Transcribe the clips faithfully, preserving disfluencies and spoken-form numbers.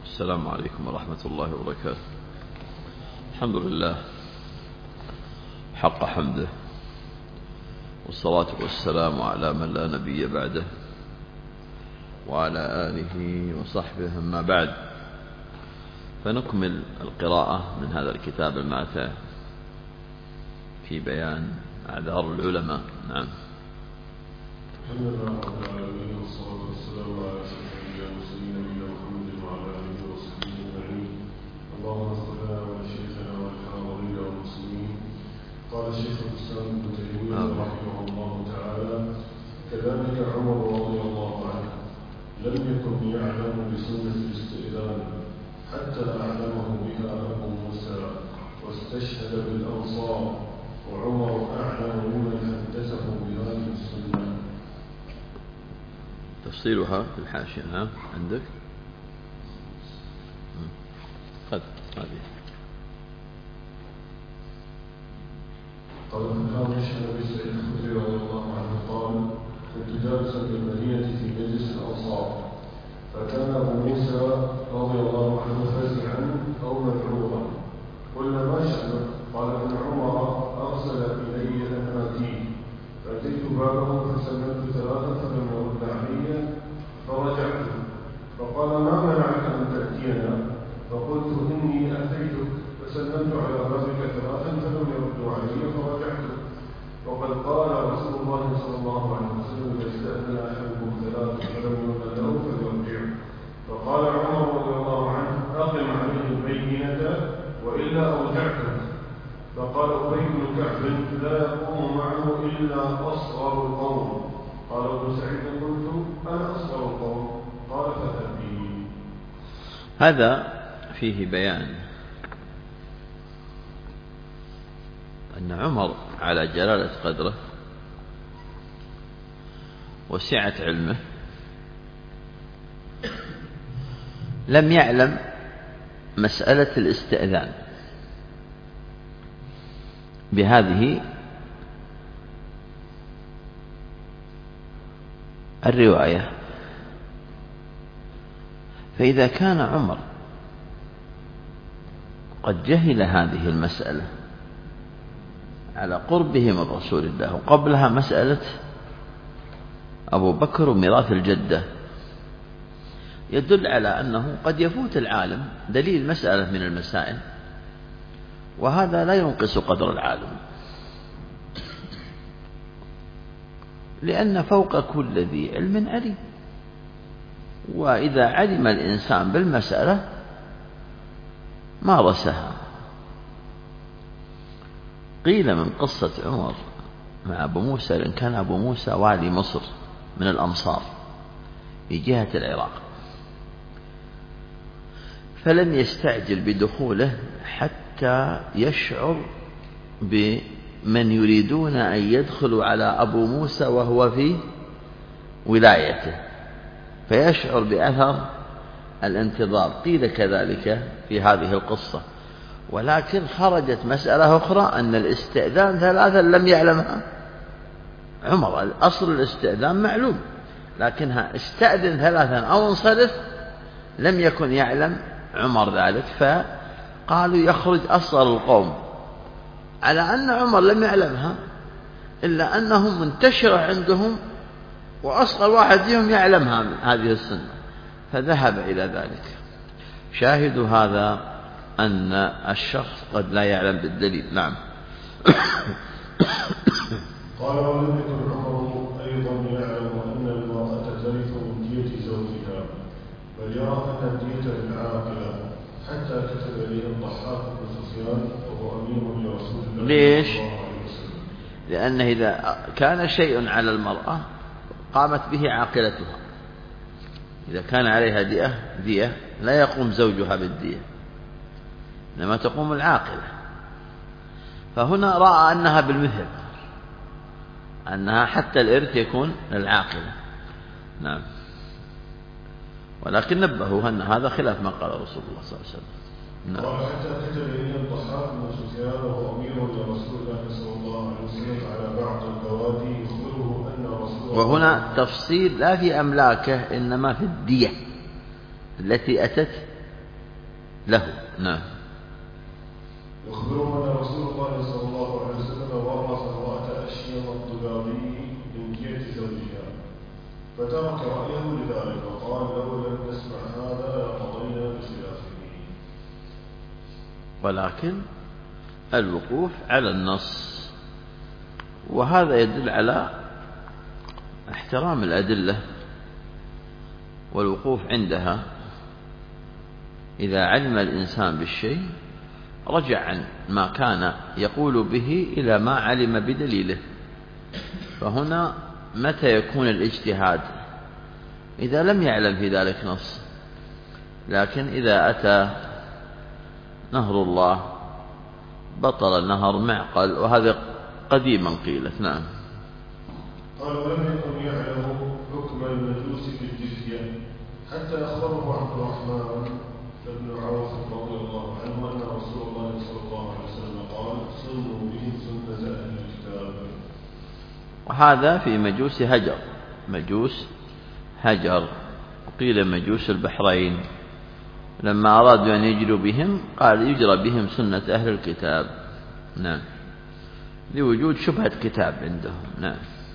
السلام عليكم ورحمة الله وبركاته. الحمد لله حق حمده، والصلاة والسلام على من لا نبي بعده وعلى آله وصحبه. أما بعد، فنكمل القراءة من هذا الكتاب الماتع في بيان أعذار العلماء. نعم. الحمد لله رب العالمين، والصلاة والسلام على أشرف الأنبياء والمرسلين نبينا محمد وعلى آله وصحبه أجمعين. اللهم اغفر لنا ولشيخنا وللحاضرين والمسلمين. قال الشيخ الإسلام ابن تيمية رحمه الله تعالى: كذلك عمر رضي الله عنه لم يكن يعلم بسنة الاستئذان حتى أعلمه بها أبو موسى، واستشهد بالأنصار، وعمر أعلم ممن حدثه بهذه السنة. تفصيلها في الحاشية. نعم عندك قد هذه قال كان يشهد بالسيد الخدري رضي الله عنه قال: كنت جالسا بالمدينة في مجلس الأنصار، فكان أبو موسى رضي الله عنه فزعا أو مذعورا. قلنا: ما شأنه؟ قال: إن عمر أرسل إلي أن آتيه، فأتيت بابه فسلمت ثلاثة فلم يرد علي، فرجعت فقال: ما منعك أن تأتينا؟ فقلت: إني أتيتك فسلمت على بابك ثلاثا فلم يردوا علي فرجعت. وقد قال رسول الله صلى الله عليه وسلم: إذا استأذن أحدكم ثلاثا فلم يرد له فليرجع. فقال عمر رضي الله عنه: أقم عليه البينة وإلا أودعتك. فقال أبي بن كعب: لا يقوم معه إلا أصغر القوم. قال ابن سعيد: قلت: أنا أصغر القوم. قال: فأذن به. هذا فيه بيان أن عمر على جلالة قدره وسعة علمه لم يعلم مسألة الاستئذان بهذه الرواية. فإذا كان عمر قد جهل هذه المسألة على قربه من رسول الله، وقبلها مسألة أبو بكر وميراث الجدة، يدل على أنه قد يفوت العالم دليل مسألة من المسائل، وهذا لا ينقص قدر العالم، لأن فوق كل ذي علم عليم. وإذا علم الإنسان بالمسألة مارسها. قيل من قصة عمر مع أبو موسى، لأن كان أبو موسى والي مصر من الأمصار في جهة العراق، فلم يستعجل بدخوله حتى يشعر بمن يريدون أن يدخلوا على أبو موسى وهو في ولايته، فيشعر بأثر الانتظار. قيل كذلك في هذه القصة، ولكن خرجت مسألة أخرى أن الاستئذان ثلاثا لم يعلمها عمر. أصل الاستئذان معلوم، لكنها استأذن ثلاثا أو انصرف لم يكن يعلم عمر ذلك، فقالوا يخرج أصغر القوم، على أن عمر لم يعلمها، إلا أنهم منتشرة عندهم وأصغر واحد فيهم يعلمها من هذه السنة، فذهب إلى ذلك. شاهد هذا أن الشخص قد لا يعلم بالدليل. نعم. قال: ولم يكن عمر أيضا يعلم أن المرأة ترث من دية زوجها، بل يرى أن الدية للعاقلة، حتى كتب إليه الضحاك بن سفيان وهو أمير لرسول الله. ليش؟ لأنه إذا كان شيء على المرأة قامت به عاقلتها. إذا كان عليها دية دية لا يقوم زوجها بالدية، إنما تقوم العاقلة. فهنا رأى أنها بالمثل، أنها حتى الإرث يكون للعاقلة. نعم. ولكن نبهوا أن هذا خلاف ما قال رسول الله صلى الله عليه وسلم. نعم. حتى كتب إليه الضحاك بن سفيان وهو أمير لرسول الله صلى الله عليه وسلم على بعض البوادي يخبره أن رسول الله. وهنا تفصيل لا في أملاكه، إنما في الدية التي أتت له. نعم. يخبرهم أن رسول الله صلى الله عليه وسلم ورث امرأة أشيم الضبابي من جهة زوجها فترك رأيه لذلك وقال لو لم نسمع هذا لقضينا بخلافه. ولكن الوقوف على النص، وهذا يدل على احترام الأدلة والوقوف عندها. إذا علم الإنسان بالشيء رجع عن ما كان يقول به إلى ما علم بدليله. فهنا متى يكون الاجتهاد؟ إذا لم يعلم في ذلك نص. لكن إذا أتى نهر الله بطل النهر معقل، وهذا قديما قيلت. نعم. قال ولم يكن يعلم حكم المجوس في الجزية حتى أخبره عبد الرحمن بن عوف رضي الله عنه أن رسول الله صلى الله عليه وسلم قال سنوا بهم سنة أهل الكتاب. وهذا في مجوس هجر، مجوس هجر قيل مجوس البحرين، لما أرادوا أن يجروا بهم قال يجرى بهم سنة أهل الكتاب. نعم. لوجود شبهة كتاب عندهم. نعم.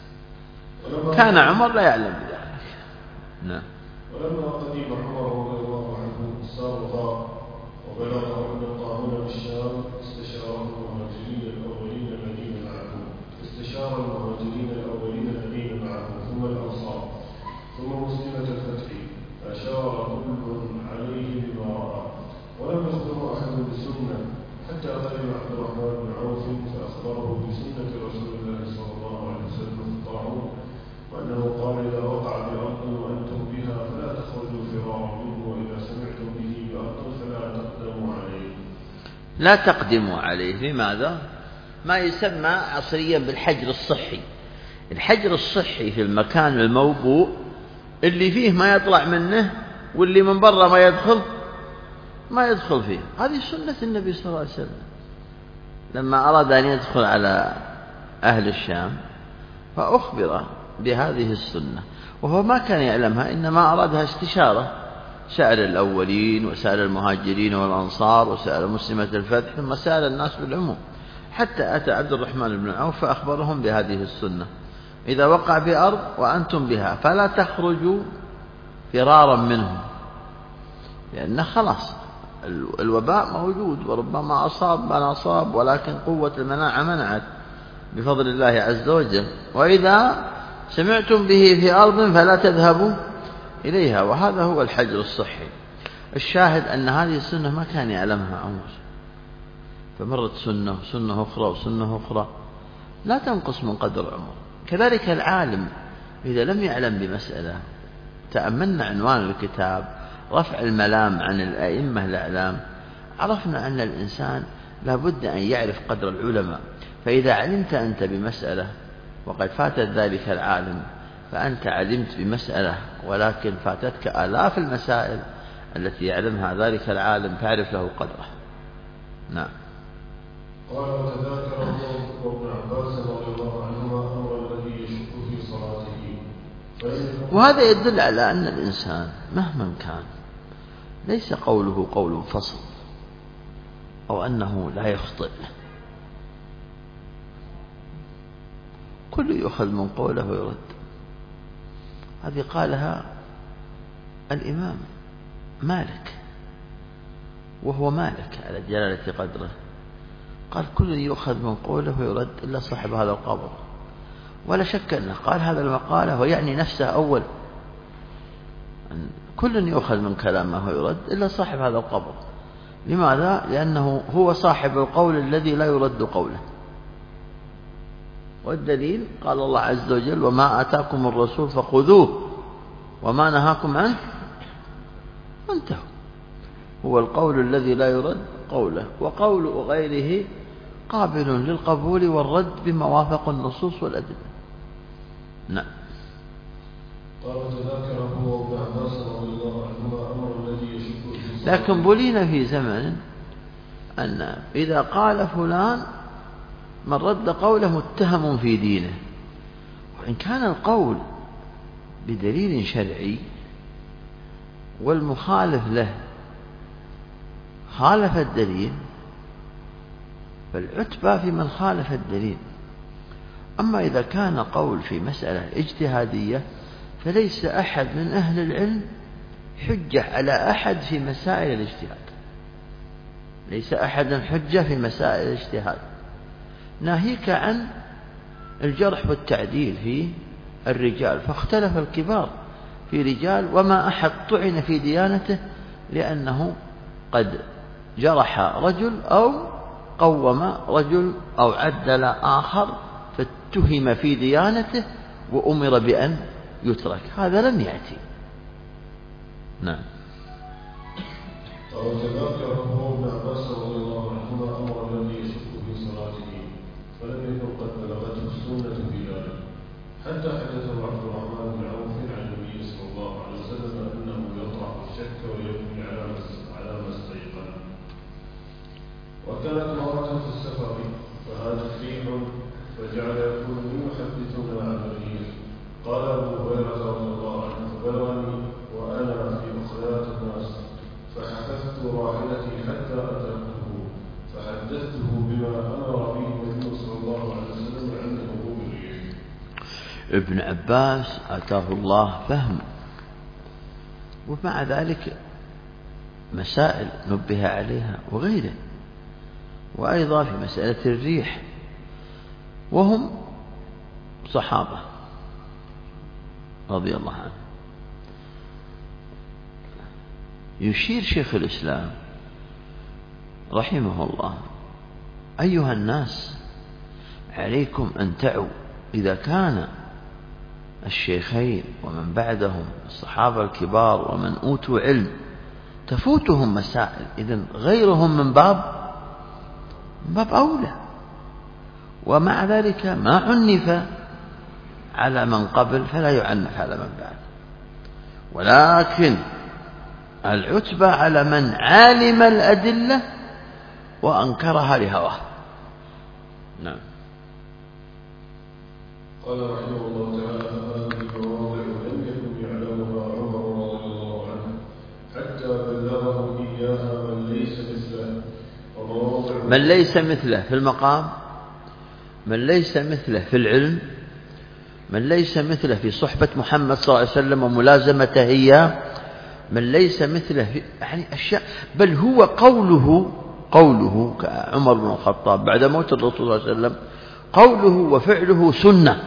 كان عمر لا يعلم بذلك. نعم. ولما قدم عمر رضي الله عنه سارغا وبلغه أن الطاعون بالشام استشاره المهاجرين الأولين الذين معه استشار المهاجرين الأولين الذين معه ثم الأنصار ثم مسلمة الفتح فأشار كل عليه بما رأى ولم يخبر أحد بسنة حتى قدم عبد الرحمن بن عوف فأخبره بسنة رسول الله صلى الله عليه وسلم في الطاعون وأنه قال إذا وقع بأرض وأنتم بها فلا تخرجوا فرارا منه وإذا سمعتم به بأرض فلا تقدموا عليه. لا تقدموا عليه. لماذا؟ ما يسمى عصريا بالحجر الصحي. الحجر الصحي في المكان الموبوء اللي فيه ما يطلع منه واللي من برا ما يدخل ما يدخل فيه. هذه سنة النبي صلى الله عليه وسلم لما أراد أن يدخل على أهل الشام فأخبر بهذه السنة، وهو ما كان يعلمها، إنما أرادها استشارة. سأل الأولين وسأل المهاجرين والأنصار وسأل مسلمة الفتح ثم سأل الناس بالعموم، حتى أتى عبد الرحمن بن عوف فأخبرهم بهذه السنة: إذا وقع بأرض وأنتم بها فلا تخرجوا فرارا منهم، لأن خلاص الوباء موجود وربما أصاب من أصاب، ولكن قوة المناعة منعت بفضل الله عز وجل. وإذا سمعتم به في أرض فلا تذهبوا إليها، وهذا هو الحجر الصحي. الشاهد أن هذه السنة ما كان يعلمها عمر، فمرت سنة وسنة أخرى وسنة أخرى، لا تنقص من قدر عمر. كذلك العالم إذا لم يعلم بمسألة، تأملنا عنوان الكتاب رفع الملام عن الأئمة الأعلام، عرفنا أن الإنسان لابد أن يعرف قدر العلماء. فإذا علمت أنت بمسألة وقد فاتت ذلك العالم، فأنت علمت بمسألة ولكن فاتتك آلاف المسائل التي يعلمها ذلك العالم، فاعرف له قدره. نعم. قال وتذاكر ابن عباس رضي الله عنهما أمر الذي يشك في صلاته. وهذا يدل على أن الإنسان مهما كان ليس قوله قول فصل أو أنه لا يخطئ، كل يؤخذ من قوله ويرد. هذه قالها الإمام مالك، وهو مالك على جلالة قدره، قال كل يؤخذ من قوله ويرد إلا صاحب هذا القبر. ولا شك أنه قال هذا المقالة ويعني نفسه أول، كل يؤخذ من كلامه ويرد إلا صاحب هذا القبر. لماذا؟ لأنه هو صاحب القول الذي لا يرد قوله. والدليل قال الله عز وجل: وما آتاكم الرسول فخذوه وما نهاكم عنه فانتهوا. هو القول الذي لا يرد قوله، وقول غيره قابل للقبول والرد بما وافق النصوص والأدلة. نعم. قال وتذاكر هو ابن عباس رضي الله عنهما أمر الذي يشك. لكن بلينا في زمن أن إذا قال فلان من رد قوله متهم في دينه، وإن كان القول بدليل شرعي والمخالف له خالف الدليل فالعتبى في من خالف الدليل. أما إذا كان قول في مسألة اجتهادية فليس أحد من أهل العلم حجة على أحد في مسائل الاجتهاد، ليس أحد حجة في مسائل الاجتهاد، ناهيك عن الجرح والتعديل في الرجال، فاختلف الكبار في رجال وما أحد طعن في ديانته لأنه قد جرح رجل أو قوم رجل أو عدل آخر فاتهم في ديانته وأمر بأن يترك، هذا لم يأتي. نعم. وتذكر ابن عباس رضي الله عنهما أمر الذي يشك في صلاته فلم يكن قد بلغته السنة بذلك، حتى حدثه عبد الرحمن بن عوف عن النبي صلى الله عليه وسلم أنه يطرح الشك ويبني على ما استيقن. وكانت مرة في السفر فهاجت ريح فجعل يقول لي يحدثنا عن الريح، قال أبو هريرة رضي الله عنه فبلغني وأنا في أخريات الناس فحفظت راحلتي حتى أدركته فحدثته بما أمر به النبي صلى الله عليه وسلم عند هبوب الريح. ابن عباس آتاه الله فهم، ومع ذلك مسائل نبه عليها وغيره، وأيضا في مسألة الريح، وهم صحابة رضي الله عنهم. يشير شيخ الإسلام رحمه الله: أيها الناس عليكم أن تعوا إذا كان الشيخين ومن بعدهم الصحابة الكبار ومن أوتوا علم تفوتهم مسائل، إذن غيرهم من باب من باب أولى. ومع ذلك ما عنف على من قبل فلا يعنف على من بعد، ولكن العتبى على من علم الأدلة وأنكرها لهواه. نعم. قال رحمه الله تعالى: هذه المواضع لم يكن يعلمها عمر رضي الله عنه حتى بلغه إياها من ليس مثله. من ليس مثله في المقام، من ليس مثله في العلم، من ليس مثله في صحبة محمد صلى الله عليه وسلم وملازمته إياه، من ليس مثله في يعني أشياء، بل هو قوله قوله كعمر بن الخطاب بعد موت الرسول صلى الله عليه وسلم، قوله وفعله سنة،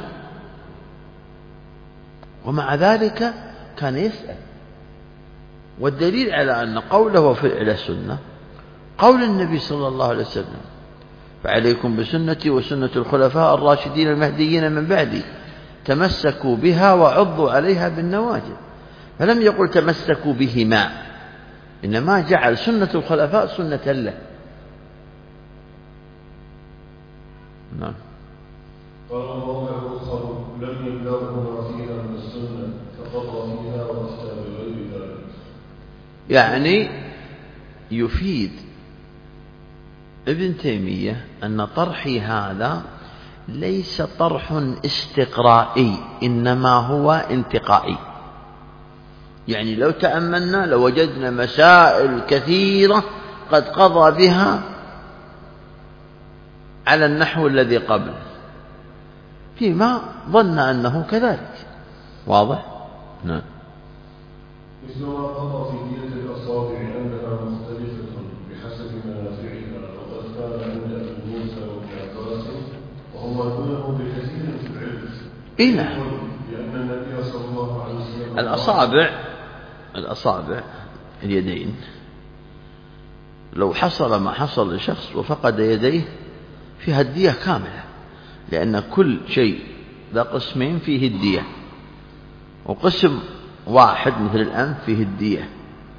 ومع ذلك كان يسأل. والدليل على أن قوله وفعله سنة قول النبي صلى الله عليه وسلم: فعليكم بسنتي وسنة الخلفاء الراشدين المهديين من بعدي تمسكوا بها وعضوا عليها بالنواجذ. فلم يقل تمسكوا بهما، إنما جعل سنة الخلفاء سنة له. نعم. قال موضع آخر: لم يبلغهما فيها من السنة فقضى فيها وافتى بغير ذلك. يعني يفيد ابن تيمية أن طرحي هذا ليس طرح استقرائي، إنما هو انتقائي. يعني لو تأملنا لوجدنا مسائل كثيرة قد قضى بها على النحو الذي قبل، فيما ظن أنه كذلك. واضح؟ نعم. مثل ما قضى في دية الأصابع أنها مختلفة بحسب منافعها، وقد كان عند أبي موسى وابن عباس وهما دونه بكثير في العلم. إيه؟ لأن النبي صلى الله عليه وسلم الأصابع الأصابع اليدين لو حصل ما حصل لشخص وفقد يديه فيها الدية كاملة، لأن كل شيء ذا قسمين فيه الدية، وقسم واحد مثل الأنف فيه الدية.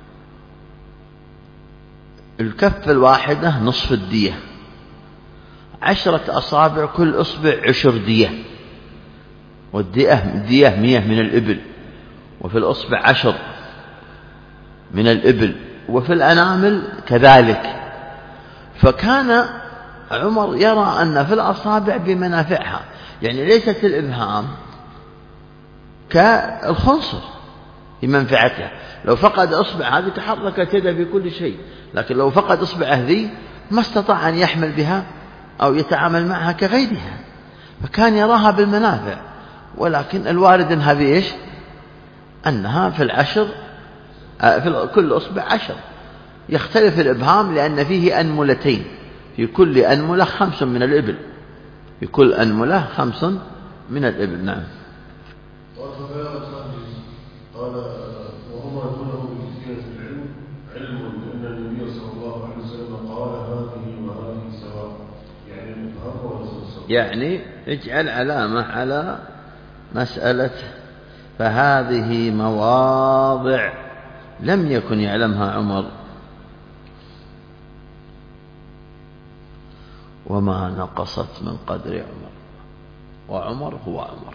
الكف الواحدة نصف الدية، عشرة أصابع كل أصبع عشر دية، والدية دية مية من الإبل، وفي الأصبع عشر من الإبل، وفي الأنامل كذلك. فكان عمر يرى أن في الأصابع بمنافعها، يعني ليست الإبهام كالخنصر، لمنفعتها. لو فقد إصبع هذه تحركت يده في كل شيء، لكن لو فقد إصبعه ذي ما استطاع أن يحمل بها أو يتعامل معها كغيرها، فكان يراها بالمنافع. ولكن الوارد أنها بإيش؟ أنها في العشر في كل إصبع عشر. يختلف الإبهام لأن فيه أنملتين، في كل أنملة خمس من الإبل، في كل أنملة خمس من الإبل. نعم. قال وهما دونه بكثير في العلم علم لأن النبي صلى الله عليه وسلم قال هذه وهذه سواء، يعني الإبهام والنصوص. يعني اجعل علامة على مسألة فهذه مواضع لم يكن يعلمها عمر، وما نقصت من قدر عمر، وعمر هو عمر،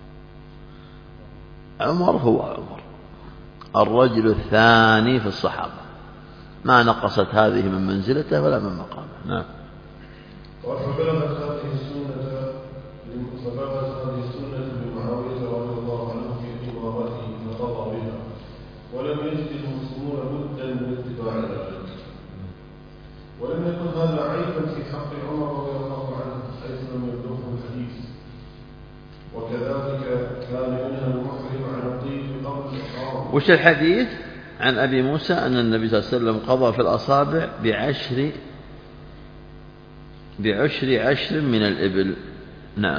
عمر هو عمر الرجل الثاني في الصحابة، ما نقصت هذه من منزلته ولا من مقامه. نعم. فبلغت هذه السنة فبلغت هذه السنة لمعاوية رضي الله عنه في إمارته فقضى بها، ولم يجد المسلمون بدا من اتباع ذلك، ولم يكن هذا عيبا في حق عمر رضي الله عنه حيث لم يبلغه الحديث. وكذلك كان ينهى المحرم عن الطيب قبل الإحرام. وش الحديث عن أبي موسى أن النبي صلى الله عليه وسلم قضى في الأصابع بعشر بعشر عشر من الإبل. نعم.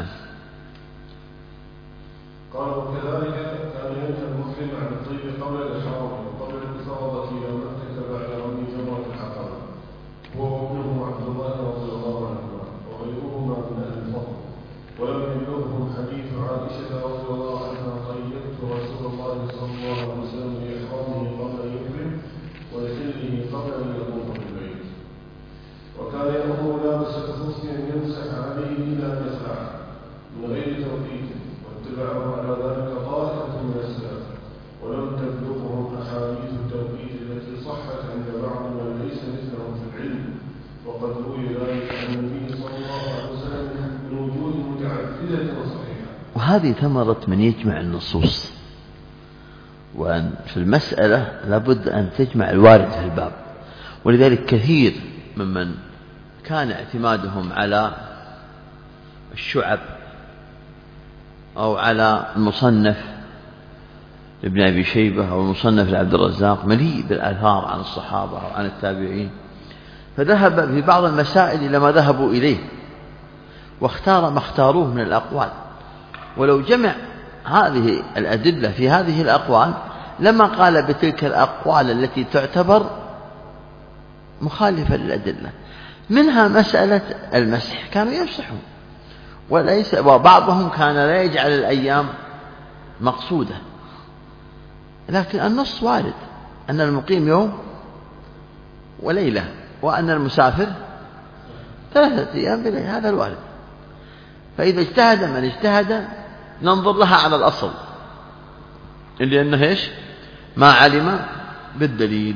قال وكذلك كان ينهى المحرم عن الطيب قبل الإحرام وقبل الإفاضة إلى مكة بعد رمي جمرة العقبة، هو وابنه عبد الله رضي الله عنهما وغيرهما من أهل الفضل. ولم يبلغهم حديث عائشة رضي الله عنها قيدت رسول الله صلى الله عليه وسلم لإحرامه قبل أن يحرم ولحله قبل أن يطوف بالبيت، وكان يأمر لابس الخف أن يمسح عليه إلى أن يخلع من غير توقيت، واتبعه على ذلك طائفة من السلف. ولم تبلغهم أحاديث التوقيت التي صحت عند بعض من ليس مثلهم في العلم، وقد روي ذلك عن النبي صلى الله عليه وسلم من وجوه متعددة وصحيحة. وهذه ثمرة من يجمع النصوص، وأن في المسألة لابد أن تجمع الوارد في الباب. ولذلك كثير ممن كان اعتمادهم على الشعب أو على المصنف ابن أبي شيبة أو المصنف لعبد الرزاق مليء بالآثار عن الصحابة أو عن التابعين، فذهب في بعض المسائل إلى ما ذهبوا إليه واختار ما اختاروه من الأقوال. ولو جمع هذه الأدلة في هذه الأقوال لما قال بتلك الأقوال التي تعتبر مخالفة للأدلة، منها مسألة المسح، كانوا يمسحون، وليس وبعضهم كان لا يجعل الأيام مقصودة، لكن النص وارد أن المقيم يوم وليلة وأن المسافر ثلاثة أيام بليلة، هذا الوارد. فإذا اجتهد من اجتهد ننظر لها على الأصل اللي أنه إيش؟ ما علم بالدليل.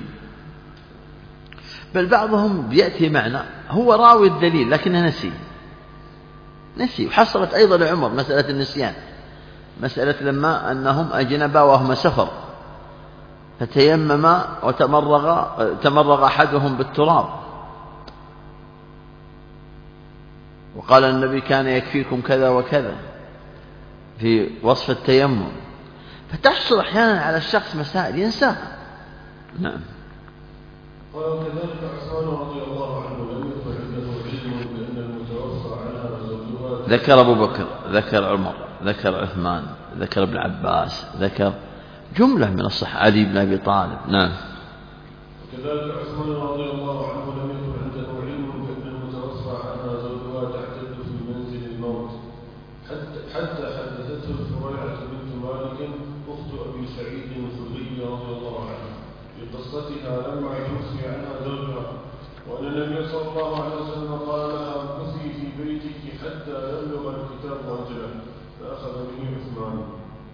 بل بعضهم بيأتي معنا هو راوي الدليل لكنه نسي نسي وحصلت أيضا لعمر مسألة النسيان، مسألة لما أنهم أجنبا وهم سفر فتيمم وتمرغ تمرغ أحدهم بالتراب، وقال النبي كان يكفيكم كذا وكذا في وصف التيمم، فتحصل أحيانا على الشخص مسائل ينساها. نعم. وكذلك عثمان رضي الله عنه لم يكن عنده علم بأن المتوفى عنها زوجها. ذكر أبو بكر، ذكر عمر، ذكر عثمان، ذكر ابن عباس، ذكر جملة من الصحابة، علي بن أبي طالب. نعم. وكذلك عثمان رضي الله عنه لم يكن عنده علم بأن المتوفى عنها زوجها تعتد في منزل الموت، حتى حتى حدثته ثريعة بنت مالك أخت أبي سعيد الخدري رضي الله عنه بقصتها لما توفي عنها زوجها، وأن النبي صلى الله عليه وسلم قال لها امكثي في بيتك حتى يبلغ الكتاب رجلا، فأخذ به عثمان.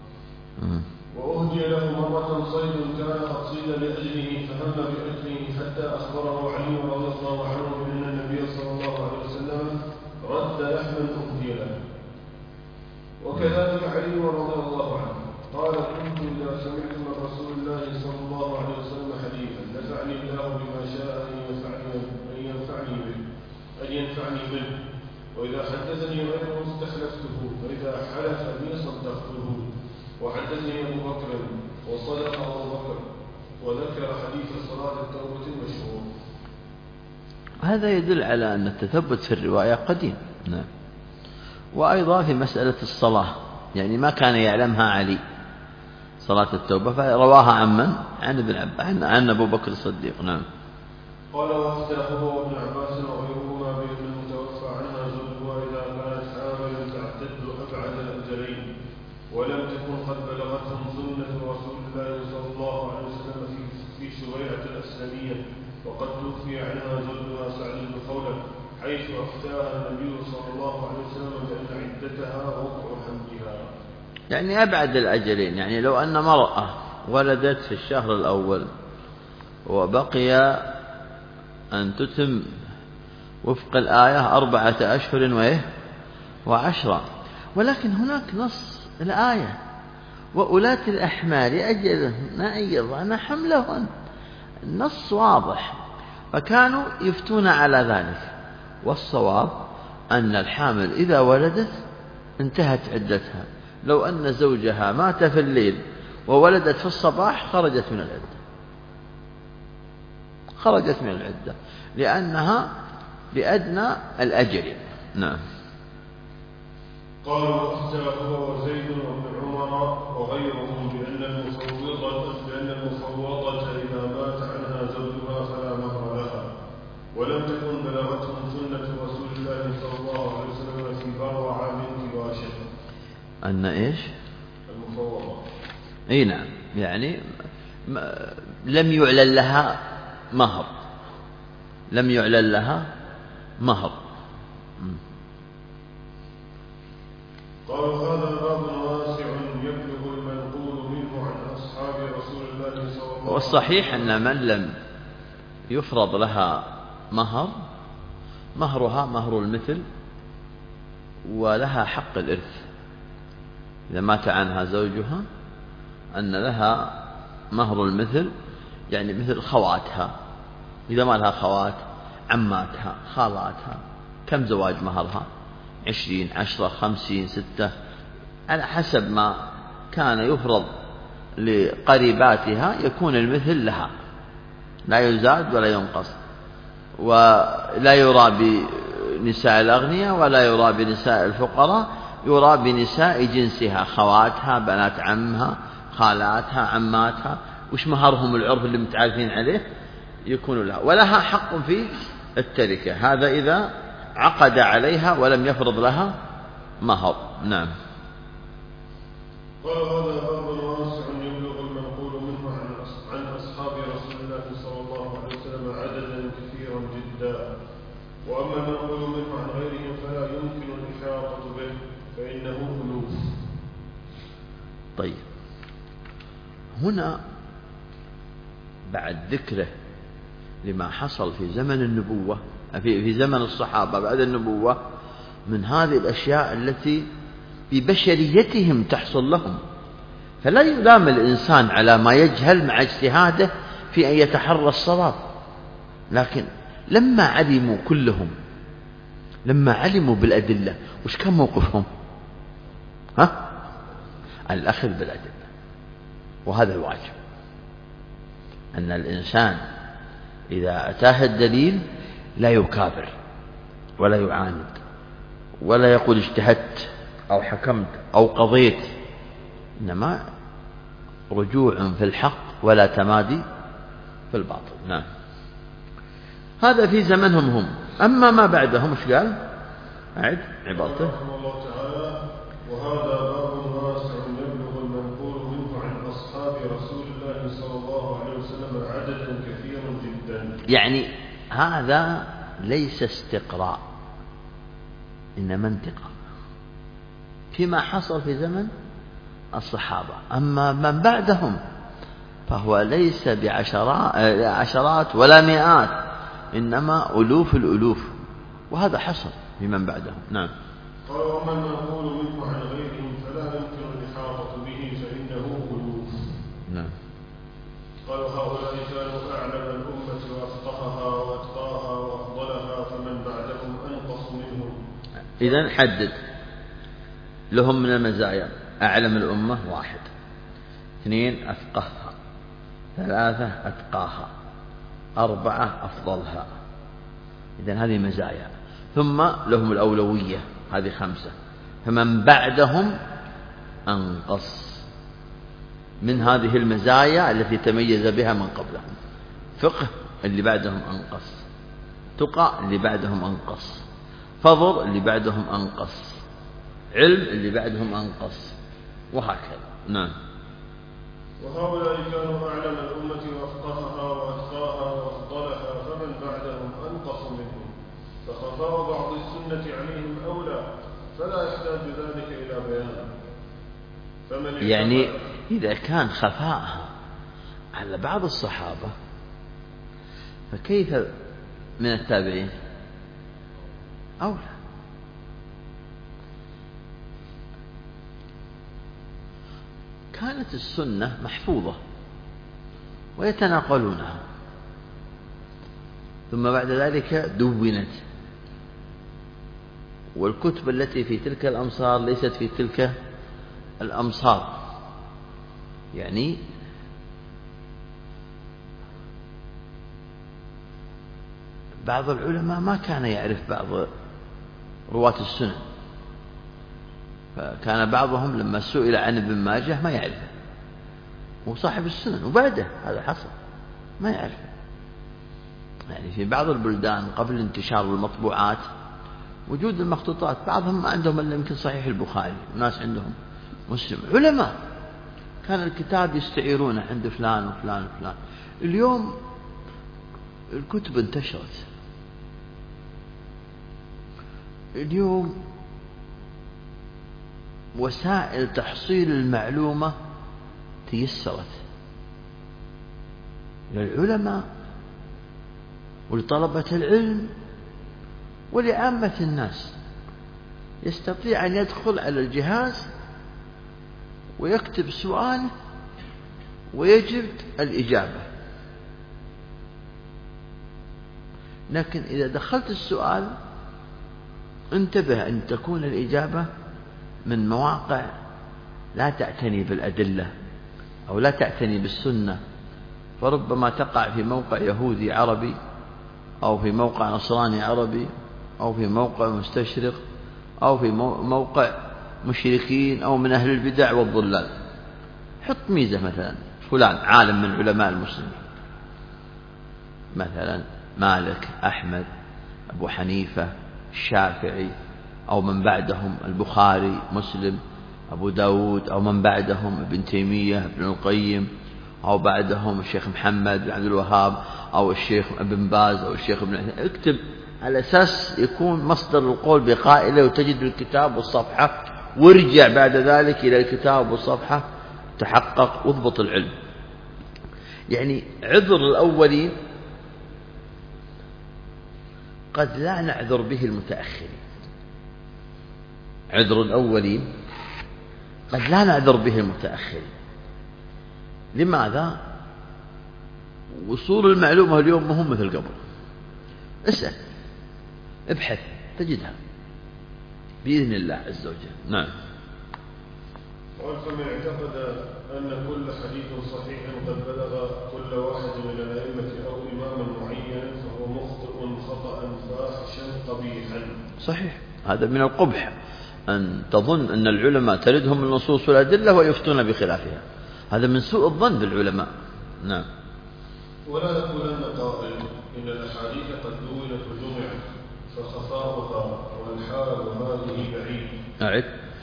وأهدي له مرة صيد كان قد صيد لأجله فهم بأجله حتى أخبره علي رضي الله عنه بأن النبي صلى الله عليه وسلم رد لحما أهدي له. وكذلك علي رضي الله عنه قال كنت إذا سمعت رسول الله صلى الله عليه وسلم حديثا نفعني الله بما شاء أن ينفعني, أن ينفعني به أن ينفعني منه، وإذا حدثني غيره استخلفته، فإذا حلف بي صدقته. وحدثني أبو بكر وصدق أبو بكر، وذكر حديث صلاة التوبة المشهور. هذا يدل على أن التثبت في الرواية قديم. نعم. وأيضا في مسألة الصلاة، يعني ما كان يعلمها علي صلاة التوبة فرواها عن من؟ عن ابن عباس، عن أبو بكر الصديق. نعم. قال واختلف هو وابن عباس وغيرهما بأن المتوفى عنها زوجها إذا كانت حاملا تعتد أبعد الأجلين، ولم تكن قد بلغتهم سنة رسول الله صلى الله عليه وسلم في سويعة الأسلمية، وقد توفي عنها زوجها سعد بن خولة، حيث أفتاها النبي صلى الله عليه وسلم بأن عدتها وقع حملها. يعني أبعد الأجلين، يعني لو أن مرأة ولدت في الشهر الأول وبقي أن تتم وفق الآية أربعة أشهر وإيه وعشرة، ولكن هناك نص الآية وأولاة الأحمال أجلهن أن يضعن حملهن، النص واضح، فكانوا يفتون على ذلك. والصواب أن الحامل إذا ولدت انتهت عدتها، لو أن زوجها مات في الليل وولدت في الصباح خرجت من العدة، خرجت من العدة لأنها بأدنى الأجل. نعم. قال واختلف هو وزيد وابن عمر وغيرهم بأن المفوضة بأن المفوضة إذا مات عنها زوجها فلا مهر لها، ولم تكن بلغتهم سنة رسول الله صلى الله عليه وسلم في بروعة بنت باشر. أن إيش؟ المفوضة. أي نعم، يعني لم يعلن لها مهر، لم يعلن لها مهر. قالوا هذا باب واسع يبلغ المنقول منه عن أصحاب رسول الله صلى الله عليه وسلم. والصحيح أن من لم يفرض لها مهر مهرها مهر المثل، ولها حق الإرث إذا مات عنها زوجها، أن لها مهر المثل، يعني مثل خواتها، إذا ما لها خوات عماتها خالاتها، كم زواج مهرها؟ عشرين، عشرة، خمسين، ستة، على حسب ما كان يفرض لقريباتها يكون المثل لها، لا يزاد ولا ينقص، ولا يرى بنساء الأغنياء ولا يرى بنساء الفقراء، يرى بنساء جنسها، خواتها، بنات عمها، خالاتها، عماتها، وش مهرهم العرف اللي متعارفين عليه يكون لها، ولها حق في التركة، هذا إذا عقد عليها ولم يفرض لها مهر. نعم. قال هذا باب واسع يبلغ المنقول منه عن أصحاب رسول الله صلى الله عليه وسلم عددا كثيرا جدا، وأما المنقول منه عن غيرهم فلا يمكن الإحاطة به فإنه ألوف. طيب، هنا بعد ذكره لما حصل في زمن النبوة، في في زمن الصحابة بعد النبوة، من هذه الأشياء التي ببشريتهم تحصل لهم، فلا يلام الإنسان على ما يجهل مع اجتهاده في أن يتحرى الصواب. لكن لما علموا كلهم، لما علموا بالأدلة، وش كان موقفهم؟ ها؟ الأخذ بالأدلة، وهذا الواجب، أن الإنسان إذا أتاه الدليل لا يكابر ولا يعاند ولا يقول اجتهدت أو حكمت أو قضيت، إنما رجوع في الحق ولا تمادي في الباطل. نعم. هذا في زمنهم هم. أما ما بعدهم ايش قال؟ أعد عبارته. رحمه الله تعالى: وهذا باب واسع يبلغ المنقول منه عن أصحاب رسول الله صلى الله عليه وسلم عددا كثيرا جدا. يعني هذا ليس استقراء، إنما انتقاء فيما حصل في زمن الصحابة. أما من بعدهم فهو ليس بعشرات ولا مئات، إنما ألوف الألوف، وهذا حصل في من بعدهم. نعم. قال: وما المنقول منه عن غيرهم فلا يمكن الإحاطة به فإنه ألوف. نعم. إذن حدد لهم من المزايا: أعلم الأمة واحد، اثنين أفقهها، ثلاثة أتقاها، أربعة أفضلها. إذن هذه مزايا. ثم لهم الأولوية، هذه خمسة. فمن بعدهم أنقص من هذه المزايا التي تميز بها من قبلهم. فقه اللي بعدهم أنقص، تقى اللي بعدهم أنقص، فضل اللي بعدهم أنقص، علم اللي بعدهم أنقص، وهكذا. نعم. وهؤلاء كانوا أعلم الأمة وأفقهها وأتقاها وأفضلها، فمن بعدهم أنقص منهم، فخفاء بعض السنة عليهم أولى، فلا يحتاج ذلك إلى بيان. فمن يعني إذا كان خفاءها على بعض الصحابة فكيف من التابعين؟ أولى. كانت السنة محفوظة ويتناقلونها، ثم بعد ذلك دونت، والكتب التي في تلك الأمصار ليست في تلك الأمصار. يعني بعض العلماء ما كان يعرف بعض رواة السنن، فكان بعضهم لما سئل عن ابن ماجه ما يعرفه، وصاحب السنن، وبعده هذا حصل ما يعرفه. يعني في بعض البلدان قبل انتشار المطبوعات وجود المخطوطات، بعضهم ما عندهم إلا يمكن صحيح البخاري، وناس عندهم مسلم، علماء كان الكتاب يستعيرونه عند فلان وفلان وفلان. اليوم الكتب انتشرت، اليوم وسائل تحصيل المعلومة تيسرت للعلماء ولطلبة العلم ولعامة الناس. يستطيع أن يدخل على الجهاز ويكتب سؤال ويجد الإجابة. لكن إذا دخلت السؤال انتبه أن تكون الإجابة من مواقع لا تعتني بالأدلة أو لا تعتني بالسنة، فربما تقع في موقع يهودي عربي أو في موقع نصراني عربي أو في موقع مستشرق أو في موقع مشركين أو من أهل البدع والضلال. حط ميزة مثلا فلان عالم من علماء المسلمين، مثلا مالك، أحمد، أبو حنيفة، الشافعي، أو من بعدهم البخاري، مسلم، أبو داود، أو من بعدهم ابن تيمية، ابن القيم، أو بعدهم الشيخ محمد بن عبد الوهاب، أو الشيخ ابن باز، أو الشيخ ابن عثيمين. اكتب على أساس يكون مصدر القول بقائله وتجد الكتاب والصفحة، وارجع بعد ذلك إلى الكتاب والصفحة، تحقق واضبط العلم. يعني عذر الأولين قد لا نعذر به المتأخرين. عذر الأولين قد لا نعذر به المتأخرين. لماذا؟ وصول المعلومة اليوم مهم مثل قبل. اسأل، ابحث، تجدها بإذن الله عز وجل. نعم. فمن اعتقد أن كل حديث صحيح قد بلغ كل واحد من الأئمة أو إماما معينا فهو مخطئ خطأ فاحشا قبيحا. صحيح، هذا من القبح أن تظن أن العلماء تردهم النصوص والأدلة ويفتون بخلافها، هذا من سوء الظن بالعلماء. نعم. ولا يقولن قائل إن الأحاديث قد دونت وجمعت فخفاؤها والحال هذه بعيد. أعد.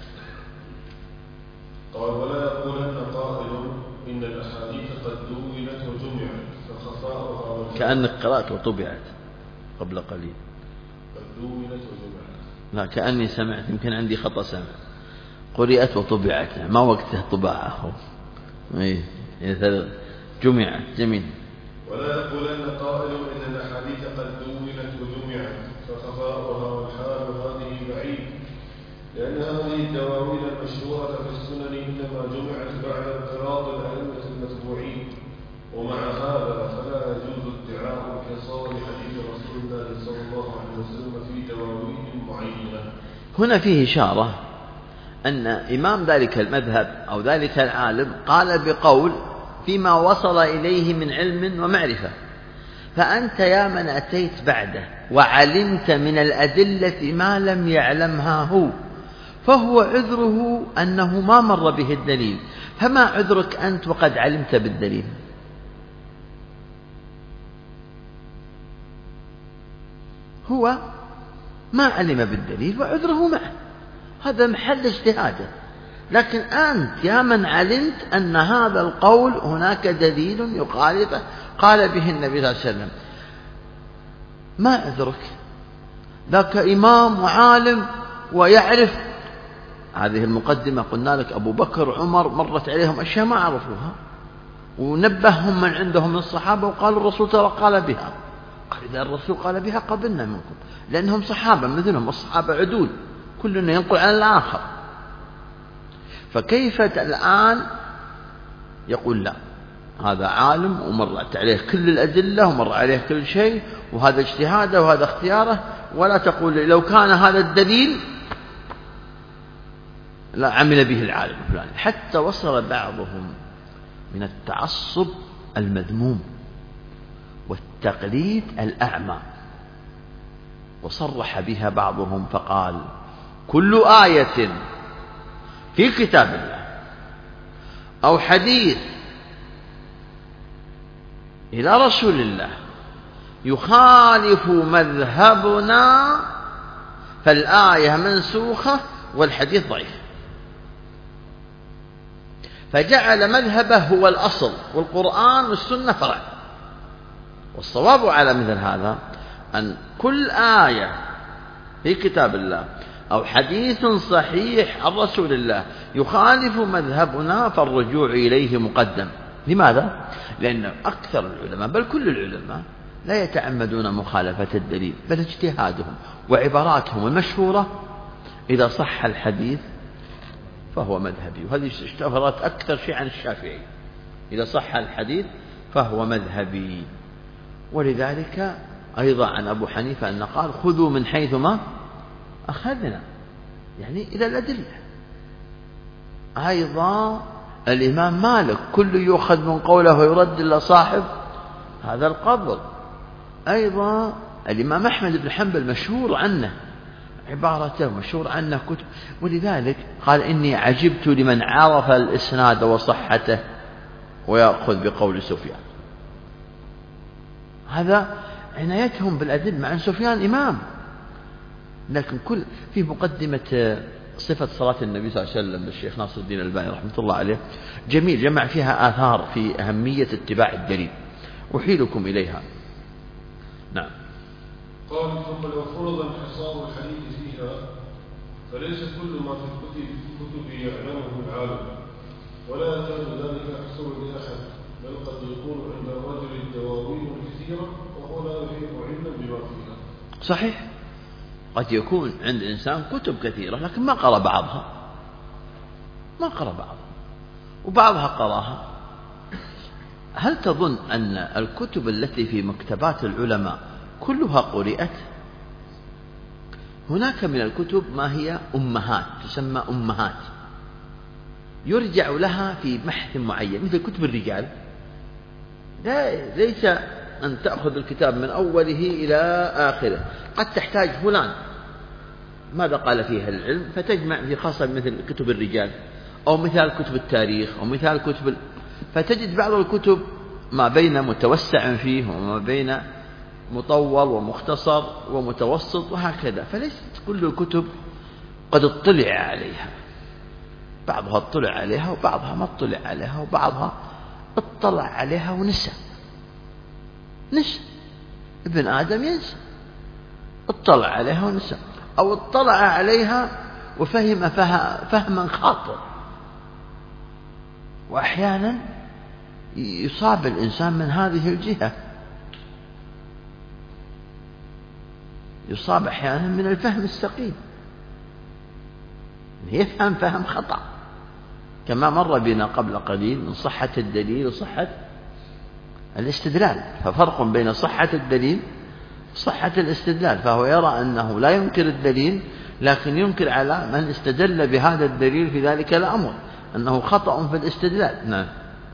قال ولا يقولن قائل إن الأحاديث قد دونت وجمعت فخفاؤها والحال. كأنك قرأت وطبعت قبل قليل. قد دونت وجمعت. لا، كأني سمعت، يمكن عندي خطأ سمع. قرئت وطبعت، ما وقته طباعه. إيه، جمعت. جميل. ولا يقولن قائل إن الأحاديث قد دونت وجمعت فخفاؤها والحال هذه بعيد، لأن هذه الدواوين المشهورة في السنن إنما جمعت بعد انقراض الأئمة المتبوعين، ومع هذا فلا يجوز ادعاء انحصار حديث رسول الله صلى الله عليه وسلم في دواوين معينة. هنا فيه إشارة أن إمام ذلك المذهب أو ذلك العالم قال بقول فيما وصل إليه من علم ومعرفة، فأنت يا من أتيت بعده وعلمت من الأدلة ما لم يعلمها هو، فهو عذره أنه ما مر به الدليل، فما عذرك أنت وقد علمت بالدليل؟ هو ما علم بالدليل وعذره معه، هذا محل اجتهاده. لكن أنت يا من علمت أن هذا القول هناك دليل يخالفه قال به النبي صلى الله عليه وسلم، ما عذرك؟ ذاك إمام وعالم ويعرف. هذه المقدمة قلنا لك أبو بكر عمر مرت عليهم أشياء ما عرفوها، ونبههم من عندهم من الصحابة وقالوا الرسول ترى قال بها. قال إذا الرسول قال بها قبلنا منكم، لأنهم صحابة مثلهم، الصحابة عدول كلنا ينقل عن الآخر. فكيف الآن يقول لا هذا عالم ومرت عليه كل الأدلة ومر عليه كل شيء وهذا اجتهاده وهذا اختياره، ولا تقول لو كان هذا الدليل لا عمل به العالم فلان. حتى وصل بعضهم من التعصب المذموم والتقليد الأعمى، وصرح بها بعضهم فقال كل آية في كتاب الله أو حديث إلى رسول الله يخالف مذهبنا فالآية منسوخة والحديث ضعيف، فجعل مذهبه هو الأصل والقرآن والسنة فرع. والصواب على مثل هذا أن كل آية في كتاب الله أو حديث صحيح عن رسول الله يخالف مذهبنا فالرجوع إليه مقدم. لماذا؟ لأن أكثر العلماء بل كل العلماء لا يتعمدون مخالفة الدليل، بل اجتهادهم وعباراتهم المشهورة إذا صح الحديث فهو مذهبي. وهذه اشتهرت أكثر شيء عن الشافعي، إذا صح الحديث فهو مذهبي. ولذلك أيضا عن أبو حنيفة أن قال خذوا من حيث ما أخذنا، يعني إلى الأدلة. أيضا الإمام مالك كل يؤخذ من قوله ويرد إلى صاحب هذا القبر. أيضا الإمام أحمد بن حنبل مشهور عنه عبارته، مشهور عنه كتب، ولذلك قال إني عجبت لمن عرف الإسناد وصحته ويأخذ بقول سفيان. هذا عنايتهم بالأدلة، مع أن سفيان إمام، لكن كل في مقدمة صفة صلاة النبي صلى الله عليه وسلم للشيخ ناصر الدين الألباني رحمة الله عليه جميل، جمع فيها آثار في أهمية اتباع الدليل، أحيلكم إليها. نعم. قال ثم لو فرض انحصار الحديث فيها فليس كل ما في الكتب الكتب يعلمه العالم، ولا يكاد ذلك يحصل لأحد، بل قد يكون عند الرجل الدواوين الكثيرة وهو لا يحيط علما بما فيها. صحيح، قد يكون عند إنسان كتب كثيرة لكن ما قرأ بعضها، ما قرأ بعضها وبعضها قراها. هل تظن أن الكتب التي في مكتبات العلماء كلها قرئت؟ هناك من الكتب ما هي أمهات، تسمى أمهات، يرجع لها في بحث معين، مثل كتب الرجال. لا ليس أن تأخذ الكتاب من أوله إلى آخره، قد تحتاج فلان ماذا قال فيها العلم فتجمع في خاصة مثل كتب الرجال أو مثال كتب التاريخ أو مثال كتب ال... فتجد بعض الكتب ما بين متوسع فيه وما بين مطول ومختصر ومتوسط وهكذا، فليست كل الكتب قد اطلع عليها، بعضها اطلع عليها وبعضها ما اطلع عليها، وبعضها اطلع عليها ونسى نسى ابن آدم ينسى، اطلع عليها ونسى، أو اطلع عليها وفهم فهما خاطئ. وأحيانا يصاب الإنسان من هذه الجهة، يصاب أحيانا من الفهم السقيم، يفهم فهم خطأ، كما مر بنا قبل قليل من صحة الدليل وصحة الاستدلال. ففرق بين صحة الدليل وصحة الاستدلال، فهو يرى أنه لا ينكر الدليل لكن ينكر على من استدل بهذا الدليل في ذلك الأمر أنه خطأ في الاستدلال. نعم.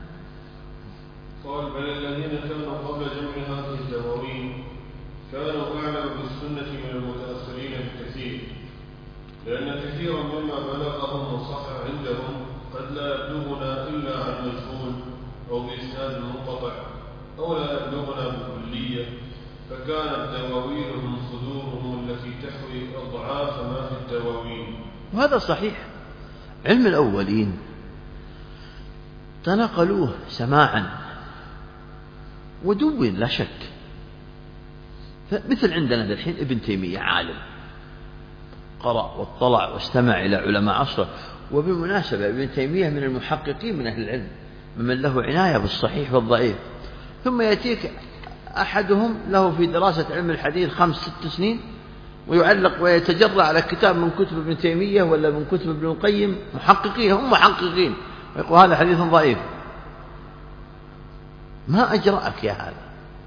قال بل الذين كانوا قبل جمع هذه الدواوين كانوا أعلم بالسنة من المتأخرين بكثير، لأن كثيرا مما بلغهم وصح عندهم قد لا يبلغنا إلا عن مجهول أو بإسناد منقطع أو لا يبلغنا بكلية، فكانت دواوينهم صدورهم التي تحوي أضعاف ما في الدواوين. وهذا صحيح. علم الأولين تنقلوه سماعا ودون لا شك. فمثل عندنا الحين ابن تيمية عالم قرأ واطلع واستمع إلى علماء عصره. وبالمناسبة ابن تيمية من المحققين من أهل العلم ممن له عناية بالصحيح والضعيف. ثم يأتيك أحدهم له في دراسة علم الحديث خمس ست سنين ويعلق ويتجرع على كتاب من كتب ابن تيمية ولا من كتب ابن القيم، محققين هم محققين، ويقول هذا حديث ضعيف. ما أجرأك يا هذا،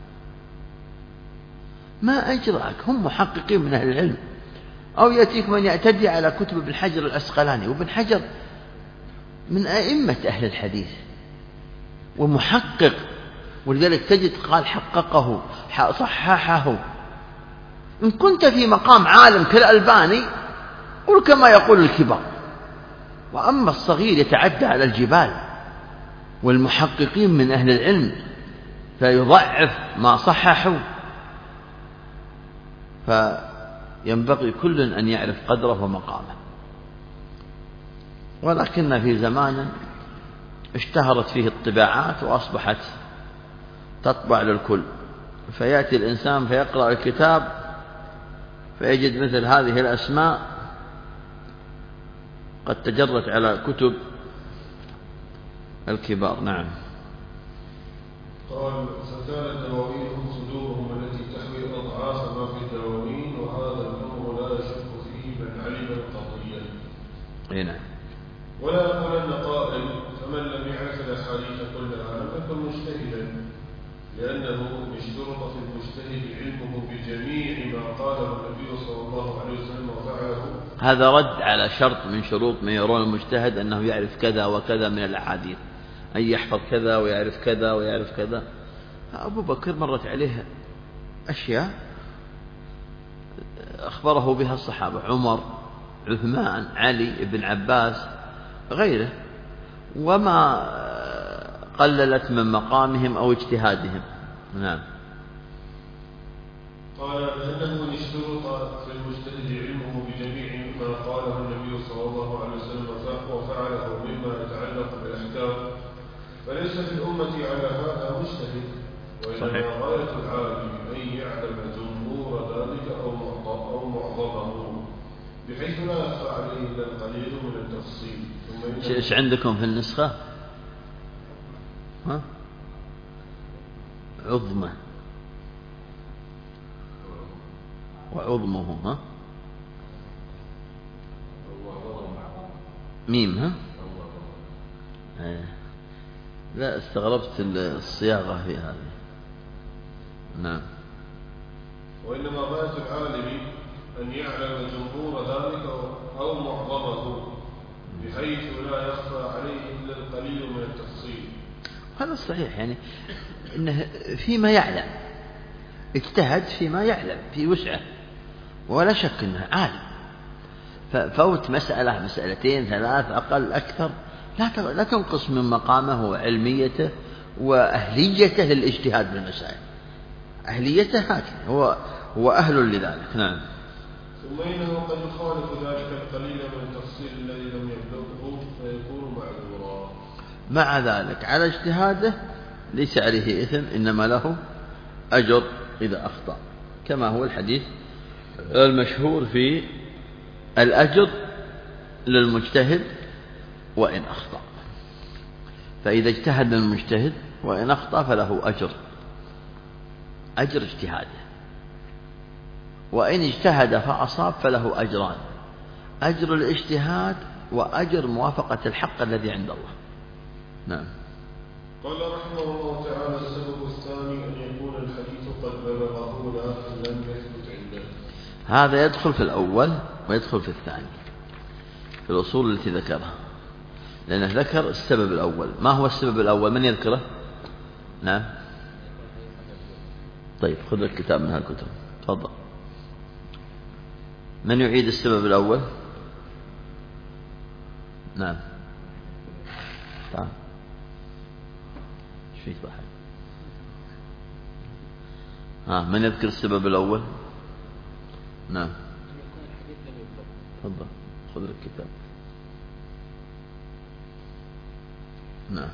ما أجرأك، هم محققين من أهل العلم. أو يأتيك من يعتدي على كتب ابن حجر العسقلاني، وابن حجر من أئمة أهل الحديث ومحقق، ولذلك تجد قال حققه صححه. إن كنت في مقام عالم كالألباني قل كما يقول الكبار، وأما الصغير يتعدى على الجبال والمحققين من أهل العلم فيضعف ما صححوا. فينبغي كل أن يعرف قدره ومقامه. ولكن في زمان اشتهرت فيه الطباعات وأصبحت تطبع للكل، فيأتي الإنسان فيقرأ الكتاب فيجد مثل هذه الأسماء قد تجرت على كتب الكبار. نعم. قال فكانت دواوينهم صدورهم التي تحوي أضعاف ما في الدواوين، وهذا الأمر لا يشك فيه من علم القضية. نعم. ولا يقولن قائل فمن لم يعرف الأحاديث كلها لم يكن مجتهدا، لأنه اشترط في المجتهد علمه بجميع ما قاله النبي صلى الله عليه وسلم وفعله. هذا رد على شرط من شروط من يرون المجتهد أنه يعرف كذا وكذا من الأحاديث، أن يحفظ كذا ويعرف كذا ويعرف كذا. أبو بكر مرت عليه أشياء أخبره بها الصحابة، عمر، عثمان، علي، ابن عباس، غيره، وما قللت من مقامهم أو اجتهادهم. نعم. قال لأنه اشترط في المجتهد علمه بجميع ما قاله النبي صلى الله عليه وسلم وفعله مما يتعلق بالأحكام، فليس في الأمة على هذا مجتهد، وإنما غاية العالم أن يعلم جمهور ذلك أو معظمه بحيث لا يخفى عليه إلا القليل من التفصيل. ايش عندكم في النسخة؟ ها؟ عظمة وعظمه، ها؟ ميم، ها؟ ايه. لا استغربت الصياغة في هذه. نعم. وإنما غاية العالم أن يعلم جمهور ذلك أو معظمه بحيث لا يخفى عليه إلا القليل من التفصيل. هذا صحيح، يعني إنه فيما يعلم اجتهد فيما يعلم في وسعه، ولا شك أنه عالم. ففوت مسألة مسألتين ثلاث أقل أكثر لا لا تنقص من مقامه وعلميته وأهليته للاجتهاد بالمسائل. أهليته هكذا، هو هو أهل لذلك. نعم. ثم إنه قد يخالف ذلك القليل من التفصيل الذي لم يبلغه فيكون معذورا. مع ذلك على اجتهاده ليس عليه إثم، إنما له أجر إذا أخطأ، كما هو الحديث المشهور في الأجر للمجتهد وإن أخطأ. فإذا اجتهد المجتهد وإن أخطأ فله أجر أجر اجتهاده، وإن اجتهد فأصاب فله أجران: أجر الاجتهاد وأجر موافقة الحق الذي عند الله. نعم. قال رحمه الله تعالى السبب الثاني أن يكون الحديث قد بلغه لكن لم يثبت عنده. هذا يدخل في الأول ويدخل في الثاني في الأصول التي ذكرها، لأنه ذكر السبب الأول. ما هو السبب الأول؟ من يذكره؟ نعم. طيب خذ الكتاب من هالكتب، تفضل. من يعيد السبب الأول؟ نعم. تعال. ايش فيك ضحك؟ ها، من يذكر السبب الأول؟ نعم. تفضل خذ الكتاب. نعم.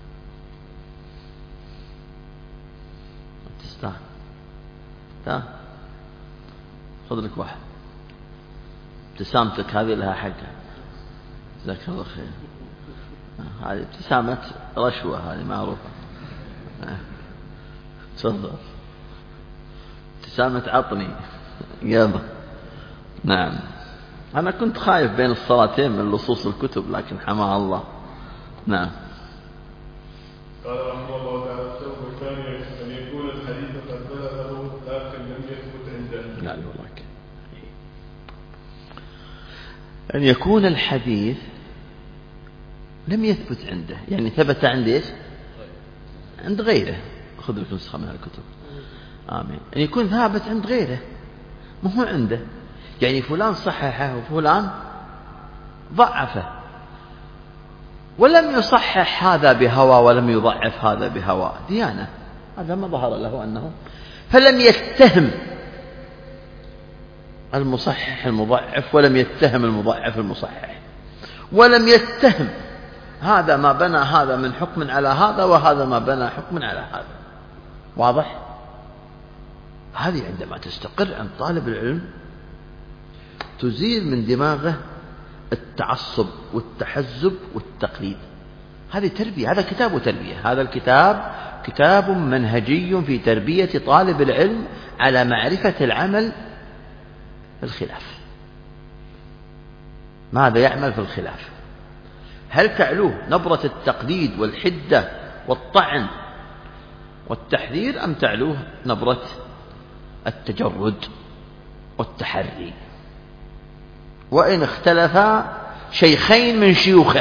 تستاهل. تعال خذ لك واحد. ابتسامتك هذه لها حقها، جزاك الله خير. هذه ابتسامة رشوة، هذه معروفة. تفضل. ابتسامة عطني يلا. نعم. أنا كنت خايف بين الصلاتين من لصوص الكتب، لكن حماها الله. نعم. قال رحمه الله تعالى: السبب الثاني أن يكون الحديث قد بلغه لكن لم يثبت عنده. قال والله أن يكون الحديث لم يثبت عنده، يعني ثبت عند إيش؟ عند غيره. خذ لك نسخة من الكتب. آمين. أن يكون ثابت عند غيره، ما هو عنده. يعني فلان صححه وفلان ضعفه، ولم يصحح هذا بهوى ولم يضعف هذا بهوى، ديانة. هذا ما ظهر له أنه، فلم يتهم المصحح المضعف ولم يتهم المضعف المصحح، ولم يتهم هذا ما بنى هذا من حكم على هذا وهذا ما بنى حكم على هذا. واضح؟ هذه عندما تستقر عند طالب العلم تزيل من دماغه التعصب والتحزب والتقليد. هذه تربية، هذا كتاب وتربية. هذا الكتاب كتاب منهجي في تربية طالب العلم على معرفة العمل في الخلاف. ماذا يعمل في الخلاف؟ هل تعلوه نبرة التقليد والحدة والطعن والتحذير، أم تعلوه نبرة التجرد والتحري؟ وإن اختلفا شيخين من شيوخه،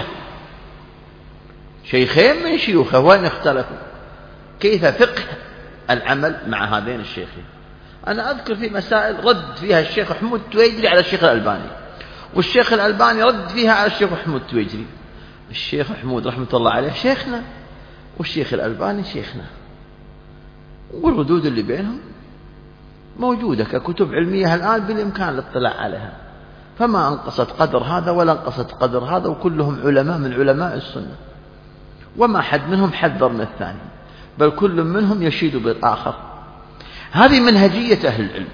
شيخين من شيوخه وإن اختلفوا، كيف فقه العمل مع هذين الشيخين؟ أنا أذكر في مسائل رد فيها الشيخ محمود التويجري على الشيخ الألباني، والشيخ الألباني رد فيها على الشيخ محمود التويجري. الشيخ محمود رحمة الله عليه شيخنا، والشيخ الألباني شيخنا، والردود اللي بينهم موجودة ككتب علمية الآن بالإمكان الاطلاع عليها، فما انقصت قدر هذا ولا انقصت قدر هذا، وكلهم علماء من علماء السنة، وما حد منهم حذر من الثاني، بل كل منهم يشيد بالآخر. هذه منهجية أهل العلم.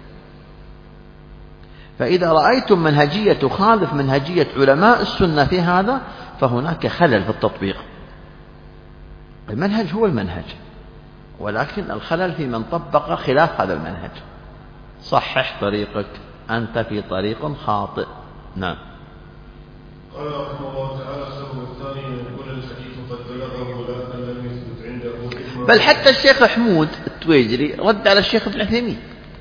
فإذا رأيتم منهجية تخالف منهجية علماء السنة في هذا، فهناك خلل في التطبيق. المنهج هو المنهج، ولكن الخلل في من طبق خلاف هذا المنهج. صحح طريقك، أنت في طريق خاطئ. نعم. قال رحمه الله تعالى: السبب الثاني أن يكون الحديث قد بلغه لكن لم يثبت عنده. بل حتى الشيخ محمود التويجري رد على الشيخ ابن عثيمين،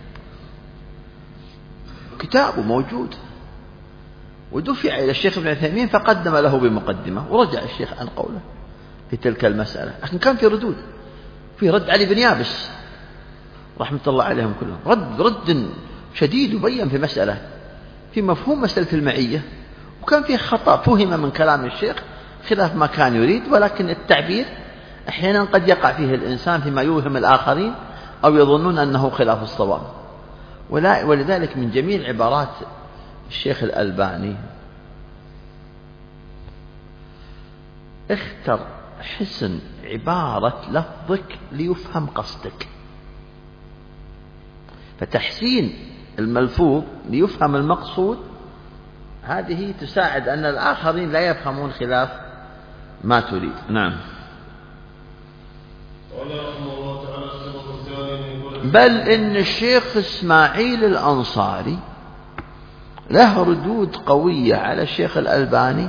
كتابه موجود، ودفع إلى الشيخ ابن عثيمين فقدم له بمقدمة، ورجع الشيخ عن قوله في تلك المسألة، لكن كان في ردود، في رد علي بن يابس رحمة الله عليهم كلهم، رد رد شديد وبين في مسألة في مفهوم مسألة المعية، وكان فيه خطأ فهم من كلام الشيخ خلاف ما كان يريد، ولكن التعبير أحيانا قد يقع فيه الإنسان فيما يوهم الآخرين أو يظنون أنه خلاف الصواب. ولذلك من جميل عبارات الشيخ الألباني: اختر حسن عبارة لفظك ليفهم قصدك. فتحسين الملفوظ ليفهم المقصود، هذه تساعد أن الآخرين لا يفهمون خلاف ما تريد. نعم. بل إن الشيخ إسماعيل الأنصاري له ردود قوية على الشيخ الألباني،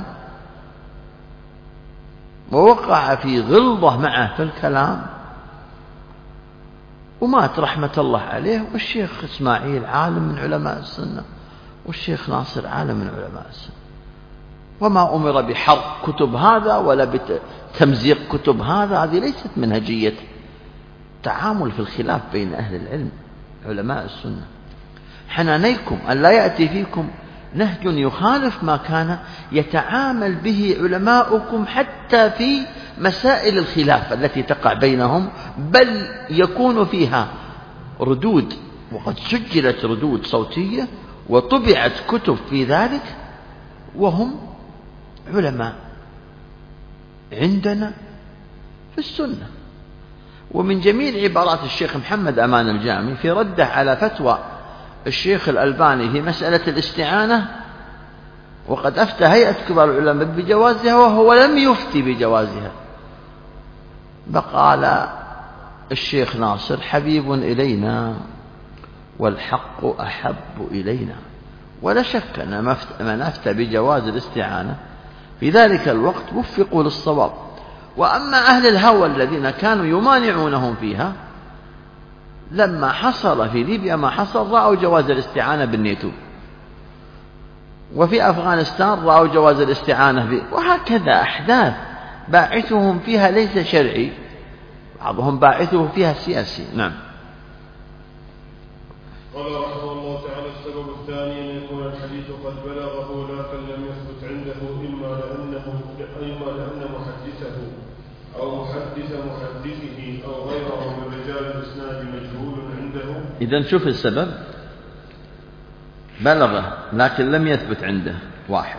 ووقع في غلظة معه في الكلام، ومات رحمة الله عليه. والشيخ إسماعيل عالم من علماء السنة، والشيخ ناصر عالم من علماء السنة، وما أمر بحرق كتب هذا ولا بتمزيق كتب هذا. هذه ليست منهجية تعامل في الخلاف بين أهل العلم علماء السنة. حنانيكم أن لا يأتي فيكم نهج يخالف ما كان يتعامل به علماؤكم حتى في مسائل الخلاف التي تقع بينهم، بل يكون فيها ردود، وقد سجلت ردود صوتية وطبعت كتب في ذلك، وهم علماء عندنا في السنة. ومن جميل عبارات الشيخ محمد أمان الجامي في رده على فتوى الشيخ الألباني في مسألة الاستعانة، وقد أفتى هيئة كبار العلماء بجوازها وهو لم يفتي بجوازها، فقال الشيخ ناصر: حبيب إلينا والحق أحب إلينا. ولا شك أن من أفتى بجواز الاستعانة في ذلك الوقت وفقوا للصواب. وأما أهل الهوى الذين كانوا يمانعونهم فيها، لما حصل في ليبيا ما حصل رأوا جواز الاستعانة بالنيتو، وفي أفغانستان رأوا جواز الاستعانة به، وهكذا أحداث باعثهم فيها ليس شرعي، بعضهم باعثه فيها سياسي. نعم. قال رحمه الله تعالى: السبب الثاني أن يكون الحديث قد بلغه لكن لم يثبت عنده، إما لأنه إما لأن محدثه أو محدث محدثه أو غيره من رجال الإسناد مجهول عنده. إذن شوف السبب: بلغه لكن لم يثبت عنده واحد،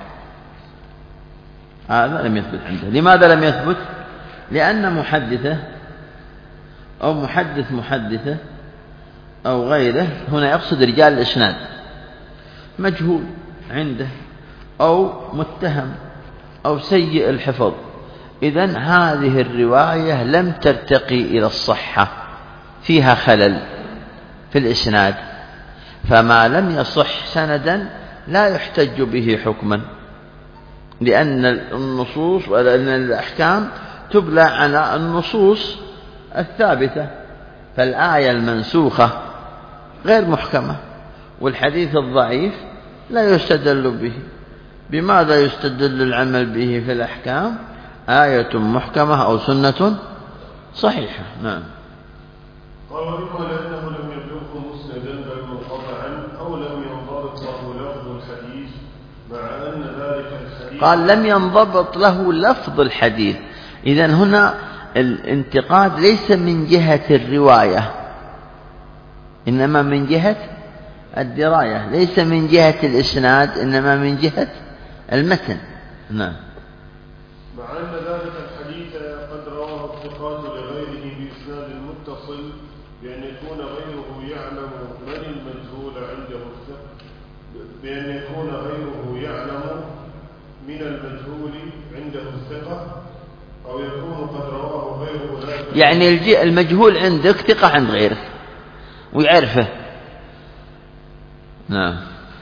هذا لم يثبت عنده. لماذا لم يثبت؟ لأن محدثه أو محدث محدثه أو غيره، هنا يقصد رجال الإسناد، مجهول عنده أو متهم أو سيء الحفظ. إذن هذه الرواية لم ترتقي إلى الصحة، فيها خلل في الإسناد، فما لم يصح سندا لا يحتج به حكما، لأن النصوص ولأن الأحكام تبنى على النصوص الثابتة، فالآية المنسوخة غير محكمة، والحديث الضعيف لا يستدل به. بماذا يستدل العمل به في الأحكام؟ آية محكمة أو سنة صحيحة. نعم. قال: وإما لأنه لم يبلغه مسندا بل منقطعا، أو لم ينضبط له لفظ الحديث، مع أن ذلك الحديث قال لم ينضبط له لفظ الحديث. إذن هنا الانتقاد ليس من جهة الرواية، إنما من جهة الدراية، ليس من جهة الإسناد إنما من جهة المتن. نعم. مع أن ذلك الحديث قد رواه الثقات لغيره بإسناد متصل، بأن يكون غيره يعلم من المجهول عنده الثقة، بأن يكون غيره يعلم من المجهول عنده الثقة، أو يكون قد رواه غيره لا. يعني المجهول عندك ثقة عند غيرك ويعرفه. نعم.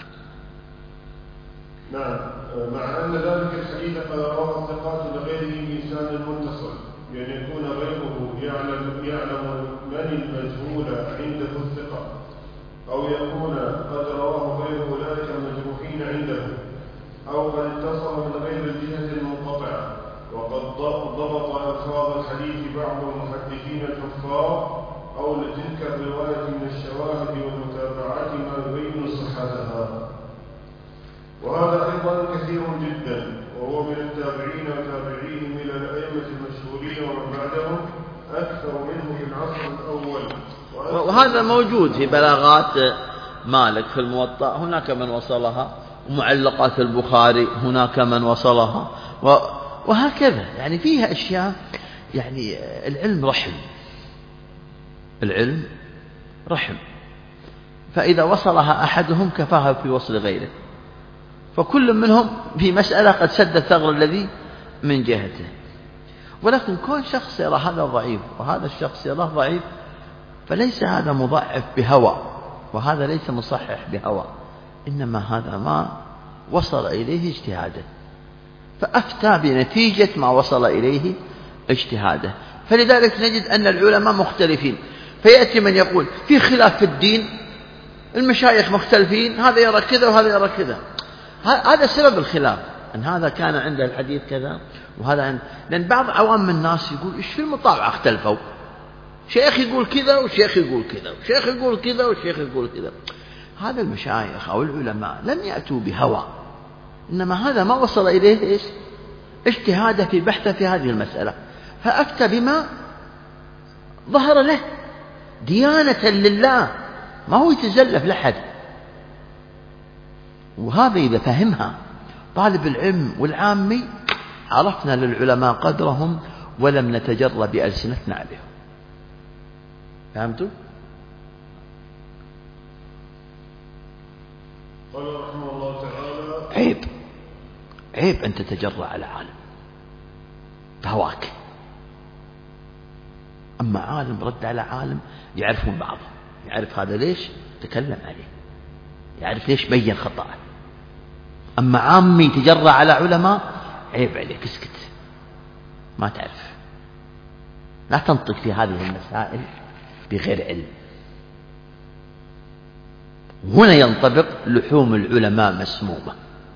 نعم. مع أن ذلك الحديث قد رواه الثقات لغيره بإسناد متصل، بأن يكون غيره يعلم يعلم من المجهول عنده الثقة، أو يكون قد رواه غير أولئك المجروحين عنده، أو قد اتصل من غير الجهة المنقطعة. وقد ضبط ألفاظ الحديث بعض المحدثين الحفاظ أو لتلك الرواية من الشواهد والمتابعات ما يبين صحتها. وهذا أيضا كثير جدا، وهو من التابعين وتابعيهم إلى الأئمة المشهورين ومن بعدهم أكثر منه في العصر الأول. وهذا موجود في بلاغات مالك في الموطأ، هناك من وصلها، ومعلقات البخاري هناك من وصلها، وهكذا. يعني فيها أشياء، يعني العلم رحم، العلم رحم، فإذا وصلها أحدهم كفاها في وصل غيره، فكل منهم في مسألة قد سد الثغر الذي من جهته. ولكن كون شخص يرى هذا ضعيف وهذا الشخص يراه ضعيف، فليس هذا مضعف بهوى وهذا ليس مصحح بهوى، إنما هذا ما وصل إليه اجتهاده، فأفتى بنتيجة ما وصل إليه اجتهاده. فلذلك نجد أن العلماء مختلفين، فيأتي من يقول في خلاف في الدين المشايخ مختلفين، هذا يرى كذا وهذا يرى كذا. هذا سبب الخلاف، أن هذا كان عنده الحديث كذا وهذا عند... لأن بعض عوام الناس يقول إيش في المطابعة اختلفوا، شيخ يقول كذا وشيخ يقول كذا وشيخ يقول كذا وشيخ يقول كذا. هذا المشايخ أو العلماء لم يأتوا بهوى، إنما هذا ما وصل إليه إيش؟ اجتهاده في بحثه في هذه المسألة، فأفتى بما ظهر له ديانة لله، ما هو يتزلف لحد. وهذا إذا فهمها طالب العلم والعامي عرفنا للعلماء قدرهم ولم نتجرى بألسنتنا عليهم. فهمتوا؟ قال رحمه الله تعالى: عيب عيب أن تتجرى على عالم بهواك. أما عالم رد على عالم يعرفون بعضه، يعرف هذا ليش تكلم عليه، يعرف ليش بين خطأه. أما عامي تجرى على علماء عيب عليك، اسكت، ما تعرف، لا تنطق في هذه المسائل بغير علم. هنا ينطبق لحوم العلماء مسمومة،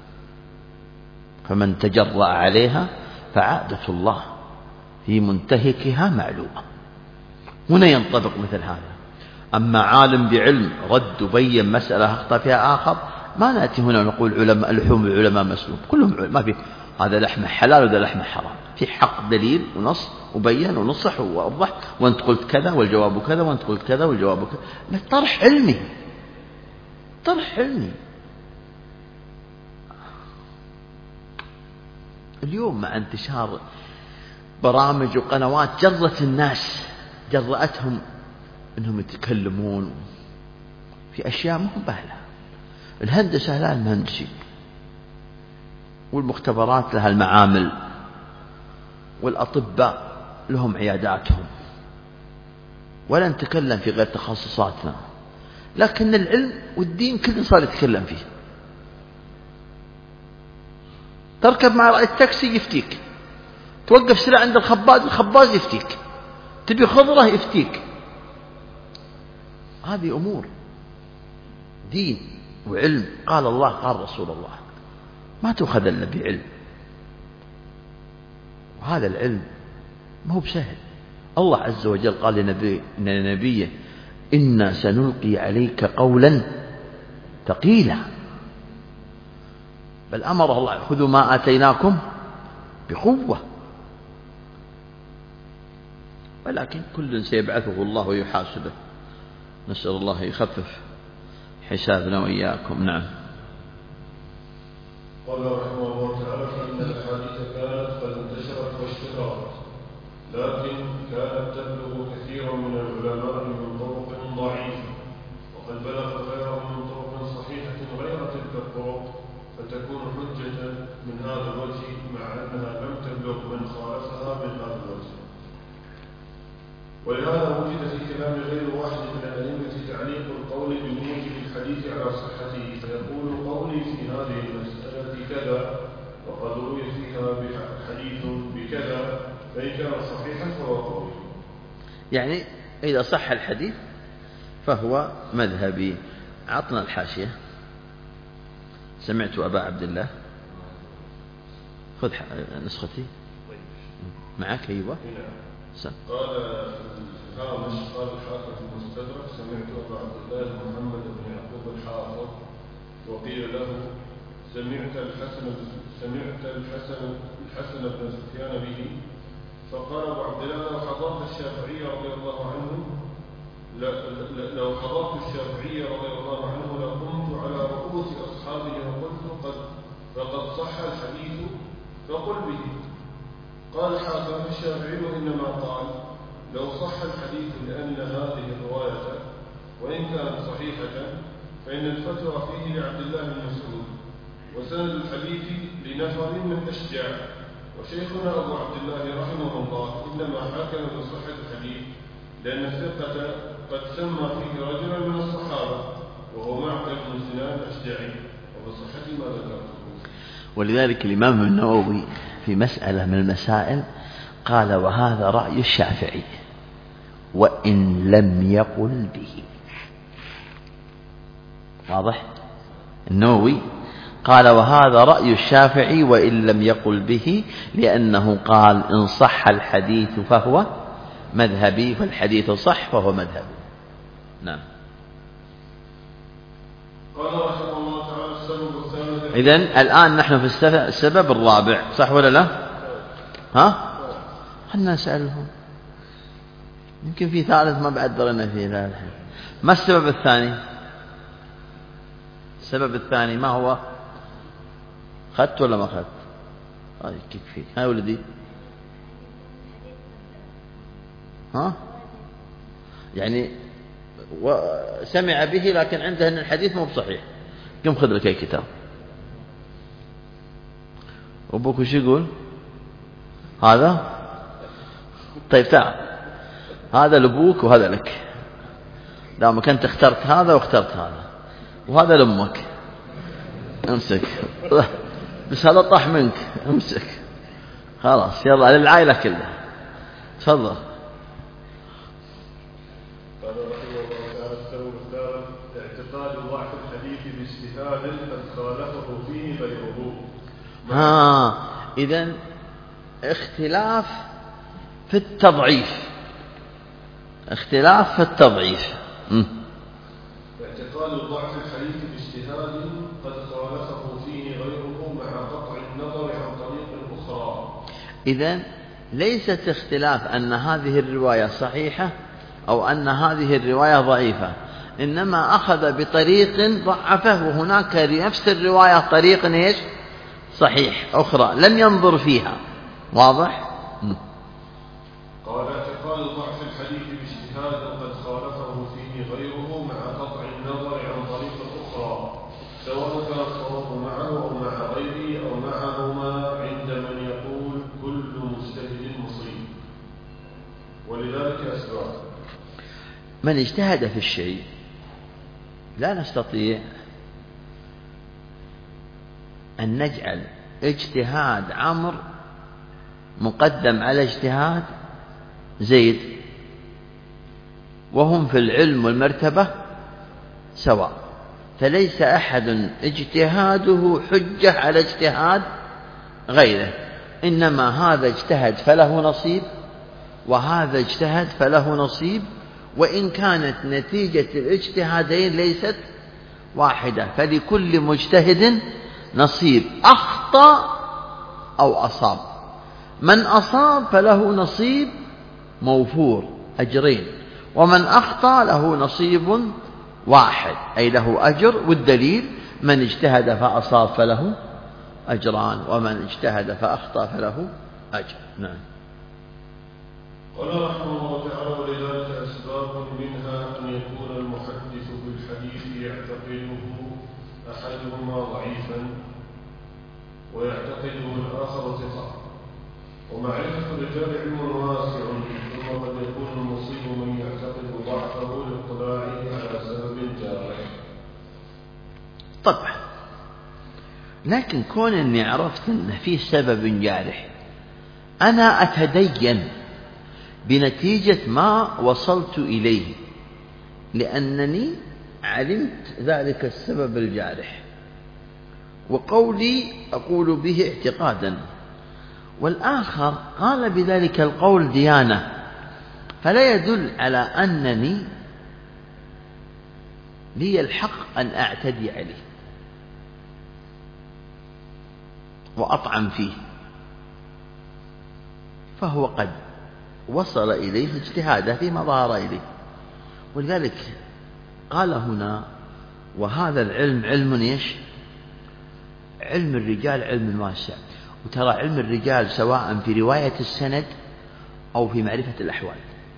فمن تجرأ عليها فعادة الله في منتهكها معلومة. هنا ينطبق مثل هذا. أما عالم بعلم رد وبين مسألة أخطأ فيها آخر، ما نأتي هنا ونقول علماء لحوم العلماء مسلوب، كلهم ما في هذا لحمه حلال وهذا لحمه حرام، في حق دليل ونص وبين ونصح ووضح، وانت قلت كذا والجواب كذا وانت قلت كذا والجواب كذا. طرح علمي، طرح علمي. اليوم مع انتشار برامج وقنوات جرت الناس، جرأتهم انهم يتكلمون في اشياء مو باهله. الهندسه لها المهندسين، والمختبرات لها المعامل، والاطباء لهم عياداتهم، ولا نتكلم في غير تخصصاتنا. لكن العلم والدين كل صار يتكلم فيه. تركب مع رأي التاكسي يفتيك، توقف سلع عند الخباز الخباز يفتيك، تبي خضرة يفتيك. هذه أمور دين وعلم، قال الله قال رسول الله، ما تؤخذ إلا بعلم. وهذا العلم ما هو بسهل. الله عز وجل قال لنبي لنبيه: إنا سنلقي عليك قولا ثقيلا. بل أمر الله: خذوا ما آتيناكم بقوة. ولكن كل سيبعثه الله ويحاسبه. نسأل الله يخفف حسابنا وإياكم. نعم. قال رحمه الله تعالى: فإن الأحاديث كانت قد انتشرت واشتهرت، لكن كانت تبلغ كثيرا من العلماء من طرق ضعيفة، وقد بلغ غيرهم من طرق صحيحة غير تلك الطرق، فتكون حجة من هذا الوجه مع أنها لم تبلغ من خالفها من هذا الوجه. ولهذا وجد في كلام غير واحد من الأئمة تعليق القول بوجود الحديث على صحته، فيقول: قولي في هذه المسألة كذا، وقد روي فيها حديث بكذا، فإن كان صحيحا فهو قولي. يعني إذا صح الحديث فهو مذهبي. عطنا الحاشية. سمعت أبا عبد الله، خذ نسختي معك. أيوة. قال الهامش: قال الحافظ في المستدرك: سمعت أبا عبد الله محمد بن يعقوب الحافظ، وقيل له: سمعت الحسن سمعت الحسن الحسن بن سفيان به. فقال أبو عبد الله: لو حضرت الشافعي رضي الله عنه لو حضرت الشافعي رضي الله عنه لقمت على رؤوس أصحابه وقلت: قد فقد صح الحديث فقل به. قال حاتم: الشافعي إنما قال: لو صح الحديث لأن هذه الرواية وإن كانت صحيحة فإن الفتوى فيه لعبد الله بن مسعود، وسند الحديث لنفر من أشجاع، وشيخنا أبو عبد الله رحمه الله إنما حكم بصحة الحديث لأن الثقة قد سمى فيه رجلا من الصحابة وهو معقل بن سنان الأشجعي، وبصحة ما ذكرته. ولذلك الإمام النووي في مسألة من المسائل قال: وهذا رأي الشافعي وإن لم يقل به. واضح؟ النووي قال وهذا رأي الشافعي وإن لم يقل به، لأنه قال إن صح الحديث فهو مذهبي، فالحديث صح فهو مذهبي. نعم. قال رحمه الله تعالى السبب الثالث. إذن الآن نحن في السبب الرابع، صح ولا لا؟ ها؟ خلنا نسألهم، يمكن في ثالث ما بعد درنا فيه. لا الحين. ما السبب الثاني؟ السبب الثاني ما هو؟ خدت ولا ما خدت؟ هاي كيف فيك؟ هاي ولدي. ها؟ يعني سمع به لكن عنده أن الحديث مو بصحيح. قم خذ لك أي كتاب. أبوك وش يقول؟ هذا؟ طيب تعال، هذا لأبوك وهذا لك، دامك أنت اخترت هذا واخترت هذا، وهذا لأمك. امسك بس هذا طاح منك، امسك خلاص، يلا للعائلة كلها. تفضل. قال رحمه الله تعالى السبب الثالث اعتقاد ضعف الحديث باجتهاد قد خالفه فيه غيره. ها إذن اختلاف في التضعيف، اختلاف في التضعيف. م. اعتقاد ضعف الحديث باجتهاد قد خالفه فيه غيره مع قطع النظر عن طريق أخرى. إذن ليست اختلاف أن هذه الرواية صحيحة أو أن هذه الرواية ضعيفة، إنما أخذ بطريق ضعفه، وهناك لنفس الرواية طريق إيش؟ صحيح أخرى لم ينظر فيها. واضح؟ م. قال اعتقاد ضعف الحديث باجتهاد قد خالفه فيه غيره مع قطع النظر عن طريق أخرى، سواء كان الصواب معه أو مع غيره أو معهما، عند من يقول كل مجتهد مصيب. ولذلك أسباب. من اجتهد في الشيء لا نستطيع أن نجعل اجتهاد عمرو مقدم على اجتهاد زيد، وهم في العلم والمرتبة سواء، فليس أحد اجتهاده حجة على اجتهاد غيره، إنما هذا اجتهد فله نصيب وهذا اجتهد فله نصيب، وإن كانت نتيجة الاجتهادين ليست واحدة، فلكل مجتهد نصيب، أخطأ أو أصاب. من أصاب فله نصيب موفور أجرين، ومن أخطأ له نصيب واحد أي له أجر. والدليل من اجتهد فأصاب فله أجران، ومن اجتهد فأخطأ فله أجر. نعم. قال رحمه الله تعالى ولذلك أسباب، منها أن يكون المحدث بالحديث يعتقده أحدهما ضعيفا ويعتقده الآخر ثقة، ومعرفة الرجال علم واسع، ثم قد يكون المصيب من يعتقد ضعفه لاطلاعه على سبب جارح. طبعا، لكن كون أني عرفت أن في سبب جارح، أنا أتدين بنتيجة ما وصلت إليه، لأنني علمت ذلك السبب الجارح، وقولي أقول به اعتقادا، والآخر قال بذلك القول ديانة، فلا يدل على أنني لي الحق أن أعتدي عليه وأطعن فيه، فهو قد وصل إليه اجتهاده فيما ظهر إليه. ولذلك قال هنا وهذا العلم علم إيش؟ علم الرجال علم واسع. وترى علم الرجال سواء في رواية السند أو في معرفة الأحوال،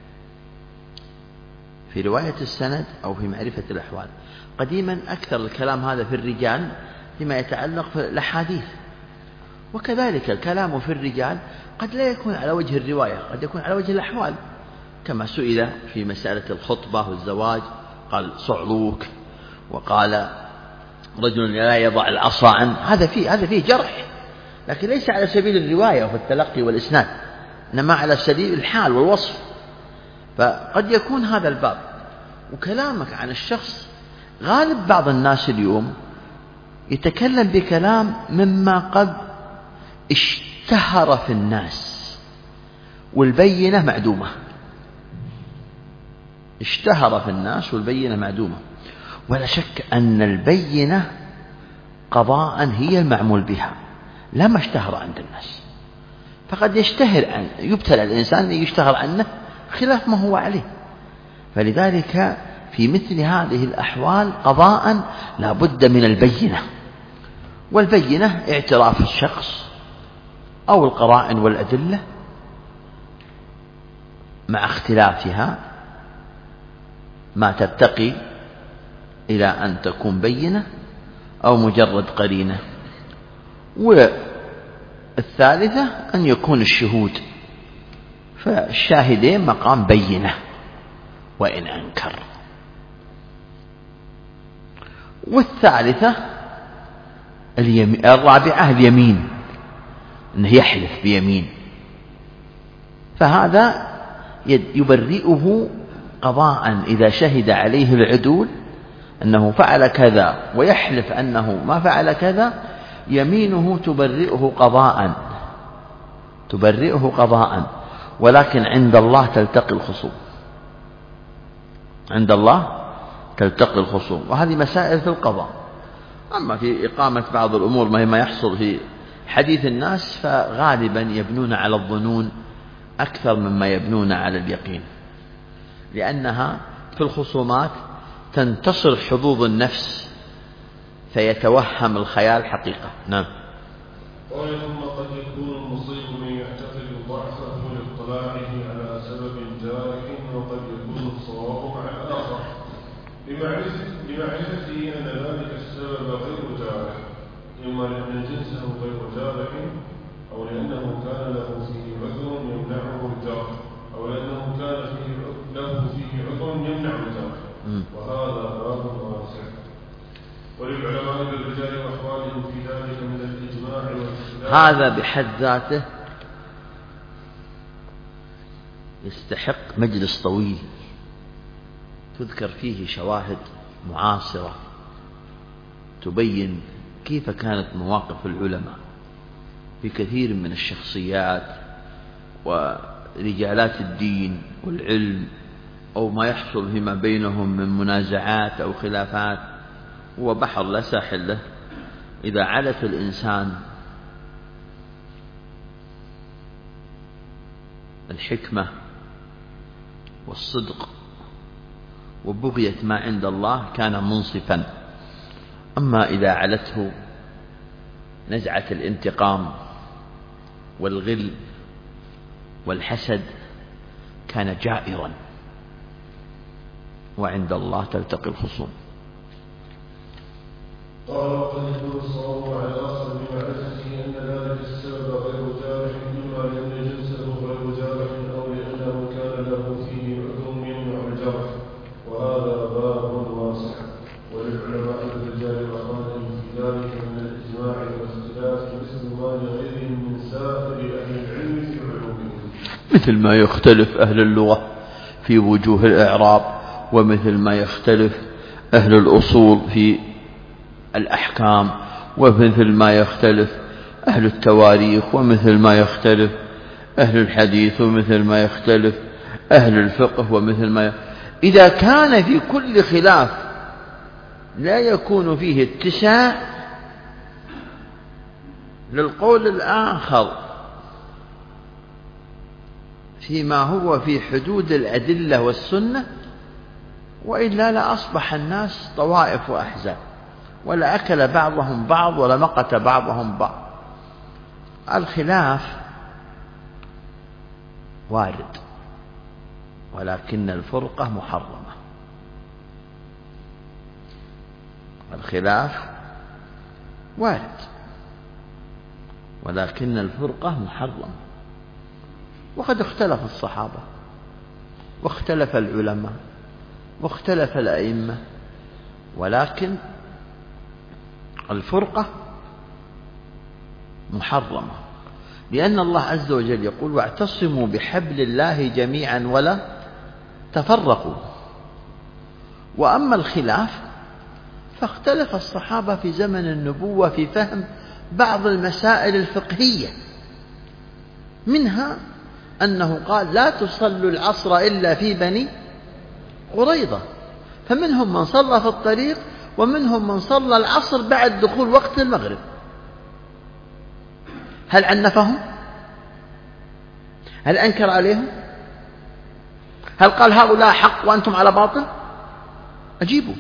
في رواية السند أو في معرفة الأحوال. قديما أكثر الكلام هذا في الرجال فيما يتعلق في الأحاديث، وكذلك الكلام في الرجال قد لا يكون على وجه الرواية، قد يكون على وجه الأحوال، كما سئل في مسألة الخطبة والزواج قال صعلوك، وقال رجل لا يضع العصا عنه، هذا فيه هذا فيه جرح، لكن ليس على سبيل الرواية وفي التلقي والإسناد، إنما على سبيل الحال والوصف. فقد يكون هذا الباب. وكلامك عن الشخص غالب بعض الناس اليوم يتكلم بكلام مما قد اشتهر في الناس والبينة معدومة، اشتهر في الناس والبينة معدومة. ولا شك أن البينة قضاء هي المعمول بها، لا ما اشتهر عند الناس. فقد يشتهر أن يبتلى الإنسان يشتهر عنه خلاف ما هو عليه. فلذلك في مثل هذه الأحوال قضاء لا بد من البينة، والبينة اعتراف الشخص أو القرائن والأدلة مع اختلافها ما ترتقي إلى أن تكون بينة أو مجرد قرينة. والثالثة أن يكون الشهود، فالشاهدين مقام بينة وإن أنكر. والثالثة اليمين، الرابعة اليمين، أنه يحلف بيمين، فهذا يبرئه قضاء إذا شهد عليه العدول أنه فعل كذا ويحلف أنه ما فعل كذا، يمينه تبرئه قضاء تبرئه قضاء ولكن عند الله تلتقي الخصوم، عند الله تلتقي الخصوم. وهذه مسائل في القضاء. أما في إقامة بعض الأمور ما يحصل في حديث الناس فغالبا يبنون على الظنون أكثر مما يبنون على اليقين، لأنها في الخصومات تنتصر حظوظ النفس فيتوهم الخيال حقيقة. نعم. قال ثم قد يكون المصيب من يعتقد ضعفه لاطلاعه على سبب جارح، وقد يكون الصواب مع الآخر بمعرفته أن ذلك السبب غير جارح، إما لأن جنسه غير جارح، أو لأنه كان له فيه عذر يمنعه الجرح، أو لأنه كان فيه له فيه عذر يمنع الجرح، وهذا باب واسع. وللعلماء بالرجال وأحوالهم في ذلك من الإجماع والاختلاف. هذا بحد ذاته يستحق مجلس طويل تذكر فيه شواهد معاصرة تبين كيف كانت مواقف العلماء في كثير من الشخصيات ورجالات الدين والعلم، أو ما يحصل فيما بينهم من منازعات أو خلافات. هو بحر لا ساحل له. إذا علت الإنسان الحكمة والصدق وبغية ما عند الله كان منصفا. أما إذا علته نزعة الانتقام والغل والحسد كان جائرا، وعند الله تلتقي الخصوم. قال وقد يكون الصواب على الآخر بمعرفته أن ذلك السبب غير جارح، إما لأن جنسه غير جارح، أو لأنه كان له فيه عذر يمنع الجرح، وهذا باب واسع. وللعلماء الرجال وأحوالهم في ذلك من الإجماع والاختلاف مثل ما لغيرهم من سائر أهل العلم في علومهم، مثل ما يختلف أهل اللغة في وجوه الإعراب، ومثل ما يختلف أهل الأصول في الأحكام، ومثل ما يختلف أهل التواريخ، ومثل ما يختلف أهل الحديث، ومثل ما يختلف أهل الفقه، ومثل ما ي... إذا كان في كل خلاف لا يكون فيه اتساع للقول الآخر فيما هو في حدود الأدلة والسنة، وإلا لا أصبح الناس طوائف وأحزاب، ولا أكل بعضهم بعض ولا مقت بعضهم بعض. الخلاف وارد، ولكن الفرقة محرمة. الخلاف وارد، ولكن الفرقة محرمة. وقد اختلف الصحابة، واختلف العلماء، واختلف الأئمة، ولكن الفرقة محرمة، لأن الله عز وجل يقول واعتصموا بحبل الله جميعا ولا تفرقوا. وأما الخلاف فاختلف الصحابة في زمن النبوة في فهم بعض المسائل الفقهية، منها أنه قال لا تصلوا العصر إلا في بني قريظة، فمنهم من صلى في الطريق ومنهم من صلى العصر بعد دخول وقت المغرب. هل عنفهم؟ هل أنكر عليهم؟ هل قال هؤلاء حق وأنتم على باطل؟ أجيبوا،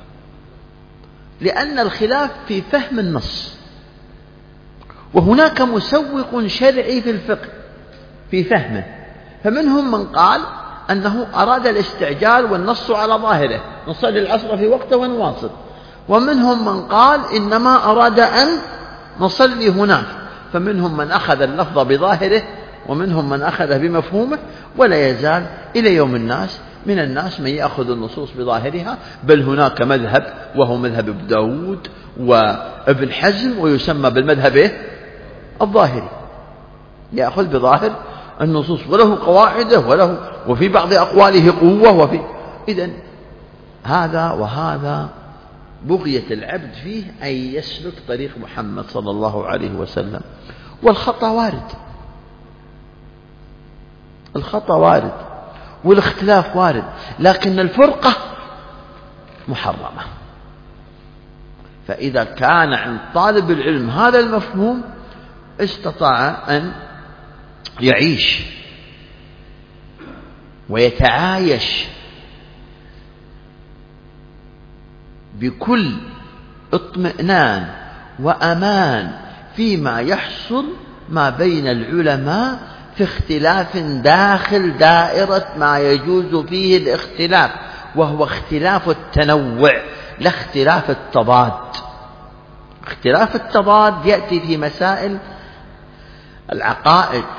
لأن الخلاف في فهم النص، وهناك مسوق شرعي في الفقه في فهمه، فمنهم من قال أنه أراد الاستعجال والنص على ظاهره، نصلي العصر في وقته ونواصل، ومنهم من قال إنما أراد أن نصلي هناك، فمنهم من أخذ اللفظ بظاهره ومنهم من أخذ بمفهومه، ولا يزال إلى يوم الناس من الناس من يأخذ النصوص بظاهرها، بل هناك مذهب وهو مذهب ابن داود وابن حزم ويسمى بالمذهب الظاهري، يأخذ بظاهر النصوص وله قواعده وله وفي بعض أقواله قوة وفي إذن هذا وهذا بغية العبد فيه أن يسلك طريق محمد صلى الله عليه وسلم. والخطأ وارد، الخطأ وارد والاختلاف وارد، لكن الفرقة محرمة. فإذا كان عند طالب العلم هذا المفهوم استطاع أن يعيش ويتعايش بكل اطمئنان وأمان فيما يحصل ما بين العلماء في اختلاف داخل دائرة ما يجوز فيه الاختلاف، وهو اختلاف التنوع لا اختلاف التضاد. اختلاف التضاد يأتي في مسائل العقائد،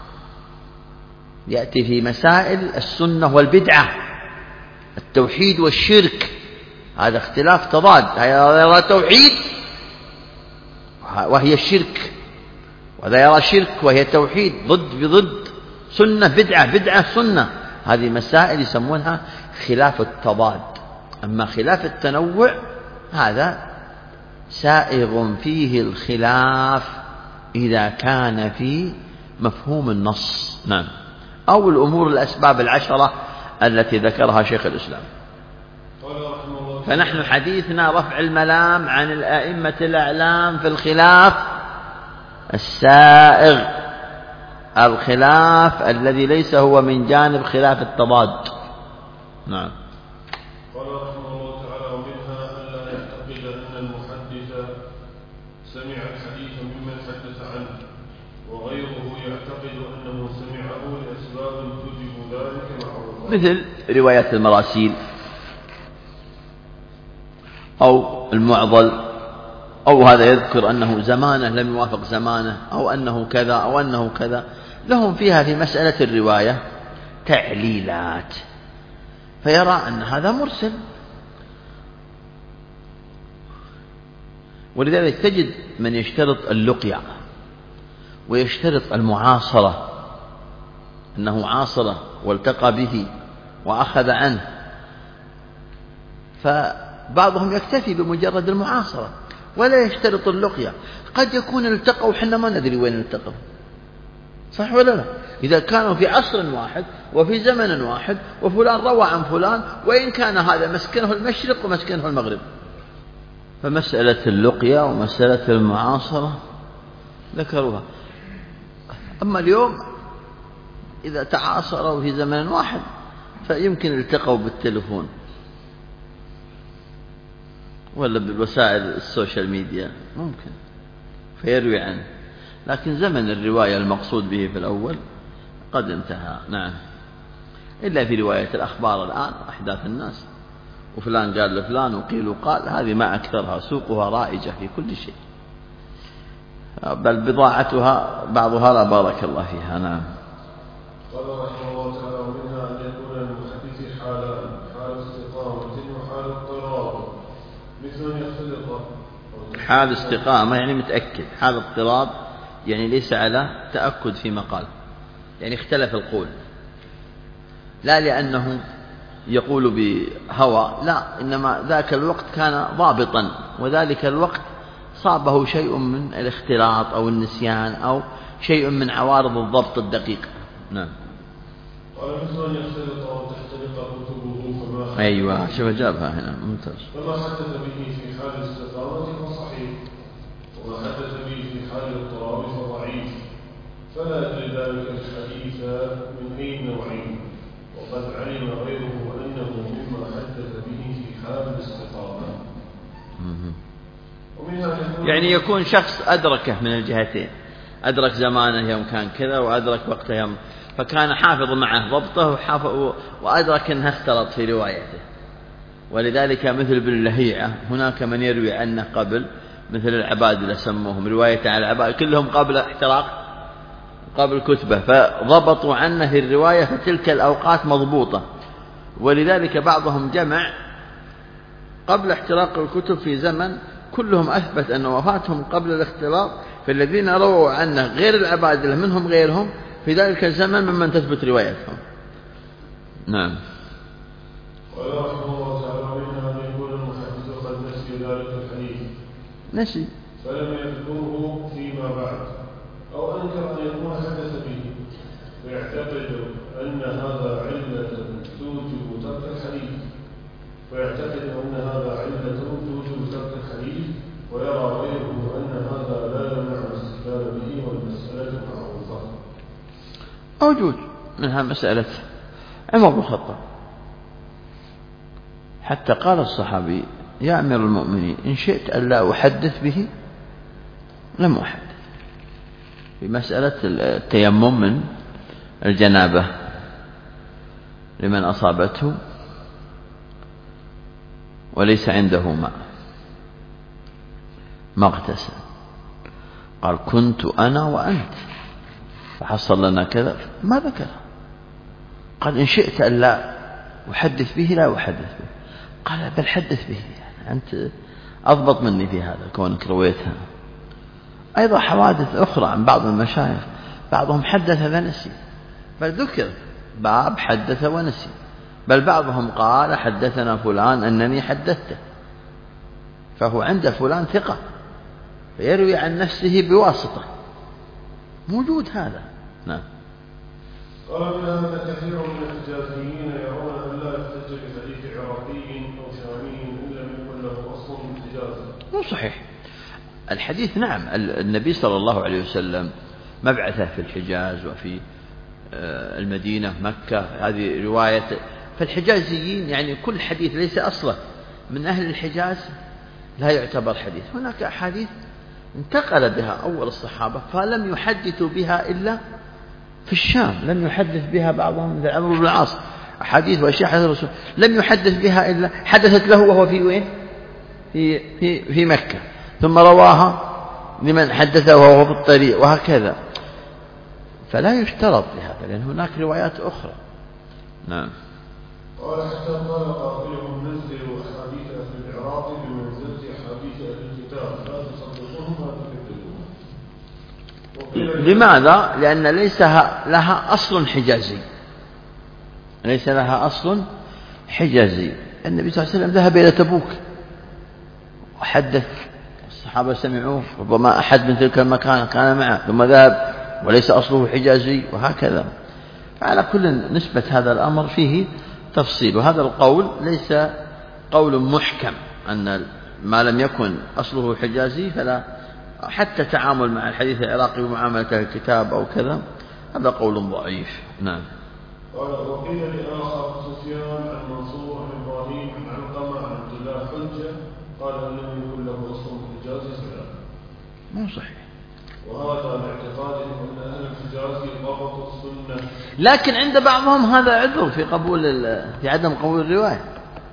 يأتي في مسائل السنة والبدعة، التوحيد والشرك، هذا اختلاف تضاد، هذا يرى توحيد وهي الشرك، وهذا يرى شرك وهي توحيد، ضد بضد، سنة بدعة بدعة سنة، هذه مسائل يسمونها خلاف التضاد. أما خلاف التنوع هذا سائغ فيه الخلاف إذا كان في مفهوم النص، نعم، أو الأمور الأسباب العشرة التي ذكرها شيخ الإسلام. فنحن حديثنا رفع الملام عن الأئمة الأعلام في الخلاف السائغ، الخلاف الذي ليس هو من جانب خلاف التضاد. نعم. قال رحمه الله تعالى: ومنها أن لا يعتقد أن المحدث سمع الحديث ممن حدث عنه، وغيره يعتقد أنه سمعه لأسباب توجب ذلك معروفة، مثل روايات المراسيل أو المعضل، أو هذا يذكر أنه زمانه لم يوافق زمانه، أو أنه كذا أو أنه كذا، لهم فيها في مسألة الرواية تعليلات، فيرى أن هذا مرسل. ولذلك تجد من يشترط اللقيا ويشترط المعاصرة، أنه عاصره والتقى به وأخذ عنه، فبعضهم يكتفي بمجرد المعاصرة ولا يشترط اللقيا. قد يكون التقوا وحنا ما ندري وين التقوا، صح ولا لا؟ إذا كانوا في عصر واحد وفي زمن واحد وفلان روى عن فلان، وإن كان هذا مسكنه المشرق ومسكنه المغرب. فمسألة اللقيا ومسألة المعاصرة ذكروها. أما اليوم إذا تعاصروا في زمن واحد فيمكن التقوا بالتلفون ولا بالوسائل السوشيال ميديا، ممكن فيروي عنه، لكن زمن الرواية المقصود به في الأول قد انتهى. نعم، إلا في رواية الأخبار الآن أحداث الناس، وفلان قال لفلان وقيل وقال، هذه ما أكثرها، سوقها رائجة في كل شيء، بل بضاعتها بعضها لا بارك الله فيها. نعم. قال رحمه الله تعالى: ومنها أن يكون للمحدث حالان، حال استقامة وحال اضطراب، مثل أن يختلط. حال استقامة يعني متأكد، حال اضطراب يعني ليس على تأكد في مقال، يعني اختلف القول، لا لأنه يقول بهوى، لا، إنما ذاك الوقت كان ضابطا، وذلك الوقت صابه شيء من الاختلاط أو النسيان أو شيء من عوارض الضبط الدقيق. نعم. قال مثل أن يختلط أو تختلط كتبه فما أيوة، شوف جابها هنا ممتاز. فما حدث به في حال الاستقامة فصحيح، وما حدث به في حال الاضطراب فضعيف، فلا يدري ذلك الحديث من أي نوعين، وقد علم غيره أنه مما حدث به في حال الاستقامة. يعني يكون شخص أدركه من الجهتين، أدرك زمانه يوم كان كذا وأدرك وقته يوم، فكان حافظ معه ضبطه وأدرك أنها اختلط في روايته. ولذلك مثل ابن اللهيعة هناك من يروي عنه قبل، مثل العبادلة سموهم رواية عن العبادلة كلهم قبل احتراق قبل كتبه، فضبطوا عنه في الرواية في تلك الأوقات مضبوطة. ولذلك بعضهم جمع قبل احتراق الكتب في زمن كلهم أثبت أن وفاتهم قبل الاختلاط، فالذين رووا عنه غير العبادلة منهم غيرهم في ذلك الزمن ممن تثبت روايتهم. نعم. ولا رحمه الله تعالى منها أن يكون المحدث قد نسي ذلك الحديث نسي فلم يذكره فيما بعد، أو أنكر أن يكون حدث به ويعتقد أن هذا علة توجب ترك الحديث ويعتقد أن هذا علة توجب ترك الحديث ويرى غيره أن هذا لا يمنع الاستدلال به والمسألة معروفة. موجود منها مسألة عمر بن الخطاب، حتى قال الصحابي يا أمير المؤمنين إن شئت ألا أحدث به لم أحدث، في مسألة التيمم من الجنابة لمن أصابته وليس عنده ماء ما اغتسل، قال كنت أنا وأنت فحصل لنا كذا ما ذكر، قال إن شئت ألا أحدث به لا أحدث به، قال بل حدث به، يعني أنت أضبط مني في هذا كونك رويتها. أيضا حوادث أخرى عن بعض المشايخ بعضهم حدث فنسي، بل ذكر باب حدث ونسي، بل بعضهم قال حدثنا فلان أنني حدثته، فهو عند فلان ثقة فيروي عن نفسه بواسطة، موجود هذا. نعم. قال بهذا كثير من الحجازيين يرون أن لا يحتج بحديث عراقي أو شامي إن لم يكن له أصل من الحجاز. مو صحيح الحديث. نعم النبي صلى الله عليه وسلم مبعثه في الحجاز وفي المدينة مكة، هذه رواية. فالحجازيين يعني كل حديث ليس أصله من أهل الحجاز لا يعتبر حديث. هناك أحاديث انتقل بها أول الصحابة فلم يحدثوا بها إلا في الشام، لم يحدث بها بعضهم مثل عمرو بن العاص، أحاديث وأشياء حدث الرسول لم يحدث بها إلا حدثت له وهو في وين؟ في في في مكة، ثم رواها لمن حدثه وهو في الطريق، وهكذا. فلا يشترط لهذا لأن هناك روايات أخرى. نعم. قال حتى قال قائلهم ننزل أحاديث أهل العراق بمنزلة أحاديث أهل الكتاب لا تصدقوهم ولا تكذبوهم. لماذا؟ لأن ليس لها أصل حجازي، ليس لها أصل حجازي. النبي صلى الله عليه وسلم ذهب إلى تبوك وحدث الصحابة سمعوه، ربما أحد من تلك المكان كان معه ثم ذهب وليس أصله حجازي، وهكذا. فعلى كل نسبة هذا الأمر فيه تفصيل، وهذا القول ليس قول محكم أن ما لم يكن أصله حجازي فلا، حتى تعامل مع الحديث العراقي ومعاملة الكتاب أو كذا هذا قول ضعيف. نعم. قال وقيل لآخر سفيان عن منصور عن إبراهيم عن علقمة عن عبد الله حجة قال أن لم يكن له أصل حجازي فلا. مو صحيح. وهذا باعتقادهم أن أهل الحجاز ضبطوا السنة، لكن عند بعضهم هذا عذر في قبول في عدم قبول الرواية،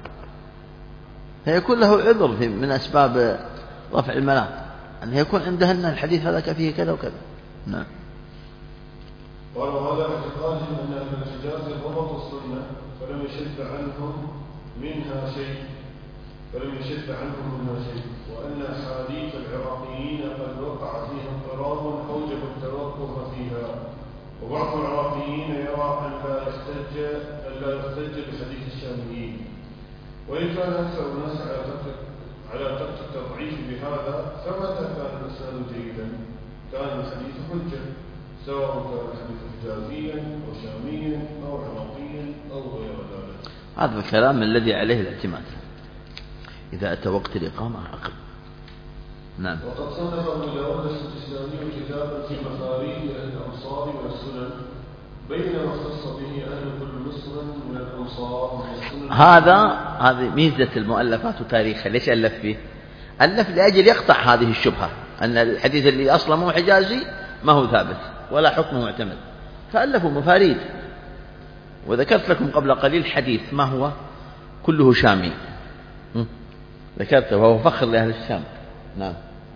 فيكون له عذر في من أسباب رفع الملام أن يكون عندهن الحديث هذا فيه كذا وكذا. نعم. قال وهذا باعتقادهم أن أهل الحجاز ضبطوا السنة فلم يشد عنهم منها شيء فلم يشد عنهم منها شيء وأن أحاديث العراقيين قد وقع فيها اضطراب أوجب التوقف فيها. وبعض العراقيين يرى أن لا يحتج لا يحتج بحديث الشاميين. وإن كان أكثر الناس على ترك على ترك التضعيف بهذا، فمتى كان الإسناد جيدا كان الحديث حجة، سواء كان الحديث حجازيا أو شاميا أو عراقيا أو غير ذلك. هذا الكلام الذي عليه الاعتماد. إذا أتى وقت الإقامة أقم. نعم. وقد صنف أبو داود السجستاني كتابا في مخاريج أهل الأمصار والسنن، بينما اختص به أهل كل مصر من الأمصار والسنن. هذا هذه ميزة المؤلفات وتاريخها. ليش ألف فيه؟ ألف لأجل يقطع هذه الشبهة أن الحديث اللي أصلا مو حجازي ما هو ثابت ولا حكمه معتمد، فألفوا مفاريد. وذكرت لكم قبل قليل حديث ما هو كله شامي، ذكرته وهو فخر لأهل الشام. نعم.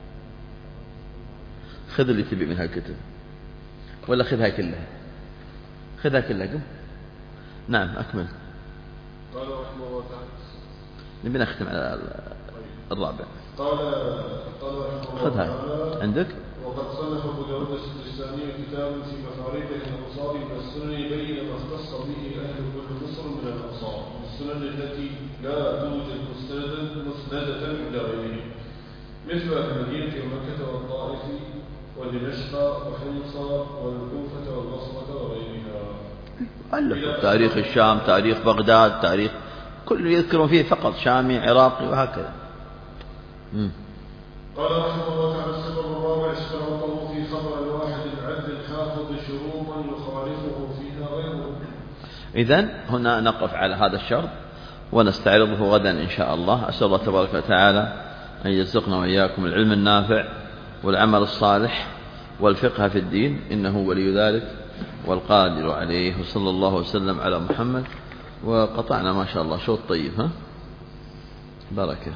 خذ اللي تبي من هالكتب ولا خذها كلها؟ خذها كلها قم. نعم أكمل. قال رحمه الله تعالى. نبي نختم على الرابع. قال قال رحمه الله خذها تعالى. عندك. وقد صنف أبو داود السجستاني كتابا في مخارج الأمصار والسنن، يبين ما اختص به أهل كل مصر من الأمصار والسنن التي لا توجد مسندة عند غيرهم، مثل المدينة ومكة والطائف ودمشق وحمص والكوفة والبصرة وغيرها. ألف تاريخ الشام، تاريخ بغداد، تاريخ كل يذكرون فيه فقط شامي عراقي وهكذا. مم. قال رحمه الله تعالى: السبب الرابع اشتراطه في خبر الواحد العدل الحافظ شروطا يخالفه فيها غيره. إذن هنا نقف على هذا الشرط ونستعرضه غدا إن شاء الله. أسأل الله تبارك وتعالى أن يرزقنا وإياكم العلم النافع والعمل الصالح والفقه في الدين، إنه ولي ذلك والقادر عليه. وصلى الله وسلم على محمد. وقطعنا ما شاء الله شوط طيب. ها بركة.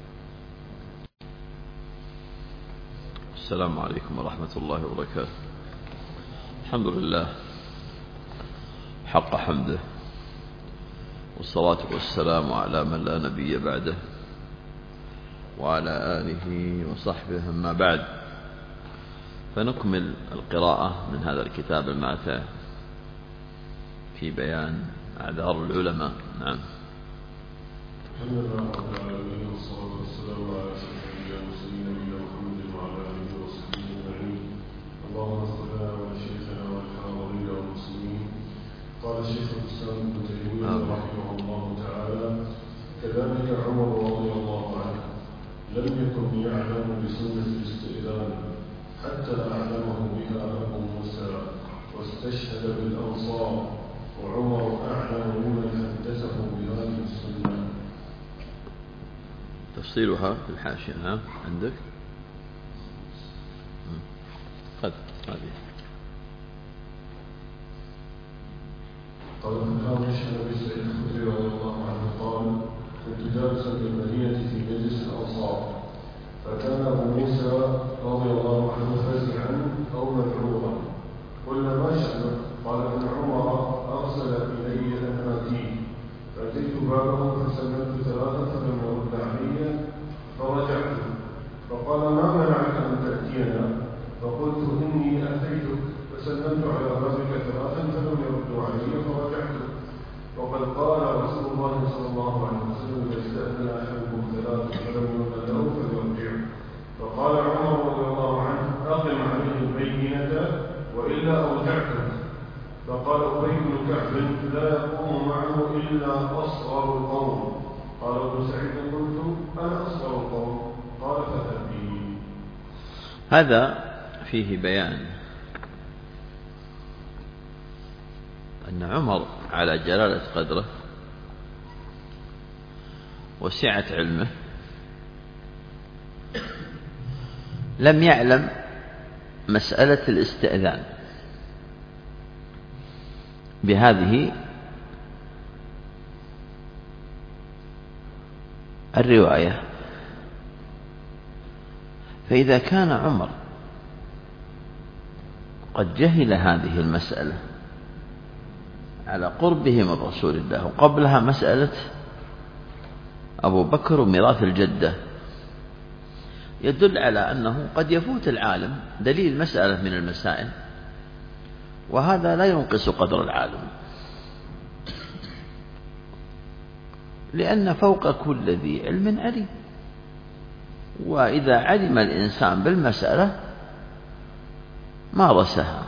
السلام عليكم ورحمة الله وبركاته. الحمد لله حق حمده، والصلاة والسلام على من لا نبي بعده وعلى آله وصحبه. أما بعد، فنكمل القراءة من هذا الكتاب الماتع في بيان أعذار العلماء. نعم. الحمد لله رب العالمين، والصلاة والسلام على أشرف الأنبياء والمرسلين نبينا محمد وعلى آله وصحبه أجمعين. اللهم اغفر لنا ولشيخنا وللحاضرين والمسلمين. قال الشيخ الإسلام ابن تيمية رحمه الله تعالى: كذلك عمر رضي الله عنه لم يكن يعلم بسنة الاستئذان حتى أعلمه بها أبو موسى واستشهد بالأنصار، وعمر أعلم ممن حدثه بهذه السنة. تفصيلها في الحاشية. ها عندك؟ خذ هذه. قال الإمام الشافعي سعيد الخدري رضي الله عنه قال: كنت جالسا بالمدينة في مجلس الأنصار، فكان أبو موسى رضي الله عنه فزعا أو مذعورا. قلنا: ما شأنه؟ قال: ابن عمر أرسل إلي أن آتيه، فأتيت بابه فسلمت ثلاثا فلم يرد علي، فرجعت فقال: ما منعك أن تأتينا؟ فقلت: إني أتيتك فسلمت على بابك ثلاثا فلم يردوا علي فرجعت. وقد قال رسول الله صلى الله عليه وسلم: إذا استأذن أحدكم ثلاثا فلم يؤذن له فليرجع. فقال عمر رضي الله عنه: أقم عليه البينة وإلا أوجعتك. فقال أبي بن كعب: لا يقوم معه إلا أصغر القوم. قال ابن سعيد: قلت: أنا أصغر القوم. قال: فذهب به. هذا فيه بيان أن عمر على جلالة قدره وسعة علمه لم يعلم مسألة الاستئذان بهذه الرواية. فإذا كان عمر قد جهل هذه المسألة على قربه من رسول الله، وقبلها مسألة أبو بكر وميراث الجدة، يدل على أنه قد يفوت العالم دليل مسألة من المسائل، وهذا لا ينقص قدر العالم. لأن فوق كل ذي علم عليم، وإذا علم الإنسان بالمسألة مارسها.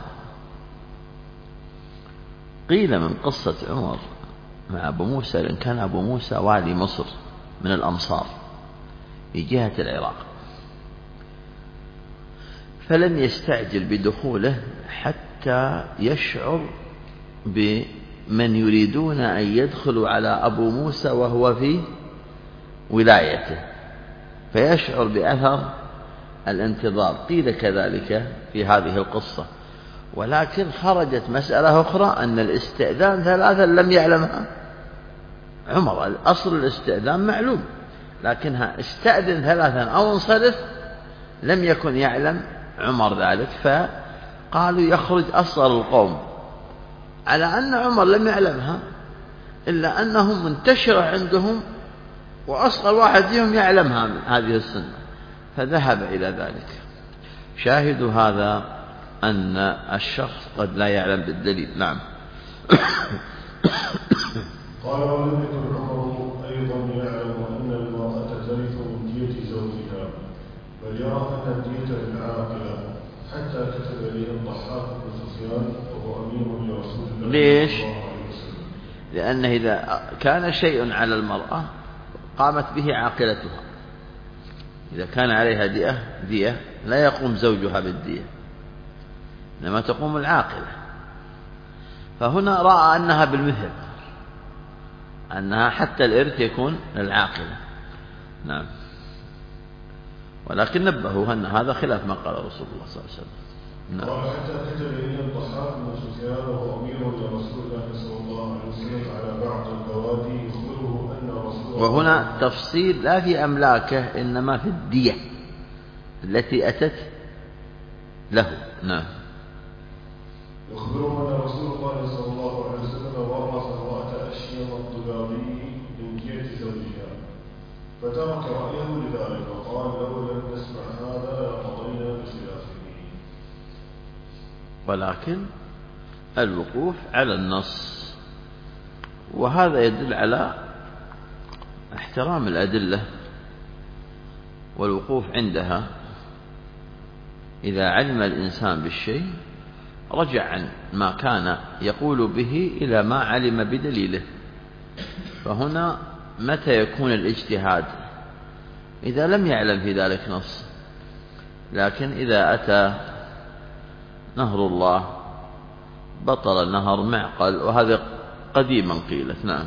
قيل من قصة عمر مع أبو موسى، لأن كان أبو موسى والي مصر من الأمصار في جهة العراق، فلم يستعجل بدخوله حتى يشعر بمن يريدون أن يدخلوا على أبو موسى وهو في ولايته، فيشعر بأثر الانتظار. قيل كذلك في هذه القصة، ولكن خرجت مسألة أخرى أن الاستئذان ثلاثا لم يعلمها عمر. أصل الاستئذان معلوم، لكنها استأذن ثلاثا أو انصرف لم يكن يعلم عمر ذلك، فقالوا يخرج أصغر القوم، على أن عمر لم يعلمها إلا أنهم منتشرة عندهم وأصغر واحد فيهم يعلمها من هذه السنة، فذهب إلى ذلك. شاهد هذا أن الشخص قد لا يعلم بالدليل. نعم. قال ولم يكن عمر أيضا يعلم أن المرأة ترث من دية زوجها، بل يرى أن الدية للعاقلة، حتى كتب إليه الضحاك بن سفيان وهو أمير لرسول الله. ليش؟ لأنه إذا كان شيء على المرأة قامت به عاقلتها، إذا كان عليها دية دية لا يقوم زوجها بالدية، إنما تقوم العاقلة. فهنا رأى أنها بالمثل، أنها حتى الإرث يكون للعاقلة. نعم. ولكن نبهوا أن هذا خلاف ما قال رسول الله صلى الله عليه وسلم. نعم. قال حتى كتب إليه الضحاك بن سفيان وهو أمير لرسول الله صلى الله عليه وسلم على بعض البوادي يخبره أن رسول الله. وهنا تفصيل لا في أملاكه إنما في الدية التي أتت له. نعم. يخبره أن رسول الله صلى الله عليه وسلم ورث امرأة أشيم الضبابي من دية زوجها، فترك رأيه لذلك وقال لو لم نسمع هذا لقضينا بخلافه. ولكن الوقوف على النص، وهذا يدل على احترام الأدلة والوقوف عندها. إذا علم الإنسان بالشيء رجع عن ما كان يقول به إلى ما علم بدليله. فهنا متى يكون الاجتهاد؟ إذا لم يعلم في ذلك نص. لكن إذا أتى نهر الله بطل نهر معقل، وهذا قديما قيلت. نعم.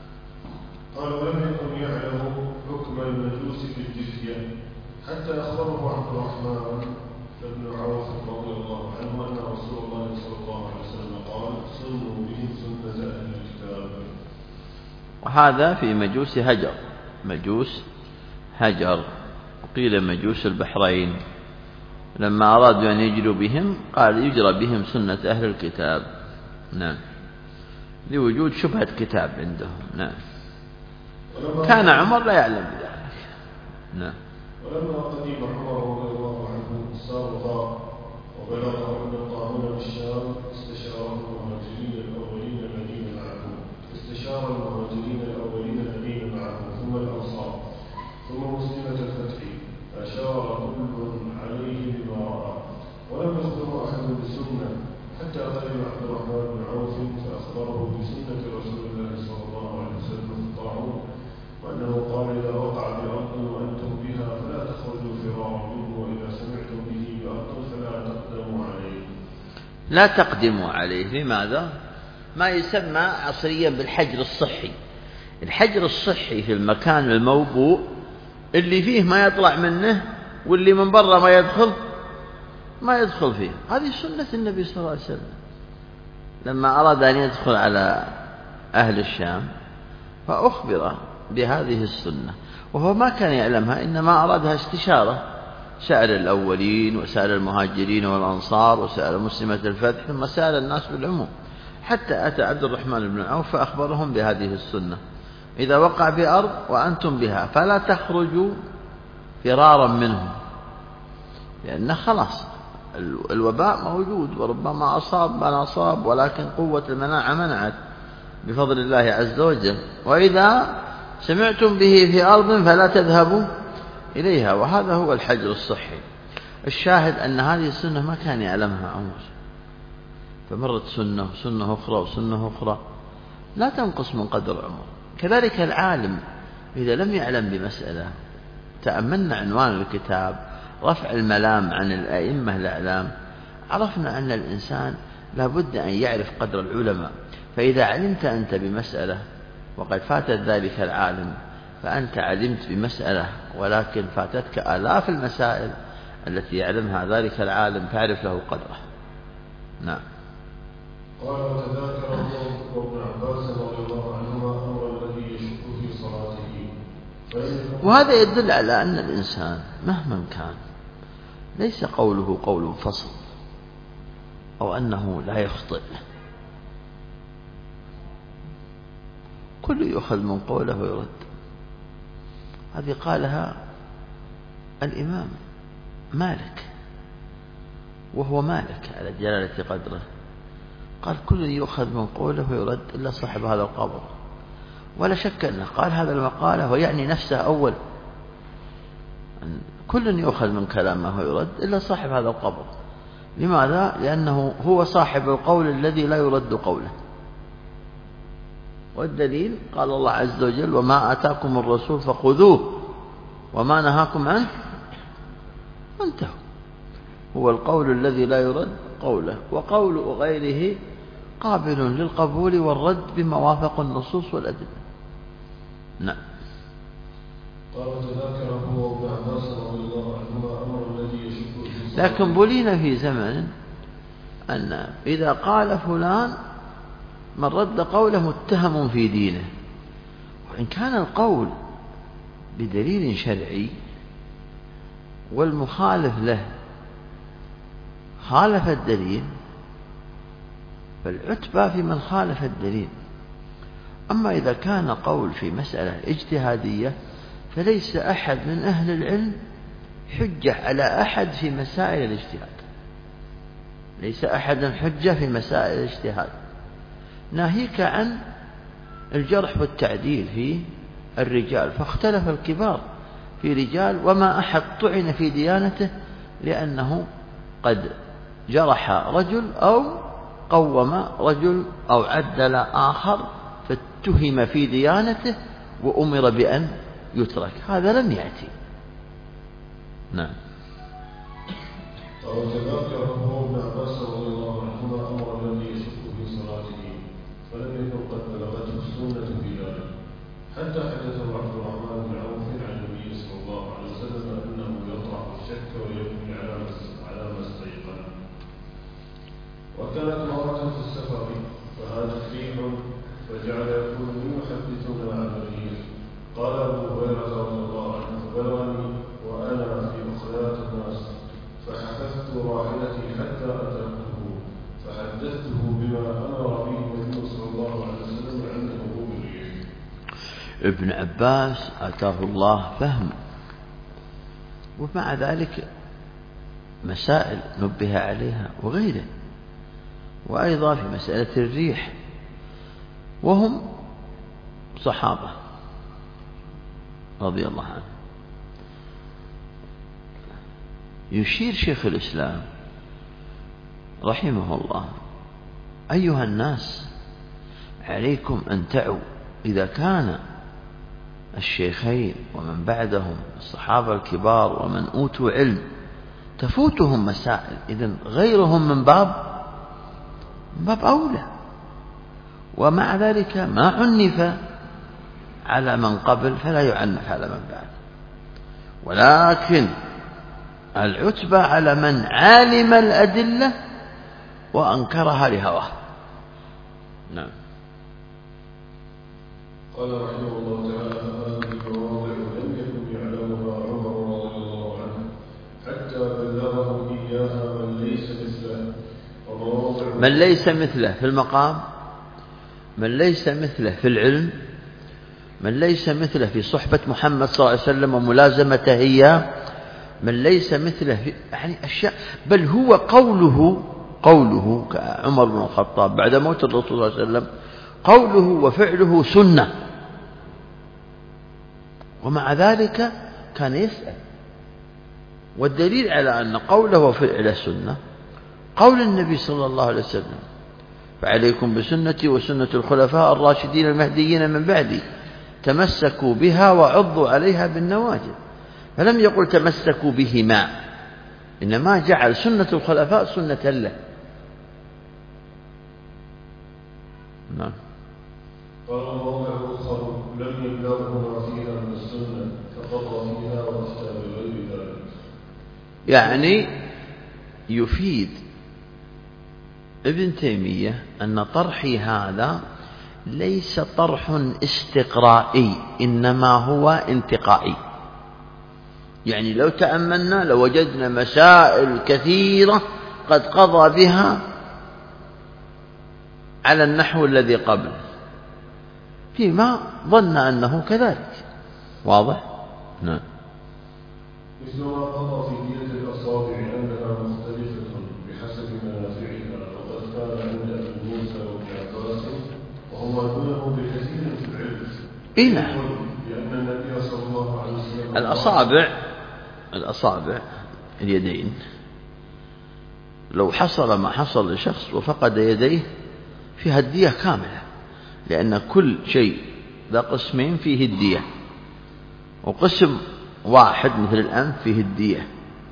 قال ولم يكن يعلم حكم المجوس في الجزية حتى أخبره عبد الرحمن بن عوف رضي الله عنه أن رسول الله صلى الله عليه وسلم قال سنوا بهم سنة أهل الكتاب. وهذا في مجوس هجر، مجوس هجر، وقيل مجوس البحرين، لما أرادوا أن يجروا بهم قال يجرى بهم سنة أهل الكتاب. نعم. لوجود شبهة كتاب عندهم. نعم. كان عمر لا يعلم بذلك. نعم. ولما قدم عمر رضي الله عنه سارغا وبلغ أن الطاعون بالشام استشار المهاجرين الأولين الذين معه استشار المهاجرين الأولين الذين معه ثم الأنصار ثم مسلمة الفتح، فأشار كل عليه بما رأى، ولم يخبر أحد بسنة حتى قدم عبد الرحمن بن عوف فأخبره بسنة رسول الله صلى الله عليه وسلم في الطاعون، وأنه قال إذا وقع بأرض وأنتم بها فلا تخرجوا فرارا منه، وإذا سمعتم به بأرض فلا تقدموا عليه. لا تقدموا عليه. لماذا؟ ما يسمى عصريا بالحجر الصحي. الحجر الصحي في المكان الموبوء اللي فيه ما يطلع منه واللي من برا ما يدخل ما يدخل فيه. هذه سنة النبي صلى الله عليه وسلم لما أراد أن يدخل على أهل الشام فأخبر بهذه السنة، وهو ما كان يعلمها، إنما أرادها استشارة، سأل الأولين وسأل المهاجرين والأنصار وسأل مسلمة الفتح ثم سأل الناس بالعموم، حتى أتى عبد الرحمن بن عوف فأخبرهم بهذه السنة: إذا وقع بأرض وأنتم بها فلا تخرجوا فرارا منهم، لأن خلاص الوباء موجود وربما أصاب من أصاب، ولكن قوة المناعة منعت بفضل الله عز وجل. وإذا سمعتم به في أرض فلا تذهبوا إليها. وهذا هو الحجر الصحي. الشاهد أن هذه السنة ما كان يعلمها عمر، فمرت سنة وسنة أخرى وسنة أخرى، لا تنقص من قدر عمر. كذلك العالم إذا لم يعلم بمسألة، تأملنا عنوان الكتاب رفع الملام عن الأئمة الأعلام، عرفنا أن الإنسان لابد أن يعرف قدر العلماء. فإذا علمت أنت بمسألة وقد فاتت ذلك العالم، فأنت علمت بمسألة ولكن فاتتك آلاف المسائل التي يعلمها ذلك العالم، تعرف له قدره. نعم. قال وتذاكر ابن عباس رضي الله عنهما أمر الذي يشك في صلاته. وهذا يدل على أن الإنسان مهما كان ليس قوله قول فصل أو أنه لا يخطئ، كل يؤخذ من قوله ويرد. هذه قالها الإمام مالك، وهو مالك على جلالة قدره، قال كل يؤخذ من قوله ويرد إلا صاحب هذا القبر. ولا شك أنه قال هذا المقالة ويعني نفسه أول، كل يؤخذ من كلامه ويرد إلا صاحب هذا القبر. لماذا؟ لأنه هو صاحب القول الذي لا يرد قوله. والدليل قال الله عز وجل وما آتاكم الرسول فخذوه وما نهاكم عنه فانتهوا. هو القول الذي لا يرد قوله، وقول غيره قابل للقبول والرد بما وافق النصوص والأدلة. نعم. قال تذاكره ابن عباس رضي الله عنهما أمر الذي يشك في. لكن بلينا في زمن أن إذا قال فلان من رد قوله متهم في دينه، وإن كان القول بدليل شرعي والمخالف له خالف الدليل، فالعتبى في من خالف الدليل. أما إذا كان قول في مسألة اجتهادية فليس أحد من أهل العلم حجة على أحد في مسائل الاجتهاد، ليس أحد حجة في مسائل الاجتهاد، ناهيك عن الجرح والتعديل في الرجال، فاختلف الكبار في رجال وما أحد طعن في ديانته لأنه قد جرح رجل أو قوم رجل أو عدل آخر فاتهم في ديانته وأمر بأن يترك. هذا لم يأتي. نعم. وتذاكره ابن عباس رضي الله عنهما أمر الذي يشك في صلاته فلم يكن قد بلغته السنة بذلك، حتى حدثه عبد الرحمن بن عوف عن النبي صلى الله عليه وسلم أنه يطرح الشك ويبني على ما استيقن. وكانت مرة في السفر فهاجت ريح فجعل يقول من يحدثنا عن الريح؟ قال أبو هريرة رضي الله عنه فبلغني وأنا في أخريات الناس فحفظت راحلتي حتى أدركته فحدثته بما أمر به النبي صلى الله عليه وسلم عند هبوب الريح. ابن عباس آتاه الله فهم، ومع ذلك مسائل نبه عليها وغيره، وأيضا في مسألة الريح، وهم صحابة رضي الله عنهم. يشير شيخ الإسلام رحمه الله أيها الناس عليكم أن تعوا إذا كان الشيخين ومن بعدهم الصحابة الكبار ومن أوتوا علم تفوتهم مسائل، إذن غيرهم من باب من باب أولى. ومع ذلك ما عنف على من قبل فلا يعنف على من بعد، ولكن العتبى على من علم الأدلة وأنكرها لهواه. نعم. قال رحمه الله تعالى هذه المواضع لم يكن يعلمها عمر رضي الله عنه حتى بلغه إياها من ليس مثله. من ليس مثله في المقام، من ليس مثله في العلم، من ليس مثله في صحبة محمد صلى الله عليه وسلم وملازمته إياه، من ليس مثله في يعني أشياء، بل هو قوله قوله كعمر بن الخطاب بعد موت الرسول صلى الله عليه وسلم قوله وفعله سنة، ومع ذلك كان يسأل. والدليل على أن قوله وفعل السنة قول النبي صلى الله عليه وسلم: فعليكم بسنتي وسنة الخلفاء الراشدين المهديين من بعدي تمسكوا بها وعضوا عليها بالنواجذ. فلم يقل تمسكوا بهما، إنما جعل سنة الخلفاء سنة له. نعم. قال موضع آخر: لم يبلغه ما فيها من السنة فقضى فيها وافتى بغير ذلك. يعني يفيد ابن تيمية أن طرحي هذا ليس طرح استقرائي، إنما هو انتقائي. يعني لو تأملنا لوجدنا مسائل كثيرة قد قضى بها على النحو الذي قبل، فيما ظن أنه كذلك. واضح؟ نعم. مثل ما قضى في دية الأصابع أنها مختلفة بحسب منافعها، وقد كان عند أبي موسى وابن عباس وهما دونه بكثير في العلم. إيه نعم. لأن النبي صلى الله عليه وسلم الأصابع الأصابع اليدين لو حصل ما حصل لشخص وفقد يديه فيها الدية كاملة، لأن كل شيء ذا قسمين فيه الدية، وقسم واحد مثل الأنف فيه الدية.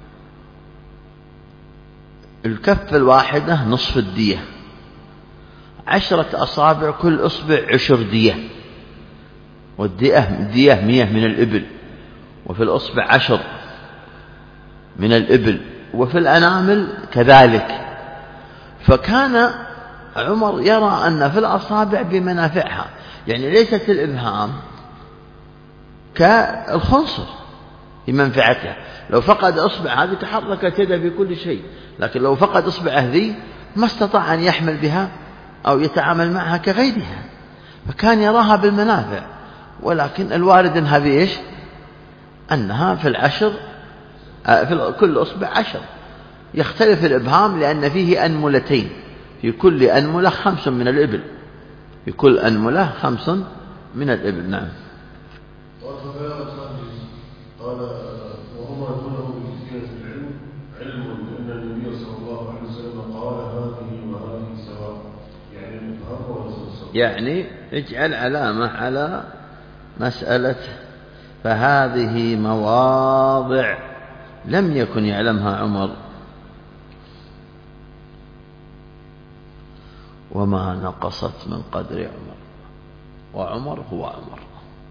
الكف الواحدة نصف الدية، عشرة أصابع كل أصبع عشر دية، والدية دية مية من الإبل، وفي الأصبع عشر من الإبل، وفي الأنامل كذلك. فكان عمر يرى أن في الأصابع بمنافعها، يعني ليست الإبهام كالخنصر في منفعتها. لو فقد أصبع هذه تحركت يده بكل شيء، لكن لو فقد أصبع هذه ما استطاع أن يحمل بها أو يتعامل معها كغيرها، فكان يراها بالمنافع. ولكن الوارد أنها بإيش؟ أنها في العشر في كل أصبع عشر. يختلف الإبهام لأن فيه أنملتين، في كل أنملة خمس من الإبل، في كل أنملة خمس من الإبل. نعم. قال وهما دونه بكثير في العلم علم بأن النبي صلى الله عليه وسلم قال هذه وهذه سواء، يعني الإبهام والخنصر. يعني اجعل علامة على مسألة فهذه مواضع لم يكن يعلمها عمر، وما نقصت من قدر عمر، وعمر هو عمر،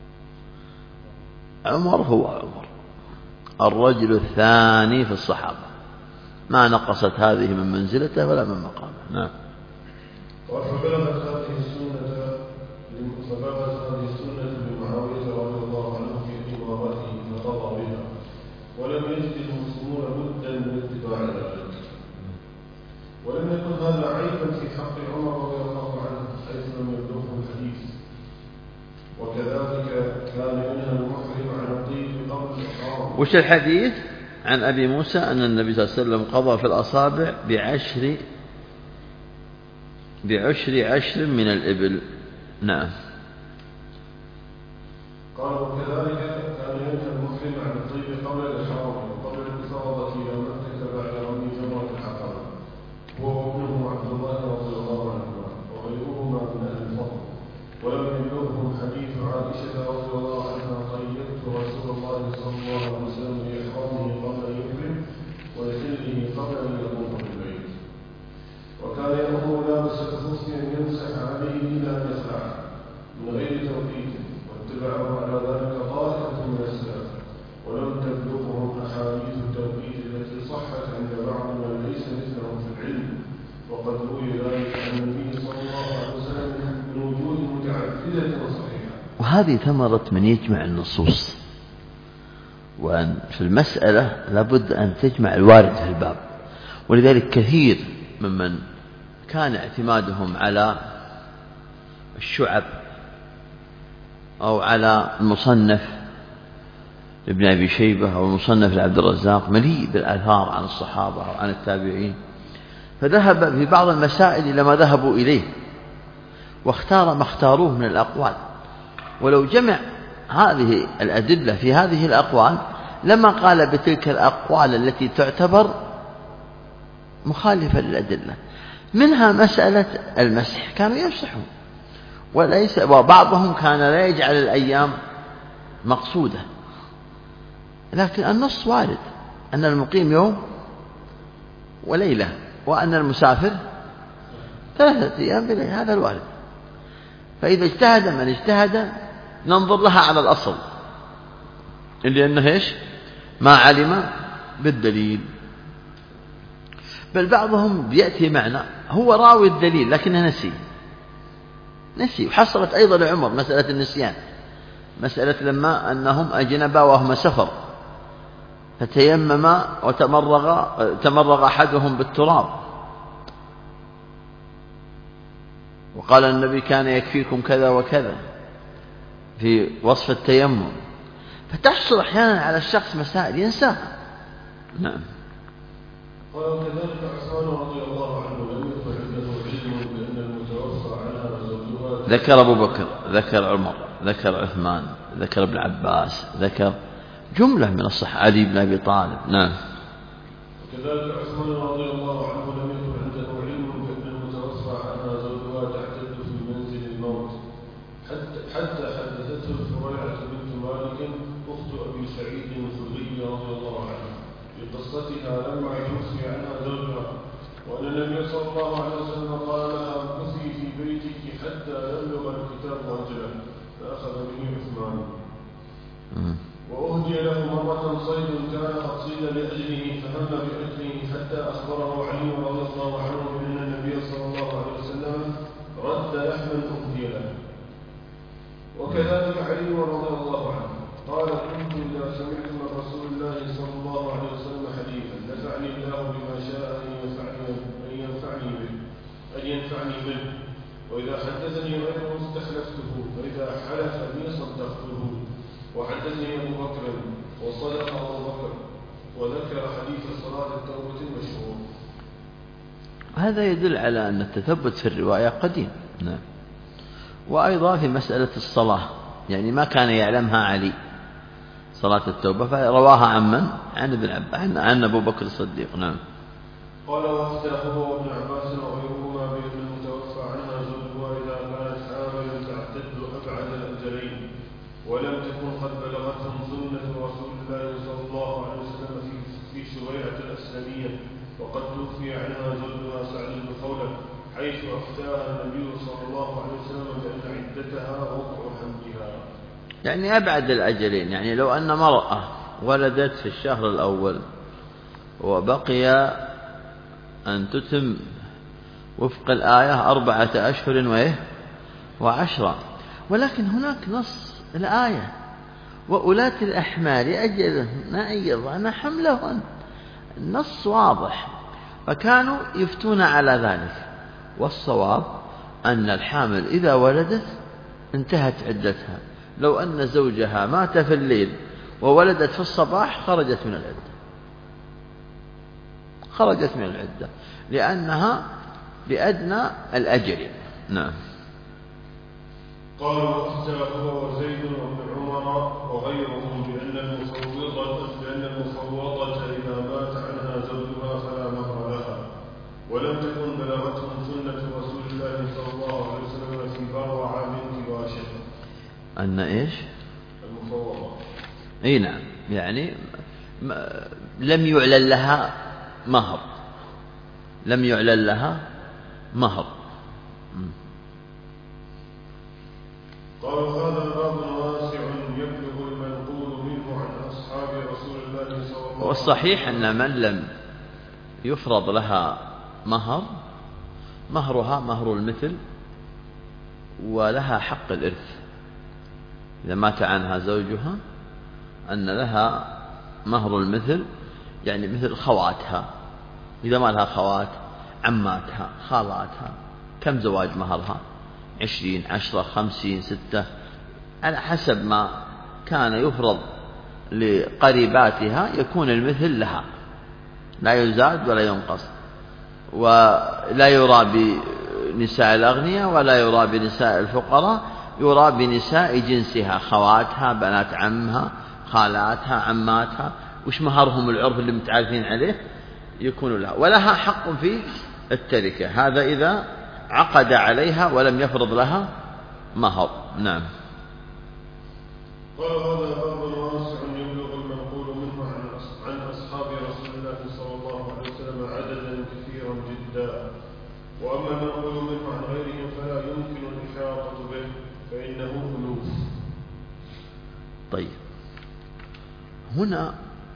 عمر هو عمر الرجل الثاني في الصحابة، ما نقصت هذه من منزلته ولا من مقامه. نعم. فبلغت هذه السنة فبلغت هذه السنة لمعاوية رضي الله عنه في إمارته فقضى بها، ولم يجد المسلمون بدا من اتباع ذلك. ولم يكن هذا عيبا في حق عمر رضي الله عنه حيث لم يبلغه الحديث. وكذلك كان ينهى المحرم عن الطيب قبل الإحرام. وش الحديث عن أبي موسى أن النبي صلى الله عليه وسلم قضى في الأصابع بعشر بعشر عشر من الإبل. نعم. قال وكذلك كان ينهى المحرم عن الطيب قبل الإحرام وقبل الإفاضة إلى مكة بعد رمي جمرة العقبة، هو وابنه عبد الله رضي الله عنهما وغيرهما من أهل الفضل. ولم يبلغهم حديث عائشة رضي الله عنها قيدت رسول الله صلى الله عليه وسلم بإحرامه قبل أن يحرم ويحله قبل أن يقوم بالبيت. وكان يأمر لابس الخف أن يمسح عليه إلى أن يخلعه من غير توقيت، واتبعه على ذلك طائفة من السلف. ولم تبلغهم أحاديث التوقيت التي صحت عند بعض من ليس مثلهم في العلم، وقد روي ذلك عن النبي صلى الله عليه وسلم من وجوه متعددة وصحيحة. وهذه ثمرة من يجمع النصوص، وأن في المسألة لابد أن تجمع الوارد في الباب. ولذلك كثير ممن كان اعتمادهم على الشعب أو على المصنف ابن أبي شيبة أو المصنف لعبد الرزاق مليء بالآثار عن الصحابة أو عن التابعين، فذهب في بعض المسائل إلى ما ذهبوا إليه واختار ما اختاروه من الأقوال. ولو جمع هذه الأدلة في هذه الأقوال لما قال بتلك الأقوال التي تعتبر مخالفة للأدلة. منها مسألة المسح، كانوا يمسحون، وليس وبعضهم كان لا يجعل الأيام مقصودة، لكن النص وارد أن المقيم يوم وليلة وأن المسافر ثلاثة أيام بليلة، هذا الوارد. فإذا اجتهد من اجتهد ننظر لها على الأصل اللي أنه إيش؟ ما علم بالدليل. بل بعضهم بيأتي معنا هو راوي الدليل لكنه نسي نسي وحصلت أيضا لعمر مسألة النسيان، مسألة لما أنهم أجنبا وهم سفر فتيمم وتمرغ تمرغ أحدهم بالتراب، وقال النبي كان يكفيكم كذا وكذا في وصف التيمم. فتحصل أحيانا على الشخص مسائل ينساها. نعم. وكذلك عثمان رضي الله عنه لم يكن عنده علم بأن المتوفى عنها زوجها. ذكر أبو بكر، ذكر عمر، ذكر عثمان، ذكر ابن عباس، ذكر جملة من الصحابة، علي بن أبي طالب. نعم. وكذلك عثمان رضي الله عنه لم يكن عنده علم بأن المتوفى عنها زوجها تعتد في منزل الموت، حتى حتى حدثته فريعة بنت مالك أخت أبي سعيد الخدري رضي الله عنه بقصتها لما توفي عنها زوجها، وأن النبي صلى الله عليه وسلم قال لها امكثي في بيتك حتى يبلغ الكتاب أجله، فأخذ به عثمان. وأهدي له مرة صيد كان قد صيد لأجله فهم بأكله حتى أخبره علي رضي الله عنه بأن النبي صلى الله عليه وسلم رد لحما أهدي له. وكذلك علي رضي الله عنه قال كنت إذا سمعت من رسول الله صلى الله عليه وسلم حديثا نفعني الله بما شاء أن ينفعني, أن ينفعني به أن ينفعني به، وإذا حدثني غيره استخلفته، فإذا حلف بي صدقته. وحدثني أبو بكر وصدق أبو بكر، وذكر حديث صلاة التوبة المشهور. هذا يدل على أن التثبت في الرواية قديم. نعم. وأيضا في مسألة الصلاة، يعني ما كان يعلمها علي صلاة التوبة فرواها عن من؟ عن ابن عباس، عن أبو بكر الصديق. نعم. قال واختلف هو وابن عباس وغيرهما بأن المتوفى عنها زوجها إذا كانت حاملا تعتد أبعد الأجلين، ولم تكن قد بلغتهم سنة رسول الله صلى الله عليه وسلم في في سويعة الأسلمية، وقد توفي عنها زوجها سعد بن خولة، حيث أفتاها النبي صلى الله عليه وسلم بأن عدتها وقع حملها. يعني أبعد الأجلين، يعني لو أن مرأة ولدت في الشهر الأول وبقي أن تتم وفق الآية أربعة أشهر وإيه وعشرة، ولكن هناك نص الآية وأولاة الأحمال أجلهن أن يضعن حملهن، النص واضح، فكانوا يفتون على ذلك. والصواب أن الحامل إذا ولدت انتهت عدتها، لو أن زوجها مات في الليل وولدت في الصباح خرجت من العدة، خرجت من العدة لأنها بأدنى الأجل. نعم. قال واختلف هو وزيد وابن عمر وغيرهم بأن المفوضة بأن المفوضة إذا مات عنها زوجها فلا مهر لها، ولم تكن بلغتهم سنة رسول الله صلى الله عليه وسلم في بروعة بنت واشق. أن إيش؟ المفوضة. أي نعم، يعني لم يعلن لها مهر، لم يعلن لها مهر. قال هذا باب واسع يبلغ المنقول منه عن أصحاب رسول الله صلى الله عليه وسلم. والصحيح أن من لم يفرض لها مهر مهرها مهر المثل، ولها حق الإرث إذا مات عنها زوجها، أن لها مهر المثل، يعني مثل خواتها، إذا ما لها خوات عماتها خالاتها، كم زواج مهرها؟ عشرين، عشرة، خمسين، ستة، على حسب ما كان يفرض لقريباتها يكون المثل لها، لا يزاد ولا ينقص، ولا يرى بنساء الأغنياء ولا يرى بنساء الفقراء، يرى بنساء جنسها، خواتها، بنات عمها، خالاتها، عماتها، وش مهرهم العرف اللي متعارفين عليه يكون لها، ولها حق في التركة. هذا إذا عقد عليها ولم يفرض لها مهر. نعم. قال هذا باب واسع يبلغ المنقول منه عن أصحاب رسول الله صلى الله عليه وسلم عددا كثيرا جدا، وأما المنقول منه عن غيرهم فلا يمكن الإحاطة به فإنه ألوف. طيب، هنا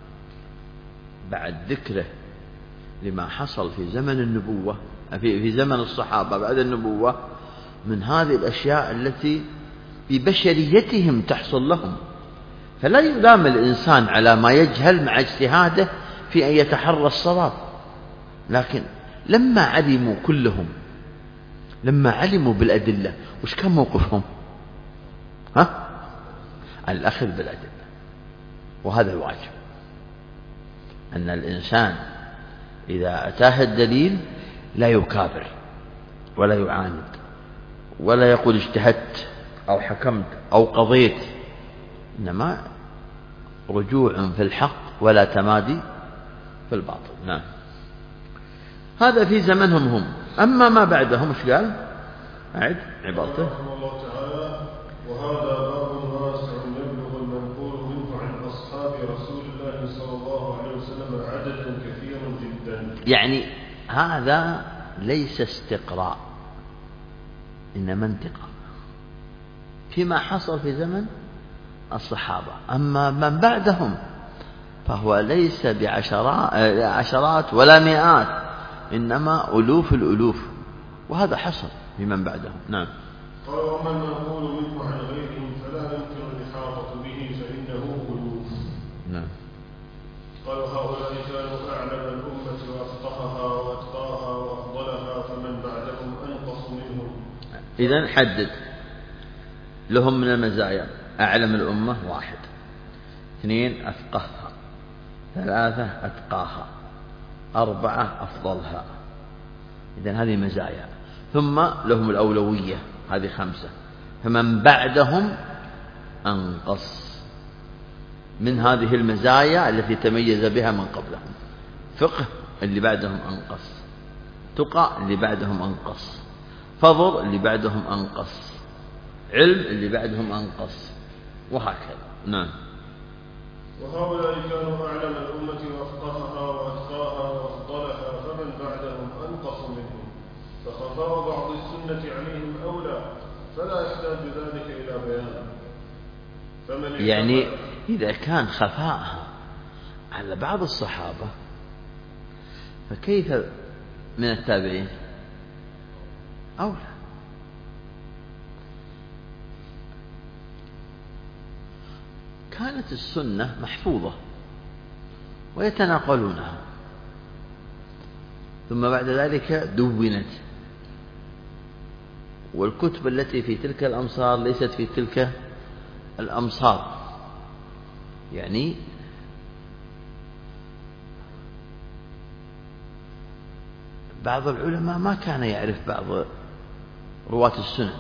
بعد ذكره لما حصل في زمن النبوة في في زمن الصحابة بعد النبوة من هذه الأشياء التي ببشريتهم تحصل لهم، فلا يلام الإنسان على ما يجهل مع اجتهاده في أن يتحرى الصواب. لكن لما علموا كلهم لما علموا بالأدلة وش كان موقفهم؟ ها؟ الأخذ بالأدلة. وهذا الواجب، أن الإنسان إذا أتاه الدليل لا يكابر ولا يعاند ولا يقول اجتهدت أو حكمت أو قضيت، إنما رجوع في الحق ولا تمادي في الباطل. نعم. هذا في زمنهم هم. أما ما بعدهم مش قال؟ أعد عبارته. رحمه الله تعالى: وهذا باب واسع يبلغ المنقول منه عن أصحاب رسول الله صلى الله عليه وسلم عددا كثيرا جدا. يعني هذا ليس استقراء إنما انتقاء فيما حصل في زمن الصحابة. أما من بعدهم فهو ليس بعشرات ولا مئات، إنما ألوف الألوف، وهذا حصل في من بعدهم. نعم. قال: وأما المنقول منه عن غيرهم فلا يمكن الإحاطة به فإنه ألوف. نعم. قال: هؤلاء كانوا أعلم الأمة وأفقهها وأتقاها وأفضلها، فمن بعدهم أنقص منهم. إذن حدد لهم من المزايا: أعلم الأمة واحد، اثنين أفقهها، ثلاثة أتقاها، أربعة أفضلها. إذن هذه مزايا. ثم لهم الأولوية، هذه خمسة. فمن بعدهم أنقص من هذه المزايا التي تميز بها من قبلهم. فقه اللي بعدهم أنقص، تقى اللي بعدهم أنقص، فضل اللي بعدهم أنقص، علم اللي بعدهم أنقص، وهكذا. نعم. وهؤلاء كانوا أعلم الأمة وأفقهها وأتقاها وأفضلها، فمن بعدهم أنقص منهم، فخفاء بعض السنة عليهم أولى، فلا يحتاج ذلك إلى بيان. فمن يعني إذا كان خفاءها على بعض الصحابة فكيف من التابعين؟ أولى. كانت السنة محفوظة ويتناقلونها، ثم بعد ذلك دونت، والكتب التي في تلك الأمصار ليست في تلك الأمصار. يعني بعض العلماء ما كان يعرف بعض رواة السنن،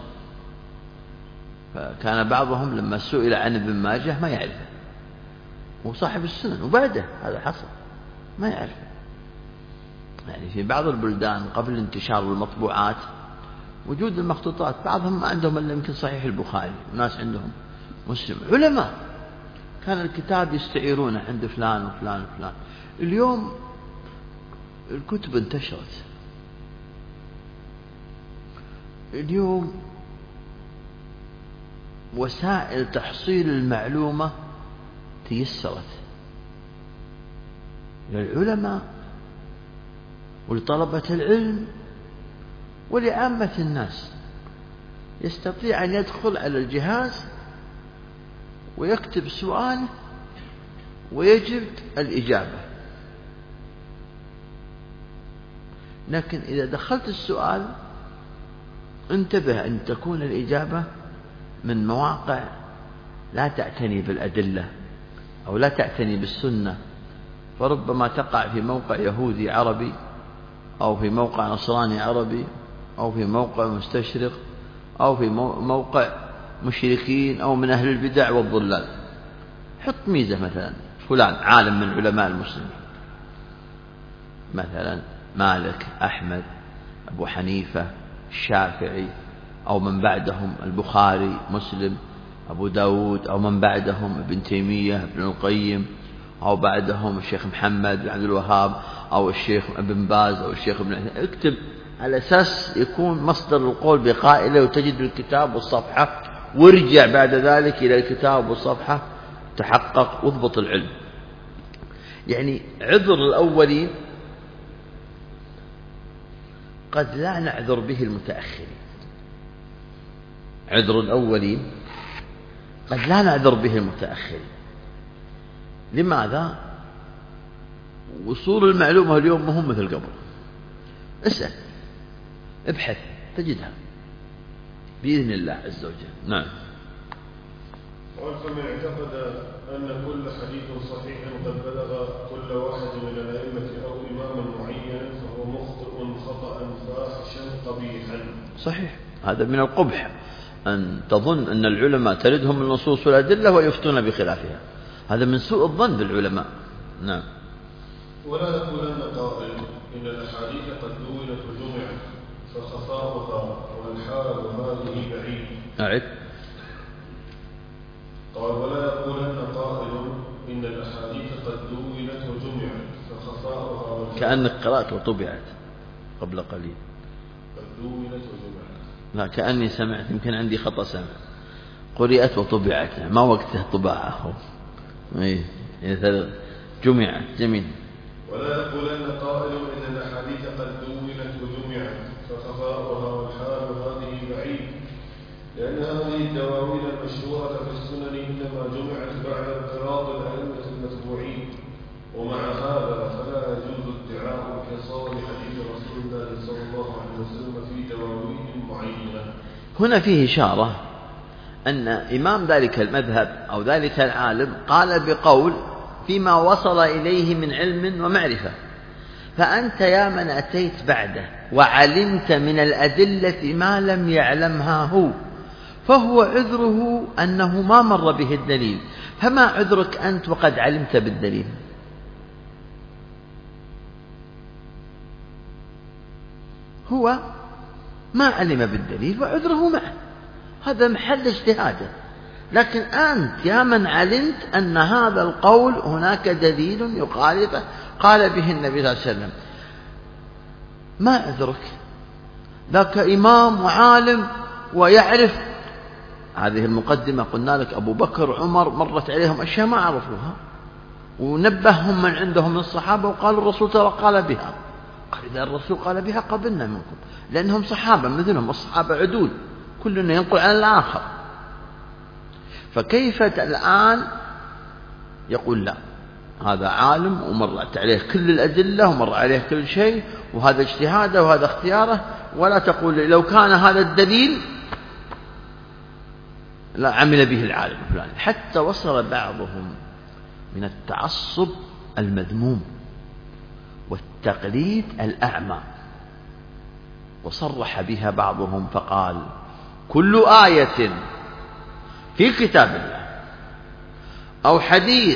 فكان بعضهم لما سئل عن ابن ماجه ما يعرفه، وصاحب السنن، وبعده هذا حصل ما يعرفه. يعني في بعض البلدان قبل انتشار المطبوعات وجود المخطوطات، بعضهم ما عندهم إلا يمكن صحيح البخاري، وناس عندهم مسلم. علماء كان الكتاب يستعيرونه عند فلان وفلان وفلان. اليوم الكتب انتشرت، اليوم وسائل تحصيل المعلومة تيسرت للعلماء ولطلبة العلم ولعامة الناس. يستطيع أن يدخل على الجهاز ويكتب سؤال ويجد الإجابة. لكن إذا دخلت السؤال انتبه أن تكون الإجابة من مواقع لا تعتني بالأدلة أو لا تعتني بالسنة، فربما تقع في موقع يهودي عربي أو في موقع نصراني عربي أو في موقع مستشرق أو في موقع مشركين أو من أهل البدع والضلال. حط ميزة مثلا فلان عالم من علماء المسلمين، مثلا مالك، أحمد، أبو حنيفة، الشافعي، أو من بعدهم البخاري، مسلم، أبو داود، أو من بعدهم ابن تيمية، ابن القيم، أو بعدهم الشيخ محمد بن عبد الوهاب، أو الشيخ ابن باز، أو الشيخ ابن عثيمين. اكتب على أساس يكون مصدر القول بقائله وتجد الكتاب والصفحة، وارجع بعد ذلك إلى الكتاب والصفحة، تحقق واضبط العلم. يعني عذر الأولين قد لا نعذر به المتأخرين. عذر الأولين قد لا نعذر به المتأخرين. لماذا؟ وصول المعلومة اليوم مهم مثل قبل. اسأل، ابحث، تجدها بإذن الله عز وجل. نعم. ومن اعتقد أن كل حديث صحيح قد بلغ كل واحد من الأئمة أو إماما معينا فهو مخطئ خطأ فاحشا قبيحا. صحيح، هذا من القبح أن تظن أن العلماء تردهم النصوص والأدلة ويفتون بخلافها، هذا من سوء الظن بالعلماء. نعم. ولا يقولن قائل إن الأحاديث قد دونت وجمعت فخفاؤها والحال هذه بعيد. أعد. قال ولا يقولن قائل إن الأحاديث قد دونت وجمعت فخفاؤها والحال. كأنك قرأت وطبعت قبل قليل. قد دونت وجمعت. لا، كأني سمعت، يمكن عندي خطأ سمع. قرئت وطبعت، ما وقته طباعه. إيه جمعت. جميل. ولا يقولن قائل إن الأحاديث قد دونت وجمعت فخفاؤها والحال هذه بعيد، لأن هذه الدواوين المشهورة في السنن إنما جمعت بعد انقراض الأئمة المتبوعين، ومع هذا فلا يجوز ادعاء انحصار حديث رسول الله صلى الله عليه وسلم في دواوين معينة. هنا فيه إشارة أن إمام ذلك المذهب أو ذلك العالم قال بقول فيما وصل إليه من علم ومعرفة، فأنت يا من أتيت بعده وعلمت من الأدلة ما لم يعلمها هو، فهو عذره أنه ما مر به الدليل. فما عذرك أنت وقد علمت بالدليل؟ هو ما علم بالدليل وعذره معه، هذا محل اجتهاده. لكن أنت يا من علمت أن هذا القول هناك دليل يخالفه قال به النبي صلى الله عليه وسلم، ما عذرك؟ ذاك إمام وعالم ويعرف. هذه المقدمة قلنا لك أبو بكر وعمر مرت عليهم أشياء ما عرفوها، ونبههم من عندهم من الصحابة وقالوا الرسول ترى قال بها. قال إذا الرسول قال بها قبلنا منكم، لأنهم صحابة مثلهم، الصحابة عدول كلنا ينقل عن الآخر. فكيف الآن يقول لا، هذا عالم ومرت عليه كل الأدلة ومر عليه كل شيء، وهذا اجتهاده وهذا اختياره، ولا تقول لو كان هذا الدليل لا عمل به العالم الفلاني. حتى وصل بعضهم من التعصب المذموم والتقليد الأعمى، وصرح بها بعضهم فقال كل آية في كتاب الله أو حديث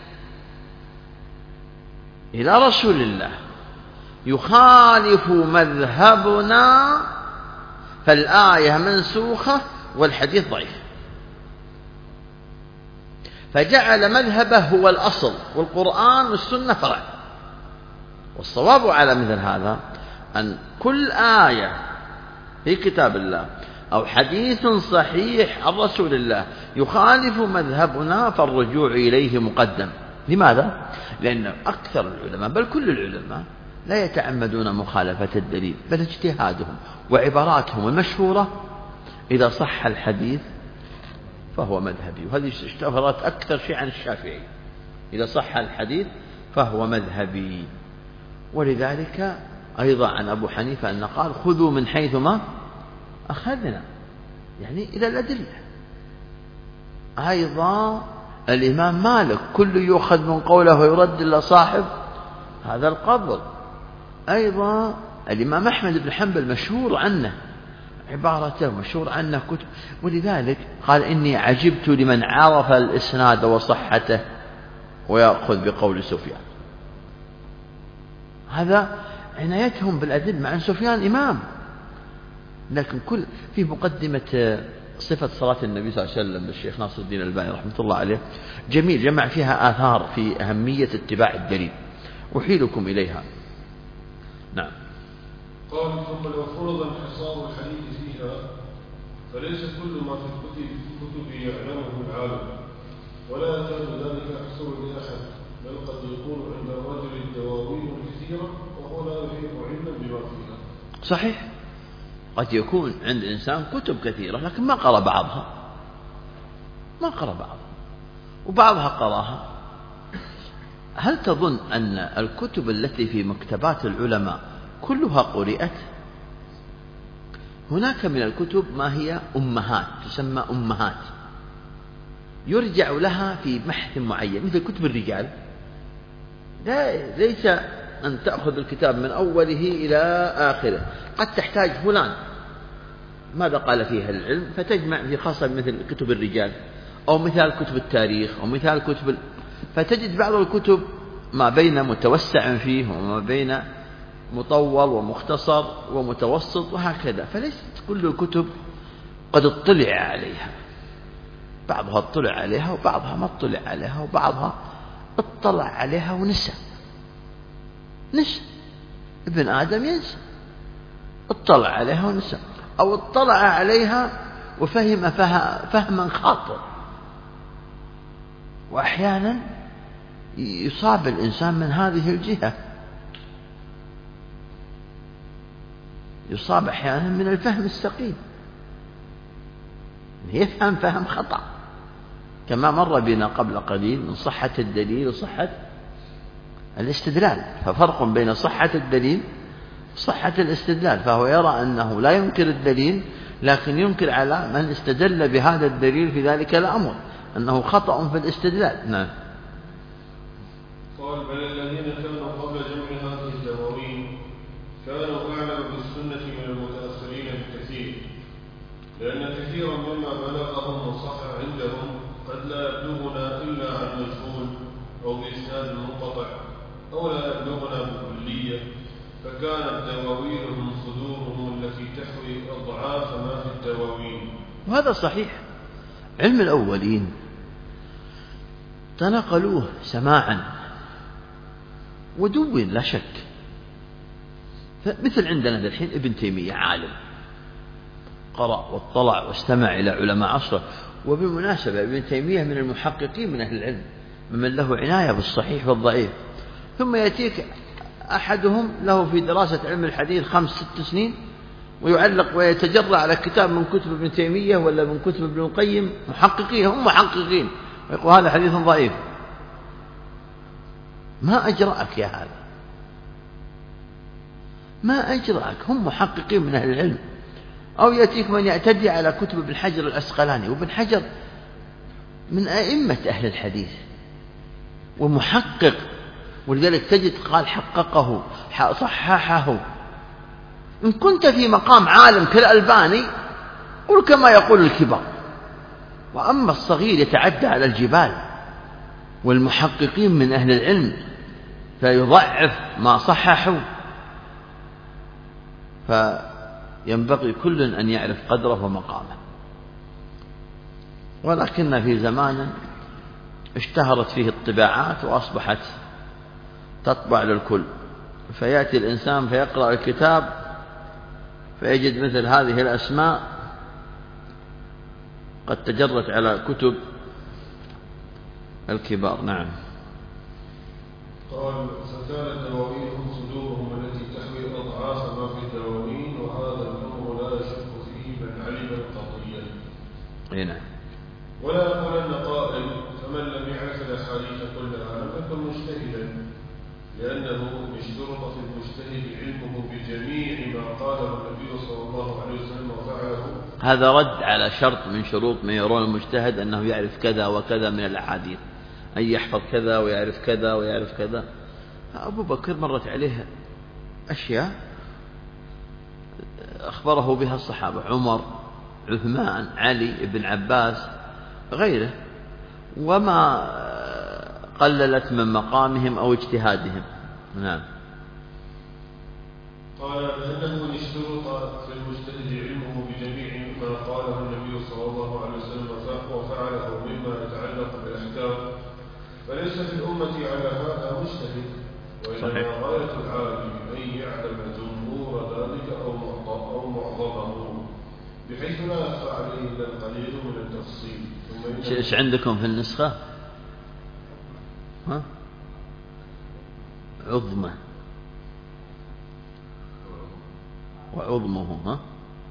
إلى رسول الله يخالف مذهبنا فالآية منسوخة والحديث ضعيف. فجعل مذهبه هو الأصل والقرآن والسنة فرع. والصواب على مثل هذا أن كل آية في كتاب الله أو حديث صحيح عن رسول الله يخالف مذهبنا فالرجوع إليه مقدم. لماذا؟ لأن أكثر العلماء بل كل العلماء لا يتعمدون مخالفة الدليل، بل اجتهادهم وعباراتهم المشهورة إذا صح الحديث فهو مذهبي. وهذه اشتهرت أكثر شيء عن الشافعي، إذا صح الحديث فهو مذهبي. ولذلك أيضا عن أبو حنيفة أن قال خذوا من حيث ما أخذنا، يعني إلى الأدلة. أيضا الإمام مالك كل يؤخذ من قوله ويرد إلا صاحب هذا القبر. أيضا الإمام أحمد بن حنبل مشهور عنه عبارة مشهور عنه كتب. ولذلك قال إني عجبت لمن عرف الإسناد وصحته ويأخذ بقول سفيان. هذا عنايتهم بالأدلة، مع أن سفيان إمام، لكن كل في مقدمة صفة صلاة النبي صلى الله عليه وسلم للشيخ ناصر الدين الألباني رحمة الله عليه جميل، جمع فيها آثار في أهمية اتباع الدليل، أحيلكم إليها. نعم. قال ثم لو فرض انحصار الحديث فيها فليس كل ما في الكتب الكتب يعلمه العالم، ولا يكاد ذلك يحصل لأحد، بل قد يكون عند الرجل الدواوين الكثيرة وهو لا يحيط علما بما فيها. صحيح، قد يكون عند إنسان كتب كثيرة لكن ما قرأ بعضها، ما قرأ بعضها وبعضها قراها. هل تظن أن الكتب التي في مكتبات العلماء كلها قرئت؟ هناك من الكتب ما هي أمهات، تسمى أمهات، يرجع لها في بحث معين، مثل كتب الرجال. لا، ليس أن تأخذ الكتاب من أوله إلى آخره، قد تحتاج فلان ماذا قال فيها العلم فتجمع في خاصة مثل كتب الرجال، أو مثال كتب التاريخ، أو مثال كتب ال... فتجد بعض الكتب ما بين متوسع فيه وما بين مطول ومختصر ومتوسط وهكذا، فليست كل الكتب قد اطلع عليها، بعضها اطلع عليها وبعضها ما اطلع عليها، وبعضها اطلع عليها ونسى. نسى، ابن آدم ينسى، اطلع عليها ونسى، أو اطلع عليها وفهم فهما خاطئ. وأحيانا يصاب الإنسان من هذه الجهة، يصاب أحيانا من الفهم السقيم، يفهم فهم خطأ، كما مر بنا قبل قليل من صحة الدليل وصحة الاستدلال. ففرق بين صحة الدليل وصحة الاستدلال، فهو يرى أنه لا ينكر الدليل لكن ينكر على من استدل بهذا الدليل في ذلك الأمر أنه خطأ في الاستدلال. نعم. قال بل الذين كانوا قبل جمع هذه الدواوين كانوا أعلم بالسنة من المتأخرين بكثير، لأن كثيرا مما بلغهم وصح عندهم قد لا يبلغنا إلا عن مجهول أو بإسناد منقطع، أو لا يبلغنا بكلية، فكانت دواوينهم صدورهم التي تحوي أضعاف ما في الدواوين. وهذا صحيح، علم الأولين تنقلوه سماعا ودون لا شك. مثل عندنا الحين ابن تيمية عالم، قرأ واطلع واستمع إلى علماء عصره. وبالمناسبة ابن تيمية من المحققين من أهل العلم، ممن له عناية بالصحيح والضعيف. ثم يأتيك أحدهم له في دراسة علم الحديث خمس ست سنين ويعلق ويتجرع على كتاب من كتب ابن تيمية ولا من كتب ابن القيم، محققين هم محققين، ويقول هذا حديث ضعيف. ما أجرأك يا هذا، ما أجرأك، هم محققين من أهل العلم. أو يأتيك من يعتدي على كتب ابن حجر الأسقلاني، وابن حجر من أئمة أهل الحديث ومحقق، ولذلك تجد قال حققه صححه. إن كنت في مقام عالم كالألباني قل كما يقول الكبار، وأما الصغير يتعدى على الجبال، والمحققين من أهل العلم فيضعف ما صححوا. فينبغي كل أن يعرف قدره ومقامه. ولكن في زمان اشتهرت فيه الطباعات وأصبحت تطبع للكل، فيأتي الإنسان فيقرأ الكتاب فيجد مثل هذه الأسماء قد تجرت على كتب الكبار. نعم. قال فكانت دواوينهم صدورهم التي تحوي أضعاف ما في الدواوين، وهذا الأمر لا يشك فيه من علم القضية. أي نعم. ولا يقولن قائل فمن لم يعرف الأحاديث كلها لم يكن مجتهدا، لأنه اشترط في المجتهد علمه بجميع ما قاله النبي صلى الله عليه وسلم وفعله. هذا رد على شرط من شروط من يرون المجتهد أنه يعرف كذا وكذا من الأحاديث، أن يحفظ كذا ويعرف كذا ويعرف كذا. أبو بكر مرت عليه أشياء أخبره بها الصحابة عمر، عثمان، علي، ابن عباس، غيره، وما قللت من مقامهم أو اجتهادهم. نعم. قال لأنه إن اشترط في المجتهد علمه بجميع ما قاله النبي صلى الله عليه وسلم وفعله مما يتعلق بالأحكام فليس في الأمة على هذا مجتهد، وإنما غاية العالم أن يعلم جمهور ذلك أو معظمه بحيث لا يخفى عليه إلا القليل من التفصيل. ايش عندكم في النسخة؟ ها؟ عظمة وعظمه، ها؟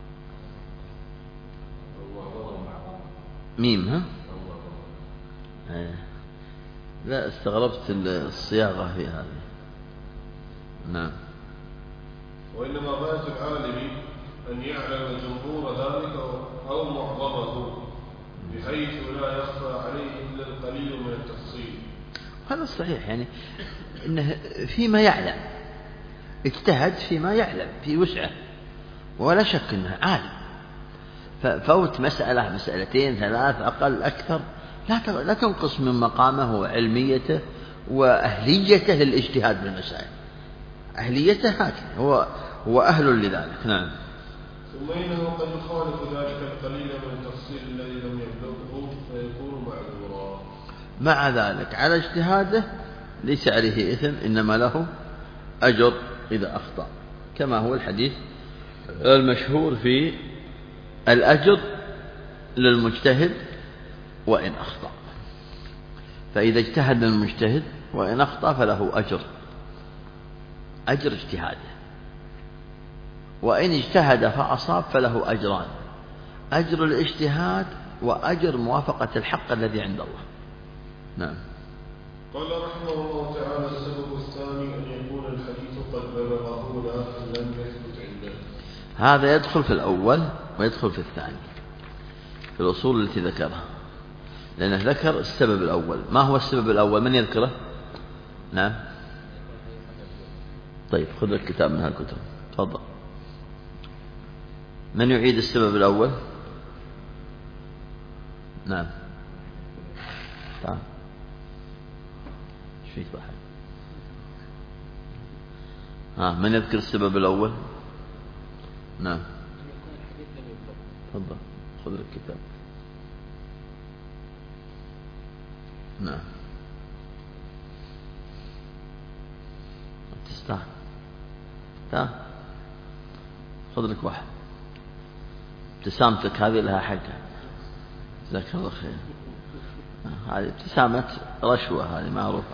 ميم، ها؟ آه. لا استغربت الصياغة في هذه. نعم. وإنما غاية العالم أن يعلم جمهور ذلك أو معظمه بحيث لا يخفى عليه إلا القليل من التفصيل. هذا الصحيح، يعني إنه فيما يعلم، اجتهد فيما يعلم في وسعه، ولا شك أنه عالم، ففوت مسألة مسألتين ثلاث أقل أكثر لا لا تنقص من مقامه وعلميته وأهليته للاجتهاد بالمسائل. أهليته هكذا، هو هو أهل لذلك. نعم. ثم إنه قد يخالف ذلك القليل من التفصيل الذي لم يبلغه فيكون معذورا. مع ذلك على اجتهاده ليس عليه إثم، إنما له أجر إذا أخطأ، كما هو الحديث المشهور في الأجر للمجتهد وإن أخطأ. فإذا اجتهد المجتهد وإن أخطأ فله أجر أجر اجتهاده، وإن اجتهد فأصاب فله أجران: أجر الاجتهاد وأجر موافقة الحق الذي عند الله. نعم. قال رحمه الله تعالى: السبب الثاني أن يكون الحديث قد بلغه لكن لم يثبت عنده. هذا يدخل في الأول ويدخل في الثاني في الأصول التي ذكرها، لأنه ذكر السبب الأول. ما هو السبب الأول؟ من يذكره؟ نعم. طيب خذ الكتاب من هالكتب، تفضل. من يعيد السبب الأول؟ نعم. تعال. ايش فيك ضحك؟ ها، من يذكر السبب الأول؟ نعم. تفضل خذ الكتاب. نعم. تستاهل. تعال خذ لك واحد. ابتسامتك هذه لها حقها، جزاك الله خير. هذه ابتسامة رشوة، هذه معروفة.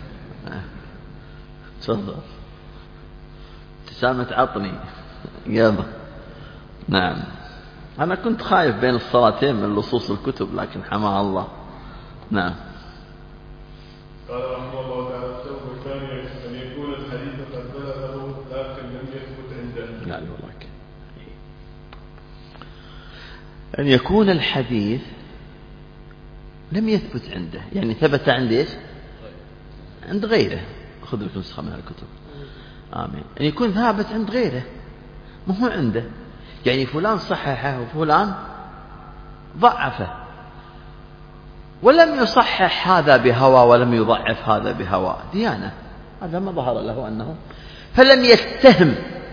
تفضل. ابتسامة عطني يلا. نعم. أنا كنت خايف بين الصلاتين من لصوص الكتب، لكن حماها الله. نعم. قال رحمه الله تعالى: السبب الثاني أن يكون الحديث قد بلغه لكن لم يثبت عنده. يعني والله أن يكون الحديث لم يثبت عنده، يعني ثبت عند إيش؟ عند غيره. خذ لك نسخة من الكتب. آمين. أن يكون ثابت عند غيره، ما هو عنده. يعني فلان صححه وفلان ضعفه، ولم يصحح هذا بهوى ولم يضعف هذا بهوى، ديانة. هذا ما ظهر له أنه، فلم يتهم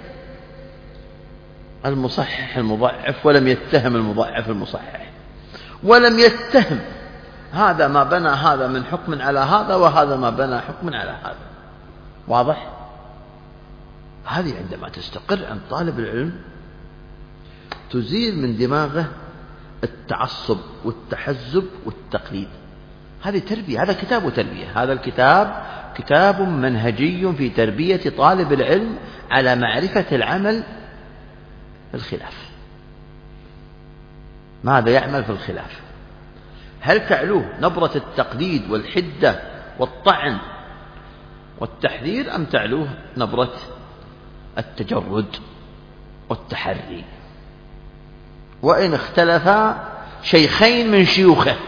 المصحح المضعف ولم يتهم المضعف المصحح، ولم يتهم هذا ما بنى هذا من حكم على هذا وهذا ما بنى حكم على هذا. واضح؟ هذه عندما تستقر عند طالب العلم تزيل من دماغه التعصب والتحزب والتقليد. هذه تربية، هذا كتاب وتربية. هذا الكتاب كتاب منهجي في تربية طالب العلم على معرفة العمل في الخلاف. ماذا يعمل في الخلاف؟ هل تعلوه نبرة التقليد والحدة والطعن والتحذير، أم تعلوه نبرة التجرد والتحري؟ وإن اختلفا شيخين من شيوخه،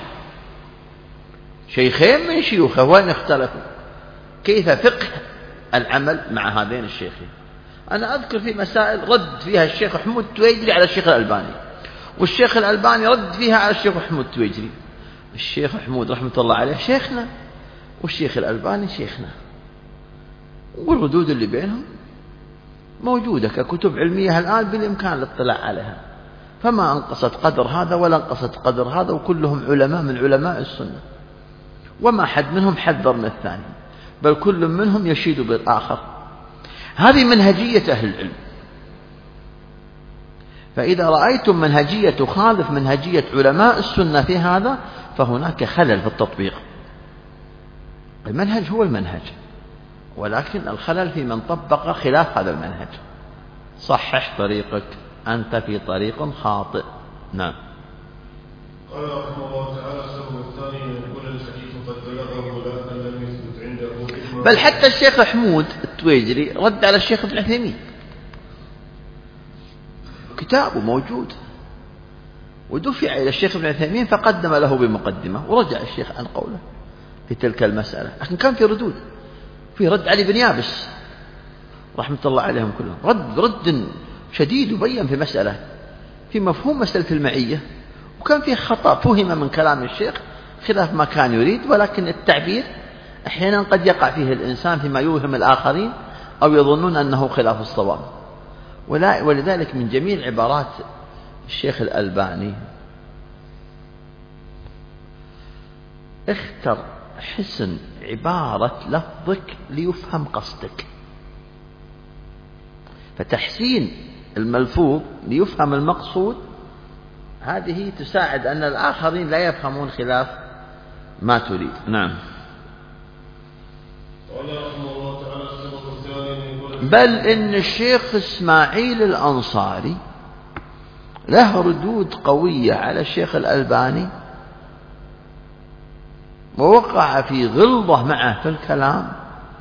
شيخين من شيوخه وإن اختلفوا، كيف فقه العمل مع هذين الشيخين؟ أنا أذكر في مسائل رد فيها الشيخ محمود التويجري على الشيخ الألباني، والشيخ الألباني رد فيها على الشيخ محمود التويجري. الشيخ محمود رحمة الله عليه شيخنا، والشيخ الألباني شيخنا، والردود اللي بينهم موجودة ككتب علمية الآن بالإمكان الاطلاع عليها، فما انقصت قدر هذا ولا انقصت قدر هذا، وكلهم علماء من علماء السنة، وما حد منهم حذر من الثاني، بل كل منهم يشيد بالآخر. هذه منهجية أهل العلم. فإذا رأيتم منهجية تخالف منهجية علماء السنة في هذا فهناك خلل في التطبيق. المنهج هو المنهج، ولكن الخلل في من طبق خلاف هذا المنهج. صحح طريقك، أنت في طريق خاطئ. نعم. قال رحمه الله تعالى: السبب الثاني أن يكون الحديث قد بلغه لكن لم يثبت عنده، بل حتى الشيخ محمود التويجري رد على الشيخ ابن عثيمين، كتابه موجود، ودفع إلى الشيخ ابن عثيمين فقدم له بمقدمة، ورجع الشيخ عن قوله في تلك المسألة، لكن كان في ردود، في رد علي بن يابس رحمة الله عليهم كلهم، رد رد شديد وبين في مسألة في مفهوم مسألة المعية، وكان فيه خطأ فهم من كلام الشيخ خلاف ما كان يريد، ولكن التعبير أحيانا قد يقع فيه الإنسان فيما يوهم الآخرين أو يظنون أنه خلاف الصواب. ولذلك من جميل عبارات الشيخ الألباني: اختر حسن عبارة لفظك ليفهم قصدك. فتحسين الملفوظ ليفهم المقصود هذه تساعد أن الآخرين لا يفهمون خلاف ما تريد. نعم. بل إن الشيخ إسماعيل الأنصاري له ردود قوية على الشيخ الألباني، ووقع في غلظة معه في الكلام،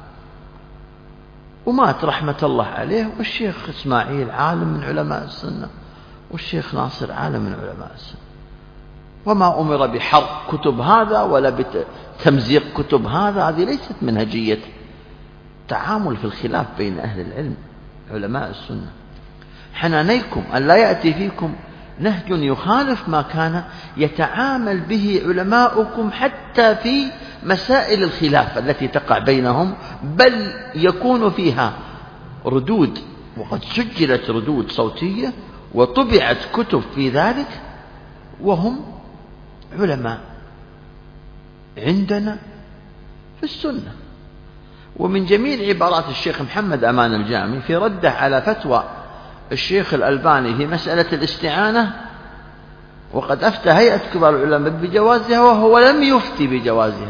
ومات رحمة الله عليه. والشيخ إسماعيل عالم من علماء السنة، والشيخ ناصر عالم من علماء السنة، وما أمر بحرق كتب هذا ولا بتمزيق كتب هذا. هذه ليست منهجية تعامل في الخلاف بين أهل العلم علماء السنة. حنانيكم أن لا يأتي فيكم نهج يخالف ما كان يتعامل به علماؤكم حتى في مسائل الخلاف التي تقع بينهم، بل يكون فيها ردود، وقد سجلت ردود صوتية وطبعت كتب في ذلك، وهم علماء عندنا في السنة. ومن جميل عبارات الشيخ محمد أمان الجامي في رده على فتوى الشيخ الألباني في مسألة الاستعانة، وقد أفتى هيئة كبار العلماء بجوازها وهو لم يفتي بجوازها،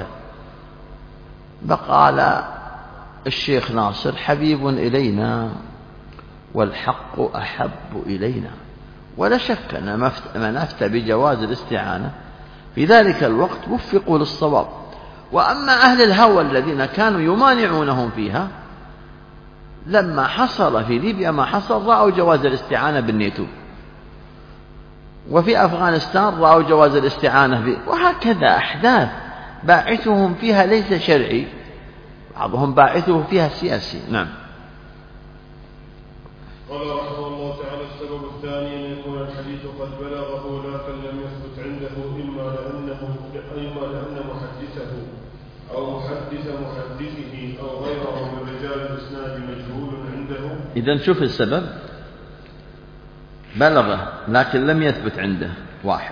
فقال الشيخ ناصر: حبيب إلينا والحق أحب إلينا. ولا شك أن من أفتى بجواز الاستعانة في ذلك الوقت وفقوا للصواب. وأما أهل الهوى الذين كانوا يمانعونهم فيها، لما حصل في ليبيا ما حصل رأوا جواز الاستعانة بالنيتو، وفي أفغانستان رأوا جواز الاستعانة به، وهكذا أحداث باعثهم فيها ليس شرعي، بعضهم باعثه فيها سياسي. نعم. قال رحمه الله تعالى: السبب الثاني أن يكون الحديث قد بلغه لكن لم يثبت عنده، إما لأنه إما لأن محدثه أو محدث محدثه أو غيره من رجال الإسناد مجهول عنده. إذن شوف السبب: بلغه لكن لم يثبت عنده واحد،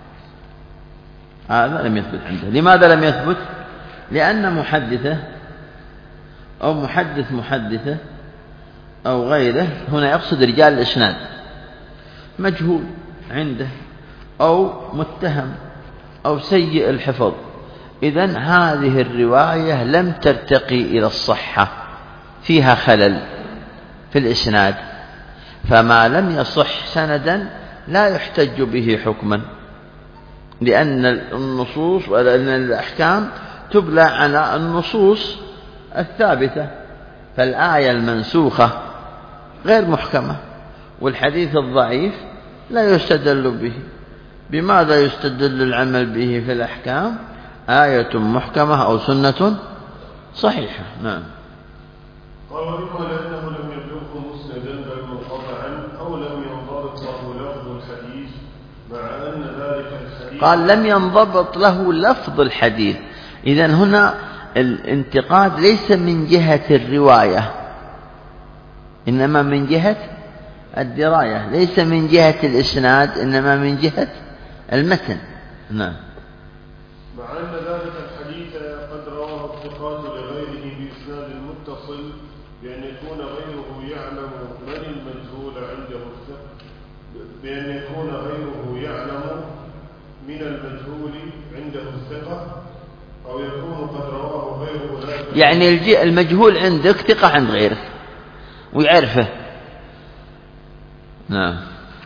هذا لم يثبت عنده. لماذا لم يثبت؟ لأن محدثه أو محدث محدثه أو غيره، هنا يقصد رجال الإسناد، مجهول عنده أو متهم أو سيء الحفظ. إذن هذه الرواية لم ترتقي إلى الصحة، فيها خلل في الإسناد، فما لم يصح سندا لا يحتج به حكما، لأن النصوص ولأن الأحكام تبلى على النصوص الثابتة. فالآية المنسوخة غير محكمة، والحديث الضعيف لا يستدل به. بماذا يستدل العمل به في الأحكام؟ آية محكمة أو سنة صحيحة. نعم. قال: وإما لأنه لم يبلغه يكون مسندا بل منقطعا أو لم ينضبط له لفظ الحديث مع أن ذلك الحديث قال لم ينضبط له لفظ الحديث. إذن هنا الانتقاد ليس من جهة الرواية إنما من جهة الدراية، ليس من جهة الإسناد إنما من جهة المتن. نعم. مع أن ذلك الحديث قد رواه الثقات لغيره بإسناد متصل بأن يكون غيره يعلم من المجهول عنده الثقة بأن يكون غيره يعلم من المجهول عنده الثقة أو يكون قد رواه غيره لا يعني المجهول عندك ثقة عند غيرك ويعرفه. نعم.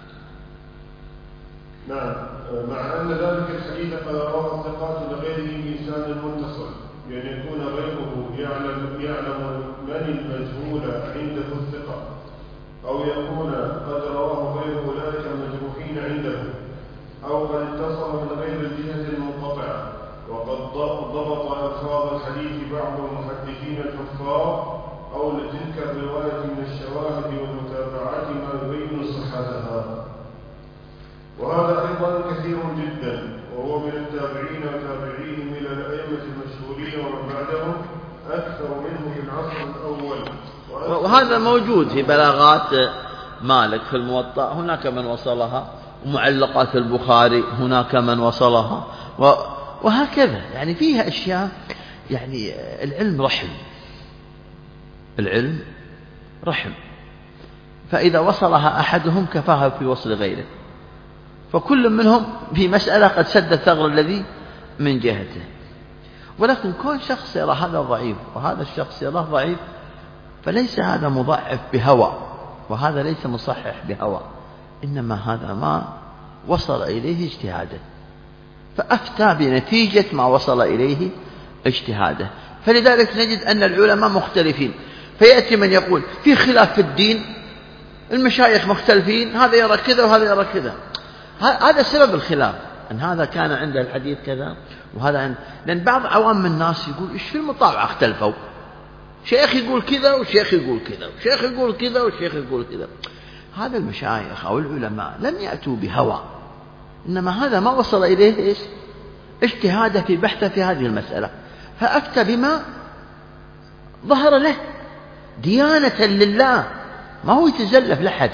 نعم. مع أن ذلك الحديث قد رواه الثقات لغيره بإسناد متصل بأن يكون غيره يعلم يعلم من المجهول عنده الثقة أو يكون قد رواه غير أولئك المجروحين عنده أو قد اتصل من غير الجهة المنقطعة. وقد ضبط ألفاظ الحديث بعض المحدثين الحفاظ أو لتلك الرواية من الشواهد والمتابعات ما يبين صحتها. وهذا أيضا كثير جدا، وهو من التابعين وتابعيهم إلى الأئمة المشهورين ومن بعدهم أكثر منه في العصر الأول. وهذا موجود في بلاغات مالك في الموطأ، هناك من وصلها، ومعلقات البخاري هناك من وصلها، وهكذا. يعني فيها أشياء، يعني العلم رحم، العلم رحم، فإذا وصلها أحدهم كفاها في وصل غيره، فكل منهم في مسألة قد سد الثغر الذي من جهته. ولكن كون شخص يرى هذا ضعيف وهذا الشخص يراه ضعيف، فليس هذا مضعف بهوى وهذا ليس مصحح بهوى، إنما هذا ما وصل إليه اجتهاده، فأفتى بنتيجة ما وصل إليه اجتهاده. فلذلك نجد أن العلماء مختلفين، فيأتي من يقول في خلاف في الدين، المشايخ مختلفين، هذا يرى كذا وهذا يرى كذا. هذا سبب الخلاف، أن هذا كان عنده الحديث كذا وهذا عنده. لأن بعض عوام الناس يقول إيش في المطابعة اختلفوا، شيخ يقول كذا وشيخ يقول كذا وشيخ يقول كذا وشيخ يقول كذا. هذا المشايخ أو العلماء لم يأتوا بهوى، إنما هذا ما وصل إليه إيش اجتهاده في بحثه في هذه المسألة، فأفتى بما ظهر له ديانة لله، ما هو يتزلف لحد.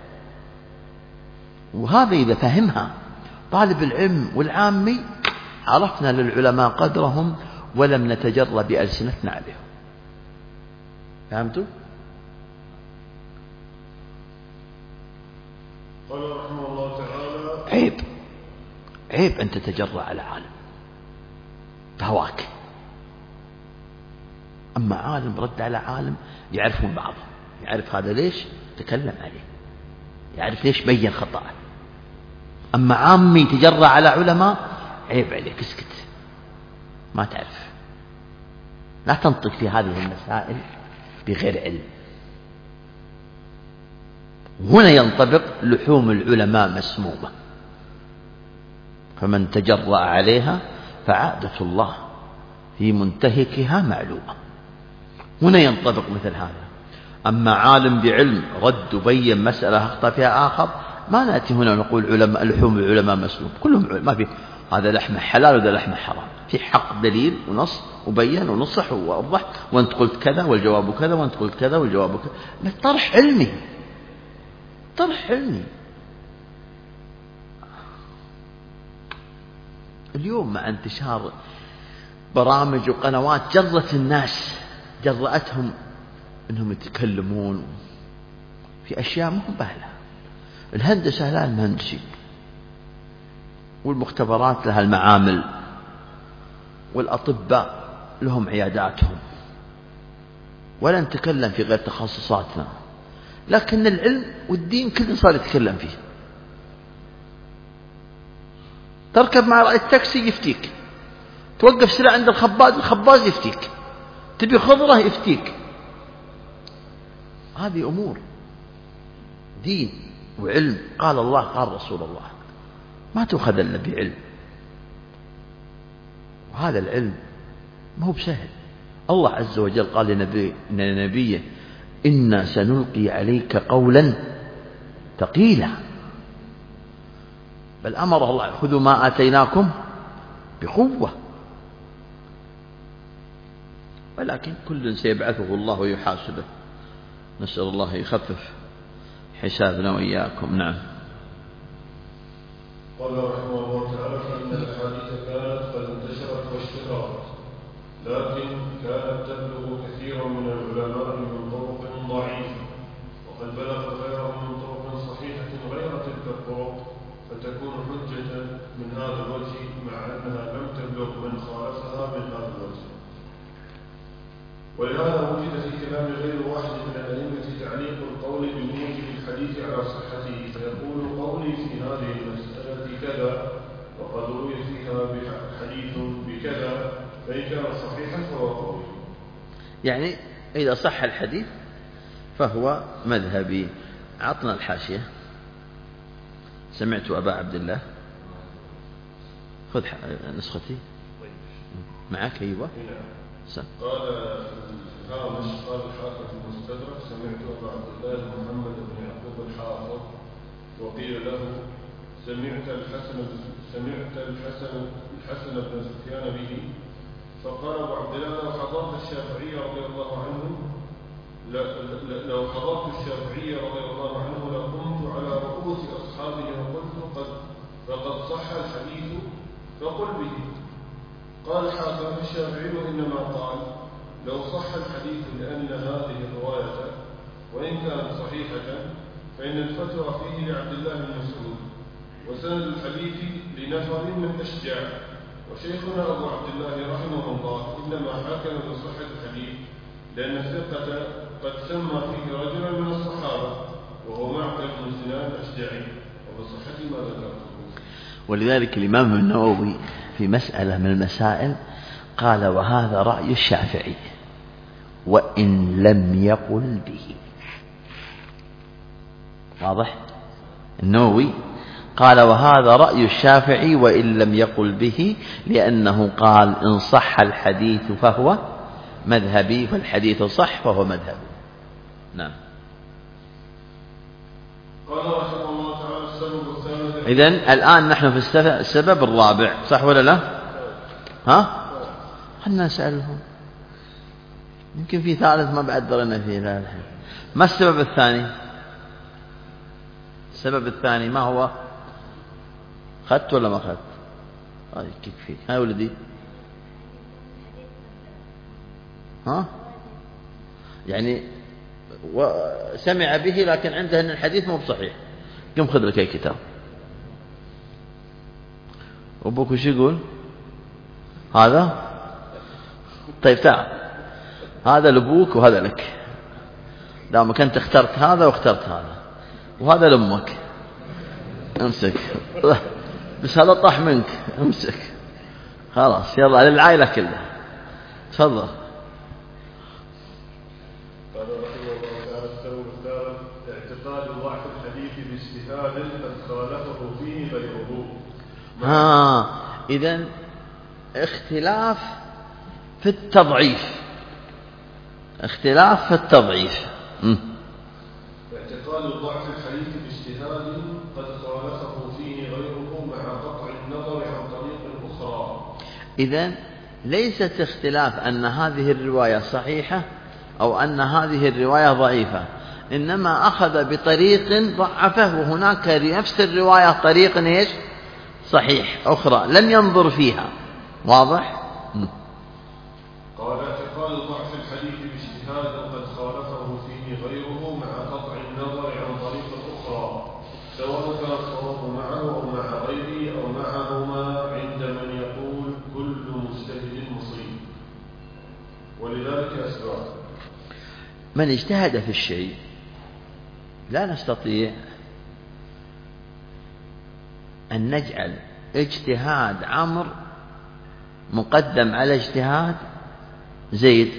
وهذا إذا فهمها طالب العلم والعامي عرفنا للعلماء قدرهم ولم نتجرى بألسنتنا عليهم. فهمتوا؟ قال رحمه الله تعالى: عيب عيب أن تتجرى على عالم بهواك. أما عالم رد على عالم يعرفون بعضه، يعرف هذا ليش تكلم عليه، يعرف ليش بين خطأه. أما عامي تجرى على علماء، عيب عليك، اسكت، ما تعرف، لا تنطق في هذه المسائل بغير علم. هنا ينطبق لحوم العلماء مسمومة، فمن تجرأ عليها فعادة الله في منتهكها معلومة. هنا ينطبق مثل هذا. أما عالم بعلم رد وبين مسألة أخطأ فيها آخر، ما نأتي هنا ونقول علماء لحوم العلماء مسلوب، كلهم ما في هذا لحمه حلال وهذا لحمه حرام، في حق دليل ونص وبين ونصح ووضح، وانت قلت كذا والجواب كذا وانت قلت كذا والجواب كذا. طرح علمي، طرح علمي. اليوم مع انتشار برامج وقنوات جرت الناس، جرأتهم انهم يتكلمون في اشياء ما هم باهلة. الهندسة لها المهندسين، والمختبرات لها المعامل، والأطباء لهم عياداتهم، ولا نتكلم في غير تخصصاتنا. لكن العلم والدين كل صار يتكلم فيه. تركب مع رأي التاكسي يفتيك، توقف سلع عند الخباز الخباز يفتيك، تبي خضرة يفتيك. هذه أمور دين وعلم، قال الله قال رسول الله، ما تأخذ إلا بعلم. وهذا العلم ما هو بسهل. الله عز وجل قال لنبي لنبيه: إنا سنلقي عليك قولا ثقيلا، بل أمر الله خذوا ما آتيناكم بقوة، ولكن كل سيبعثه الله ويحاسبه. نسأل الله يخفف حسابنا وإياكم. نعم. قال رحمه الله تعالى: فإن الأحاديث كانت قد انتشرت واشتهرت، لكن كانت تبلغ كثيرا من العلماء من طرق ضعيفة، وقد بلغ غيرهم من طرق صحيحة غير تلك الطرق، فتكون حجة من هذا الوجه مع أنها لم تبلغ من خالفها من هذا الوجه. ولهذا وجد في كلام غير واحد من الأئمة تعليق القول بموجب الحديث على صحته، فيقول: قولي في هذه المسألة كذا، وقد روي فيها حديث بكذا، فإن كان صحيحا فهو قولي. يعني إذا صح الحديث فهو مذهبي. عطنا الحاشية. سمعت أبا عبد الله. خذ نسختي معك. أيوة. قال الهامش: قال الحافظ في المستدرك: سمعت أبا عبد الله محمد بن يعقوب الحافظ، وقيل له: سمعت الحسن سمعت الحسن الحسن بن سفيان به. فقال أبو عبد الله: لو حضرت الشافعي رضي الله عنه لو حضرت الشافعي رضي الله عنه لقمت على رؤوس أصحابه وقلت: قد فقد صح الحديث فقل به. قال حافظ: الشافعي إنما قال: لو صح الحديث لأن هذه الرواية وإن كانت صحيحة فإن الفتوى فيه لعبد الله بن مسعود، وسند الحديث لنفر من أشجاع، وشيخنا أبو عبد الله رحمه الله إنما حكم بصحة الحديث لأن الثقة قد سمى فيه رجلا من الصحابة وهو معقل بن سنان الأشجعي، وبصحة ما ذكرته. ولذلك الإمام النووي في مسألة من المسائل قال: وهذا رأي الشافعي وإن لم يقل به. واضح؟ النووي قال: وهذا رأي الشافعي وإن لم يقل به، لأنه قال: إن صح الحديث فهو مذهبي، فالحديث صح فهو مذهبي. نعم. قال رحمه الله تعالى: السبب الثالث. إذن الآن نحن في السبب الرابع، صح ولا لا؟ ها؟ خلنا نسألهم، يمكن في ثالث ما بعد درنا فيه. لا الحين. ما السبب الثاني؟ السبب الثاني ما هو؟ خدت ولا ما خدت؟ هاي كيف فيك؟ هاي ولدي. ها؟ يعني سمع به لكن عنده أن الحديث مو بصحيح. قم خذ لك أي كتاب. أبوك وش يقول؟ هذا؟ طيب تعال، هذا لأبوك وهذا لك، دامك أنت اخترت هذا واخترت هذا، وهذا لأمك. امسك بس هذا طاح منك، امسك خلاص، يلا للعائلة كلها. تفضل. قال رحمه الله تعالى: السبب الثالث اعتقاد ضعف الحديث باجتهاد قد خالفه فيه غيره. ها، إذن اختلاف في التضعيف، اختلاف في التضعيف. م. اعتقاد ضعف الحديث باجتهاد قد خالفه فيه غيره مع قطع النظر عن طريق أخرى. إذن ليست اختلاف أن هذه الرواية صحيحة أو أن هذه الرواية ضعيفة، إنما أخذ بطريق ضعفه، وهناك لنفس الرواية طريق إيش؟ صحيح أخرى لم ينظر فيها. واضح؟ م. قال: اعتقاد ضعف الحديث باجتهاد قد خالفه فيه غيره مع قطع النظر عن طريق أخرى، سواء كان الصواب معه أو مع غيره أو معهما، عند من يقول كل مجتهد مصيب. ولذلك أسباب. من اجتهد في الشيء لا نستطيع أن نجعل اجتهاد عمرو مقدم على اجتهاد زيد،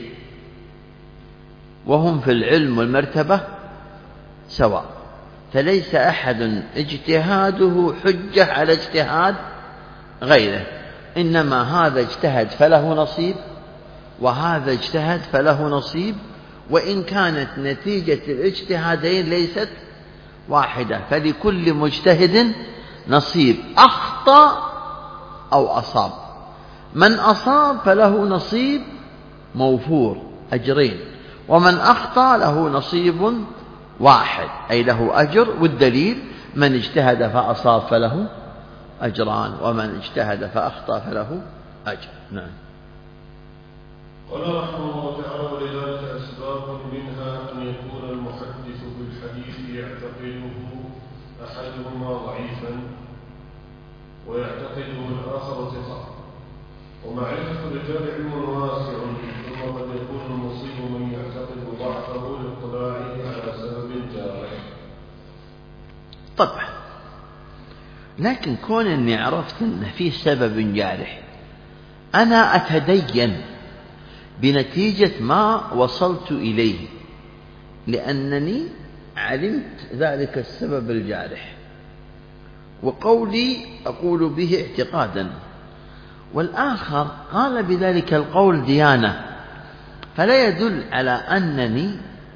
وهم في العلم والمرتبة سواء، فليس أحد اجتهاده حجة على اجتهاد غيره، إنما هذا اجتهد فله نصيب وهذا اجتهد فله نصيب، وإن كانت نتيجة الاجتهادين ليست واحدة، فلكل مجتهد نصيب، أخطأ أو أصاب. من أصاب فله نصيب موفور أجرين، ومن أخطأ له نصيب واحد أي له أجر. والدليل من اجتهد فأصاب فله أجران، ومن اجتهد فأخطأ فله أجر. نعم. قال رحمه الله تعالى: ولذلك أسباب منها أن يكون المحدث بالحديث يعتقده أحدهما ضعيفا ويعتقده الآخر ثقة، ومعرفة الرجال علم واسع، ثم قد يكون المصيب من يعتقد ضعفه لاطلاعه على سبب جارح. طبعا، لكن كون أني عرفت أن في سبب جارح، أنا أتدين بنتيجة ما وصلت إليه، لأنني علمت ذلك السبب الجارح، وقولي أقول به اعتقادا، والآخر قال بذلك القول ديانة، فلا يدل على أنني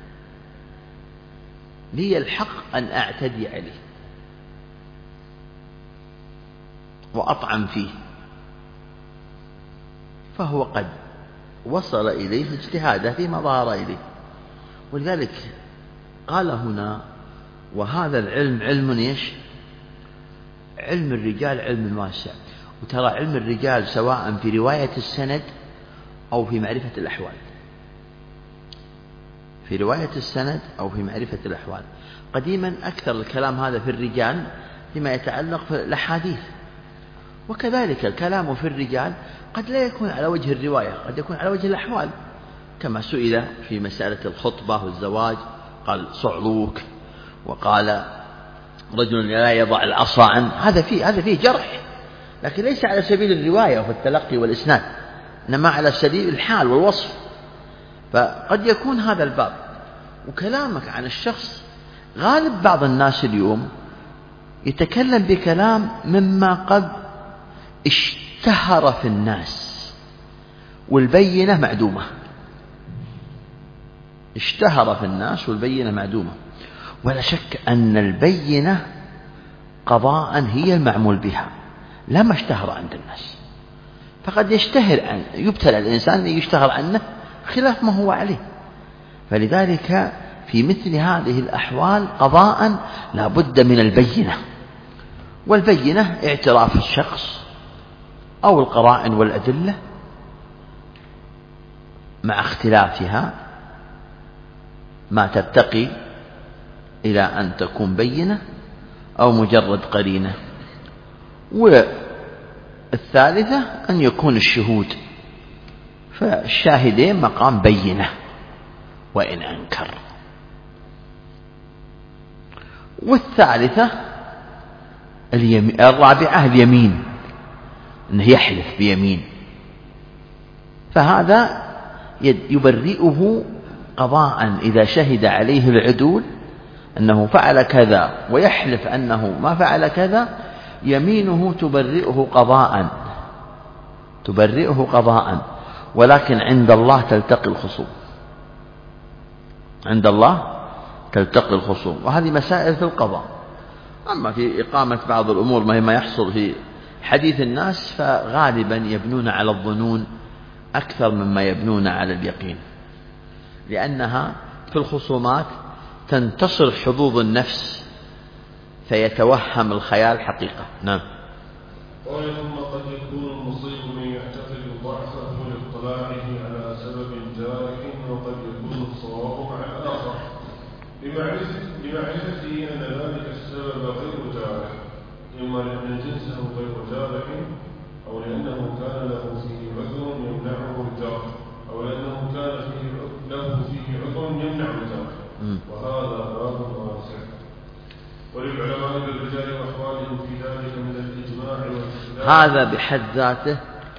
لي الحق أن أعتدي عليه وأطعن فيه، فهو قد وصل إليه اجتهاده فيما ظهر إليه. ولذلك قال هنا: وهذا العلم علم إيش؟ علم الرجال علم واسع. وترى علم الرجال سواء في رواية السند أو في معرفة الأحوال، في رواية السند أو في معرفة الأحوال. قديما أكثر الكلام هذا في الرجال فيما يتعلق في الأحاديث، وكذلك الكلام في الرجال قد لا يكون على وجه الرواية، قد يكون على وجه الأحوال، كما سئل في مسألة الخطبة والزواج قال صعلوك، وقال رجل لا يضع العصا عنه، هذا فيه هذا فيه جرح، لكن ليس على سبيل الرواية وفي التلقي والإسناد، إنما على سبيل الحال والوصف. فقد يكون هذا الباب. وكلامك عن الشخص، غالب بعض الناس اليوم يتكلم بكلام مما قد اشتهر في الناس والبينة معدومة، اشتهر في الناس والبينة معدومة. ولا شك أن البينة قضاء هي المعمول بها، لا ما اشتهر عند الناس. فقد يشتهر عنه، يبتلى الإنسان يشتهر عنه خلاف ما هو عليه. فلذلك في مثل هذه الأحوال قضاء لا بد من البينة، والبينة اعتراف الشخص أو القرائن والأدلة مع اختلافها ما ترتقي إلى أن تكون بينة أو مجرد قرينة. والثالثة أن يكون الشهود، فالشاهدين مقام بينة وإن أنكر. والثالثة اليمين، الرابعة اليمين، أنه يحلف بيمين، فهذا يبرئه قضاء إذا شهد عليه العدول أنه فعل كذا ويحلف أنه ما فعل كذا، يمينه تبرئه قضاء، تبرئه قضاء. ولكن عند الله تلتقي الخصوم، عند الله تلتقي الخصوم، وهذه مسائل في القضاء. أما في إقامة بعض الأمور ما يحصل في حديث الناس، فغالبا يبنون على الظنون أكثر مما يبنون على اليقين، لأنها في الخصومات تنتصر حظوظ النفس فيتوهم الخيال حقيقة. نعم. قال: ثم قد يكون المصيب من يعتقد ضعفه لاطلاعه على سبب جارح، وقد يكون الصواب مع الآخر بمعرفته أن ذلك السبب غير جارح، إما لأن جنسه غير جارح، أو لأنه كان له فيه عذر يمنعه الجرح، أو لأنه كان فيه له فيه عذر يمنع الجرح، وهذا باب واسع. وللعلماء بالرجال وأحوالهم في ذلك من الإجماع والاختلاف. هذا بحد ذاته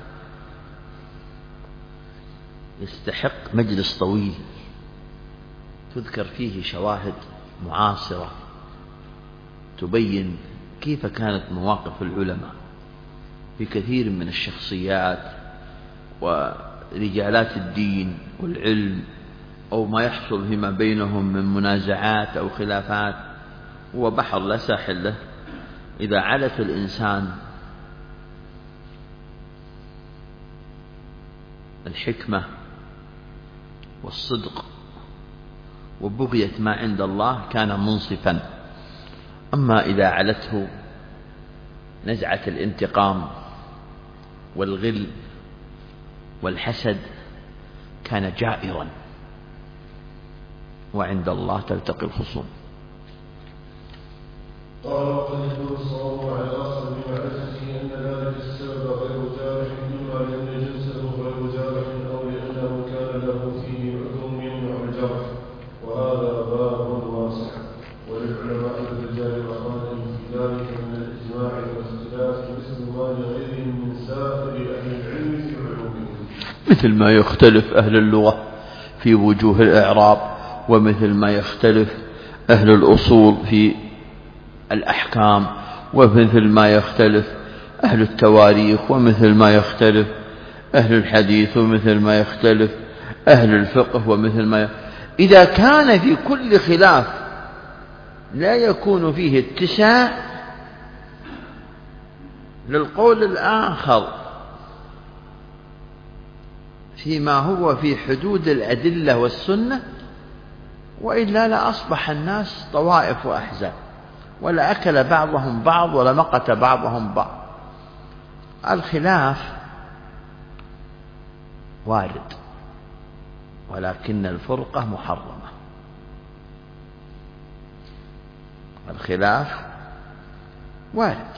يستحق مجلس طويل تذكر فيه شواهد معاصرة تبين كيف كانت مواقف العلماء في كثير من الشخصيات ورجالات الدين والعلم أو ما يحصل فيما بينهم من منازعات أو خلافات، هو بحر لا ساحل له. إذا علت الإنسان الحكمة والصدق وبغية ما عند الله كان منصفا. أما إذا علته نزعة الانتقام والغل والحسد كان جائرا، وعند الله تلتقي الخصوم. قال وقد يدل الصواب على الأصل بمعرفته أن ذلك السبب غير جارح، إما لأن جنسه غير جارح أو لأنه كان له فيه عدوم يمنع الجرح، وهذا باب واسع. وللعلماء الرجال الأخوان في ذلك من الإجماع والاختلاف مثل ما لغيرهم من سائر أهل العلم في علومهم، مثل ما يختلف أهل اللغة في وجوه الإعراب، ومثل ما يختلف أهل الأصول في الأحكام، ومثل ما يختلف أهل التواريخ، ومثل ما يختلف أهل الحديث، ومثل ما يختلف أهل الفقه، ومثل ما ي... إذا كان في كل خلاف لا يكون فيه اتساع للقول الآخر فيما هو في حدود الأدلة والسنة، وإلا لا أصبح الناس طوائف وأحزاب، ولا أكل بعضهم بعض ولا مقت بعضهم بعض. الخلاف وارد، ولكن الفرقة محرمة. الخلاف وارد،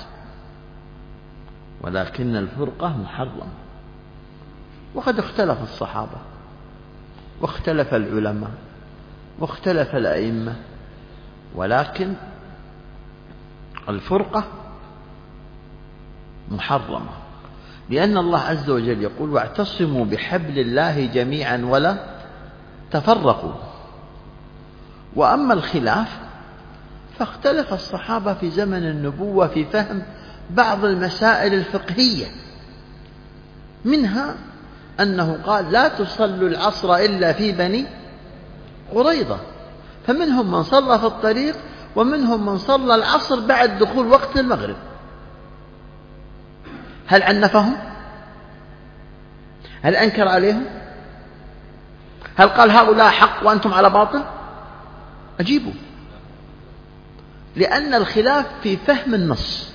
ولكن الفرقة محرمة. وقد اختلف الصحابة واختلف العلماء واختلف الأئمة، ولكن الفرقة محرمة، لأن الله عز وجل يقول واعتصموا بحبل الله جميعا ولا تفرقوا. وأما الخلاف فاختلف الصحابة في زمن النبوة في فهم بعض المسائل الفقهية، منها أنه قال لا تصلوا العصر إلا في بني قريظة، فمنهم من صلى في الطريق، ومنهم من صلى العصر بعد دخول وقت المغرب. هل عنفهم؟ هل أنكر عليهم؟ هل قال هؤلاء حق وأنتم على باطل؟ أجيبوا. لأن الخلاف في فهم النص،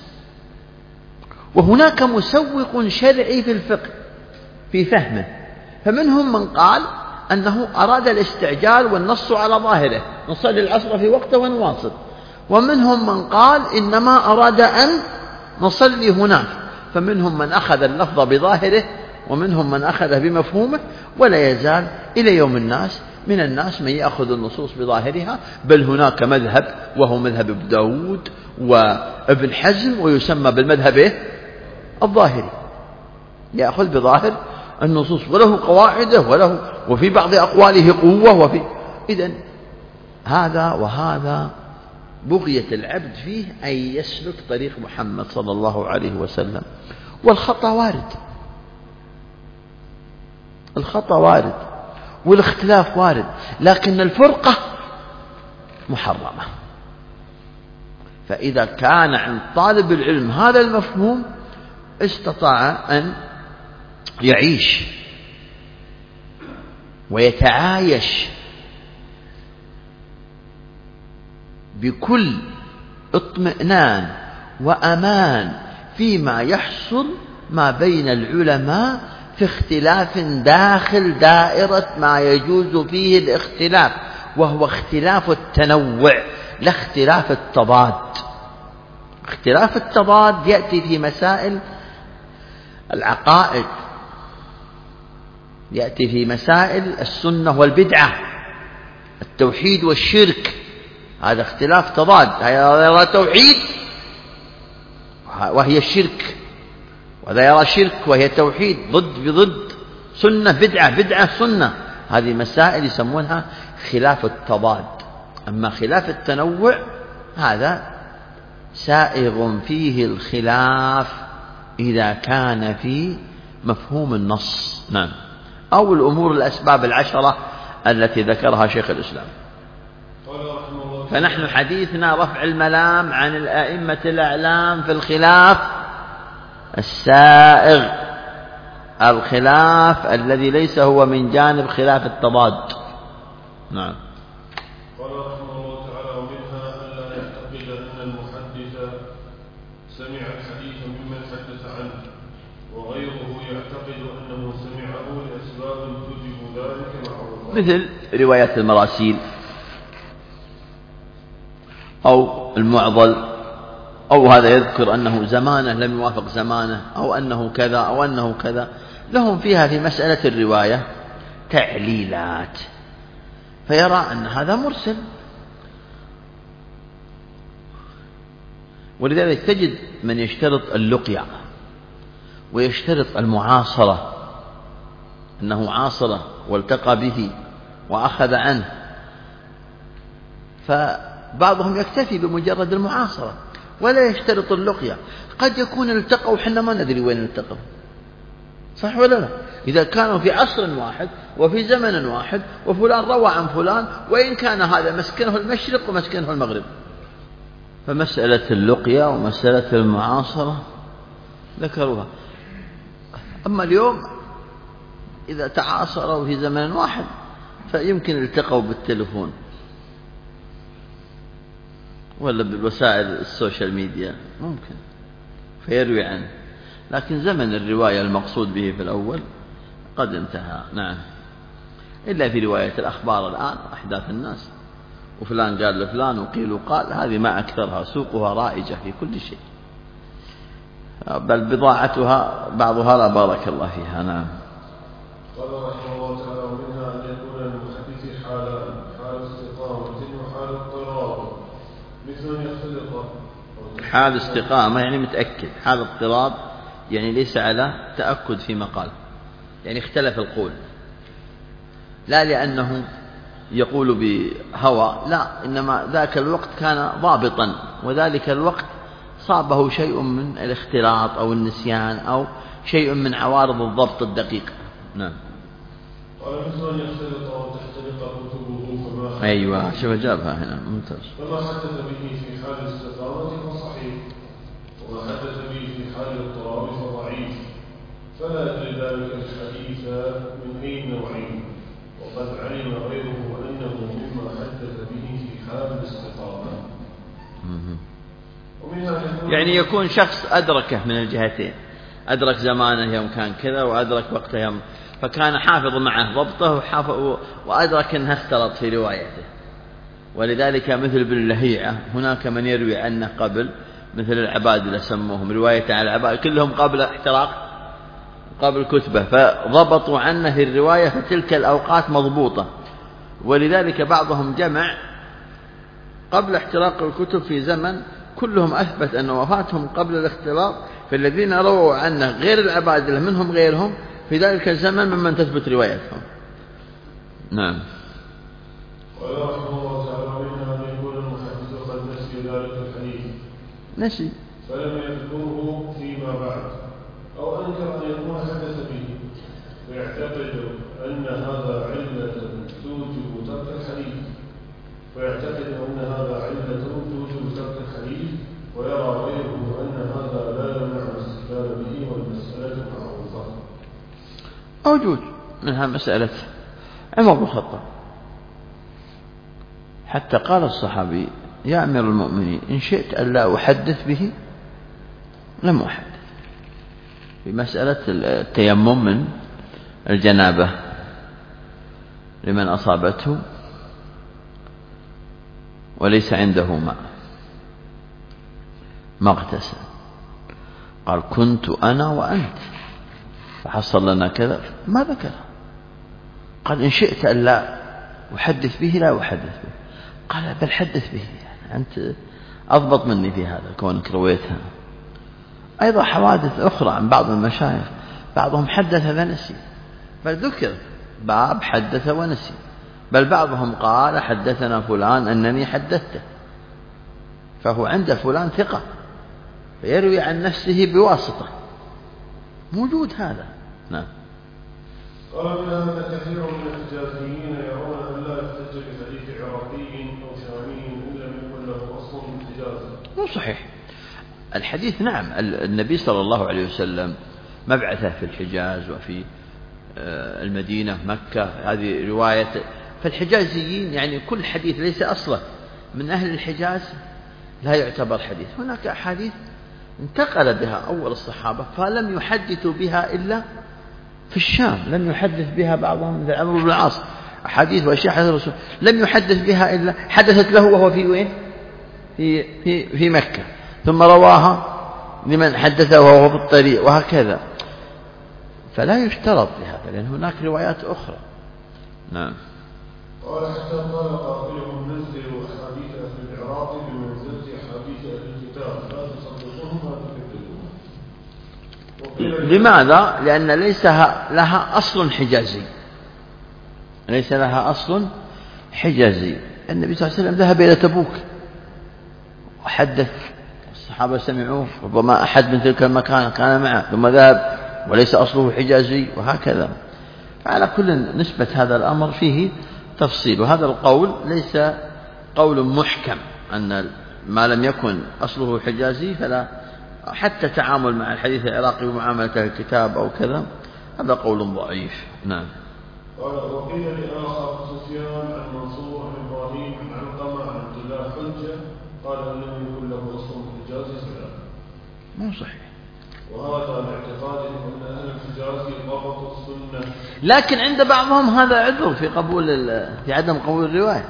وهناك مسوق شرعي في الفقه في فهمه، فمنهم من قال أنه أراد الاستعجال والنص على ظاهره، نصلي العصر في وقته ونواصل، ومنهم من قال إنما أراد أن نصلي هناك، فمنهم من أخذ اللفظ بظاهره ومنهم من أخذ بمفهومه. ولا يزال إلى يوم الناس من الناس من يأخذ النصوص بظاهرها، بل هناك مذهب وهو مذهب ابن داود وابن حزم، ويسمى بالمذهب الظاهري، يأخذ بظاهر النصوص وله قواعده وله وفي بعض أقواله قوة وفي. إذن هذا وهذا بغية العبد فيه أن يسلك طريق محمد صلى الله عليه وسلم. والخطأ وارد، الخطأ وارد والاختلاف وارد، لكن الفرقة محرمة. فإذا كان عند طالب العلم هذا المفهوم استطاع أن يعيش ويتعايش بكل اطمئنان وأمان فيما يحصل ما بين العلماء في اختلاف داخل دائرة ما يجوز فيه الاختلاف، وهو اختلاف التنوع لا اختلاف التضاد. اختلاف التضاد يأتي في مسائل العقائد، يأتي في مسائل السنة والبدعة، التوحيد والشرك، هذا اختلاف تضاد. هذا يرى توحيد وهي الشرك، وهذا يرى شرك وهي توحيد، ضد بضد، سنة بدعة بدعة سنة. هذه مسائل يسمونها خلاف التضاد. أما خلاف التنوع هذا سائغ فيه الخلاف إذا كان في مفهوم النص، نعم، أو الأمور الأسباب العشرة التي ذكرها شيخ الإسلام. فنحن حديثنا رفع الملام عن الأئمة الأعلام في الخلاف السائغ، الخلاف الذي ليس هو من جانب خلاف التضاد. نعم. قال رحمه الله تعالى: ومنها ألا يعتقد أن المحدث سمع الحديث ممن حدث عنه، وغيره يعتقد أنه سمعه لأسباب توجب ذلك معروفة، مثل رواية المراسيل أو المعضل، أو هذا يذكر أنه زمانه لم يوافق زمانه، أو أنه كذا أو أنه كذا، لهم فيها في مسألة الرواية تعليلات، فيرى أن هذا مرسل. ولذلك تجد من يشترط اللقيا ويشترط المعاصرة، أنه عاصره والتقى به وأخذ عنه، فبعضهم يكتفي بمجرد المعاصرة ولا يشترط اللقيا. قد يكون التقوا وحنا ما ندري وين التقوا، صح ولا لا؟ إذا كانوا في عصر واحد وفي زمن واحد وفلان روى عن فلان، وإن كان هذا مسكنه المشرق ومسكنه المغرب. فمسألة اللقيا ومسألة المعاصرة ذكروها. أما اليوم إذا تعاصروا في زمن واحد فيمكن التقوا بالتلفون ولا بالوسائل السوشيال ميديا، ممكن فيروي عنه، لكن زمن الرواية المقصود به في الأول قد انتهى. نعم. إلا في رواية الأخبار الآن، أحداث الناس، وفلان قال لفلان وقيل وقال، هذه ما أكثرها، سوقها رائجة في كل شيء، بل بضاعتها بعضها لا بارك الله فيها. نعم. قال رحمه الله تعالى: ومنها أن يكون للمحدث حالان، حال استقامة وحال اضطراب، مثل أن يختلط. حال استقامة يعني متأكد، حال اضطراب يعني ليس على تأكد في مقال، يعني اختلف القول، لا لأنه يقول بهوى، لا، إنما ذاك الوقت كان ضابطا، وذلك الوقت صابه شيء من الاختلاط أو النسيان أو شيء من عوارض الضبط الدقيق. نعم. قال: مثل أن يختلط أو تختلط كتبه، فما أيوة، شوف جابها هنا، ممتاز. فما حدث به في حال الاستقامة فصحيح، وما حدث به في حال الاضطراب فضعيف، فلا يدري ذلك الحديث من أي نوعين، وقد علم غيره أنه مما حدث به في حال الاستقامة. يعني يكون شخص أدركه من الجهتين، أدرك زمانه يوم كان كذا وأدرك وقته يوم، فكان حافظ معه ضبطه وأدرك أنها اختلط في روايته. ولذلك مثل ابن اللهيعة هناك من يروي عنه قبل، مثل العبادلة سموهم رواية على العبادلة، كلهم قبل احتراق قبل كتبه، فضبطوا عنه الرواية في تلك الأوقات مضبوطة. ولذلك بعضهم جمع قبل احتراق الكتب في زمن كلهم أثبت أن وفاتهم قبل الاختلاط، فالذين رووا عنه غير العبادلة منهم غيرهم في ذلك الزمن ممن تثبت روايتهم. نعم. قال رحمه الله تعالى: منها أن يكون المحدث قد نسي ذلك الحديث، نسي فلم يذكره فيما بعد، أو أنكر أن يكون حدث به، ويعتقد أن هذا علة توجب ترك الحديث، ويعتقد أن هذا علة توجب ترك الحديث، ويرى غيره أن هذا لا يمنع الاستدلال به، والمسألة معروفة. موجود منها مسألة عمر بن الخطاب، حتى قال الصحابي: يا أمير المؤمنين إن شئت ألا أحدث به لم أحدث، في مسألة التيمم من الجنابة لمن أصابته وليس عنده ماء ما اغتسل، قال: كنت أنا وأنت فحصل لنا كذا، ما ذكر. قال: إن شئت ألا أحدث به لا أحدث به، قال: بل حدث به، يعني أنت أضبط مني في هذا كونك رويتها. أيضا حوادث أخرى عن بعض المشايخ، بعضهم حدث فنسي، بل ذكر باب حدث ونسي، بل بعضهم قال: حدثنا فلان أنني حدثته، فهو عند فلان ثقة فيروي عن نفسه بواسطة، موجود هذا. نعم. قال منها أن كثير من الحجازيين يرون أن لا يحتج بحديث عراقي أو شامي إن لم يكن له أصل من الحجاز. مو صحيح الحديث. نعم النبي صلى الله عليه وسلم مبعثه في الحجاز وفي المدينة مكة، هذه رواية. فالحجازيين يعني كل حديث ليس أصله من أهل الحجاز لا يعتبر حديث. هناك أحاديث انتقل بها أول الصحابة فلم يحدثوا بها إلا في الشام، لم يحدث بها بعضهم مثل عمرو بن العاص، أحاديث وأشياء حدث الرسول لم يحدث بها إلا حدثت له وهو في وين؟ في في في مكة، ثم رواها لمن حدثه وهو في الطريق، وهكذا. فلا يشترط لهذا لأن هناك روايات أخرى. نعم. قال حتى قال قائلهم نزلوا أحاديث أهل العراق بمنزلة أحاديث أهل الكتاب لا تصدقوهم ولا تكذبوهم. لماذا؟ لأن ليس لها أصل حجازي، ليس لها أصل حجازي. النبي صلى الله عليه وسلم ذهب إلى تبوك وحدث، الصحابة سمعوه، ربما أحد من تلك المكان كان معه ثم ذهب وليس أصله حجازي، وهكذا. فعلى كل نسبة هذا الأمر فيه تفصيل، وهذا القول ليس قول محكم أن ما لم يكن أصله حجازي فلا، حتى تعامل مع الحديث العراقي ومعاملة الكتاب أو كذا هذا قول ضعيف. نعم. قال وقيل لآخر سفيان عن منصور عن إبراهيم عن علقمة عن عبد الله حجة قال أن لم يكن له أصل حجازي سلام. مو صحيح. وهذا الاعتقاد أن أهل الحجاز ضبطوا السنة، لكن عند بعضهم هذا عذر في قبول في عدم قبول الرواية،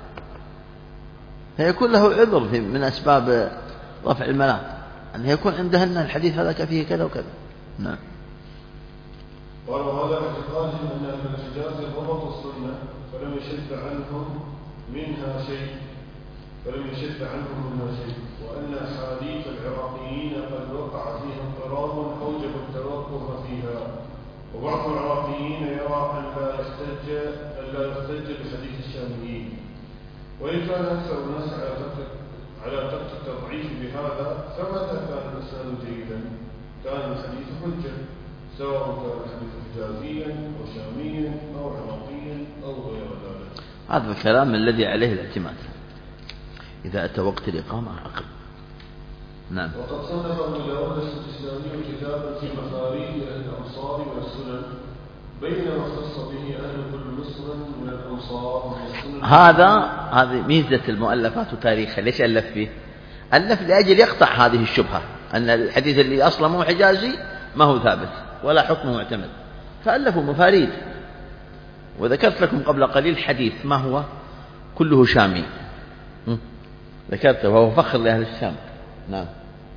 فيكون له عذر في من أسباب رفع الملام أن يكون عندهن الحديث هذا فيه كذا وكذا. نعم. قال وهذا اعتقاد أن أهل الحجاز ضبطوا السنة فلم يشد عنهم منها شيء فلم يشد عنهم منها شيء وأن أحاديث العراقيين قد وقع فيها اضطراب أوجب التوقف فيها. وبعض العراقيين يرى أن لا يحتج أن لا يحتج بحديث الشاميين، وإن كان أكثر الناس على ترك على ترك التضعيف بهذا فمتى كان الإسناد جيدا كان الحديث حجة، سواء كان الحديث حجازيا أو شاميا أو عراقيا أو غير ذلك. هذا الكلام الذي عليه الاعتماد إذا أتى وقت الإقامة أقل. نعم. وقد صنف أبو داود السجستاني كتابا في مفاريد أهل الأمصار والسنن بين ما اختص به أهل كل مصر من الأمصار والسنن. هذا هذه ميزة المؤلفات وتاريخها. ليش ألف فيه؟ ألف لأجل يقطع هذه الشبهة أن الحديث اللي أصلا مو حجازي ما هو ثابت ولا حكمه معتمد، فألفوا مفاريد. وذكرت لكم قبل قليل حديث ما هو كله شامي ذكرته وهو فخر لأهل الشام. نعم.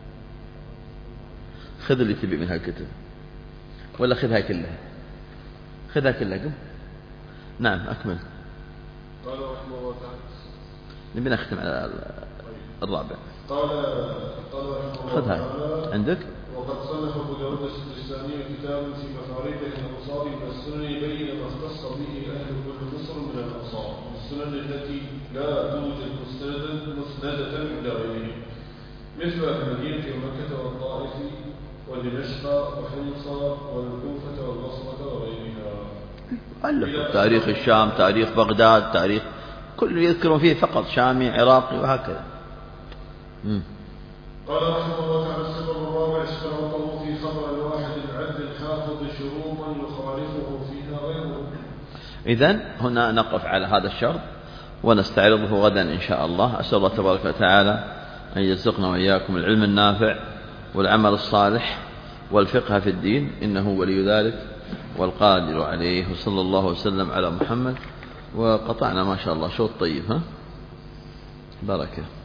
خذ اللي تبي من هالكتب ولا خذها كلها؟ خذها كلها قم. نعم أكمل. قال رحمه الله تعالى نبي نختم على الرابع. قال قال رحمه الله خذها تعالى عندك. وقد صنف أبو داود السجستاني كتابا في مفاريد الأمصار والسنن بين ما اختص به أهل كل مصر من الأمصار والسنن التي لا توجد مسندة عند غيرهم مثل المدينة ومكة والطائف ودمشق وحمص والكوفة والبصرة وغيرها. ألف تاريخ الشام، تاريخ بغداد، تاريخ كل يذكرون فيه فقط شامي عراقي وهكذا. مم. قال رحمه الله تعالى السبب الرابع اشترطه في خبر الواحد العدل الحافظ شروطا يخالفه فيها غيره. إذن هنا نقف على هذا الشرط ونستعرضه غدا إن شاء الله. أسأل الله تبارك وتعالى أن يرزقنا وإياكم العلم النافع والعمل الصالح والفقه في الدين، إنه ولي ذلك والقادر عليه. وصلى الله وسلم على محمد. وقطعنا ما شاء الله شوط طيب. ها بركة.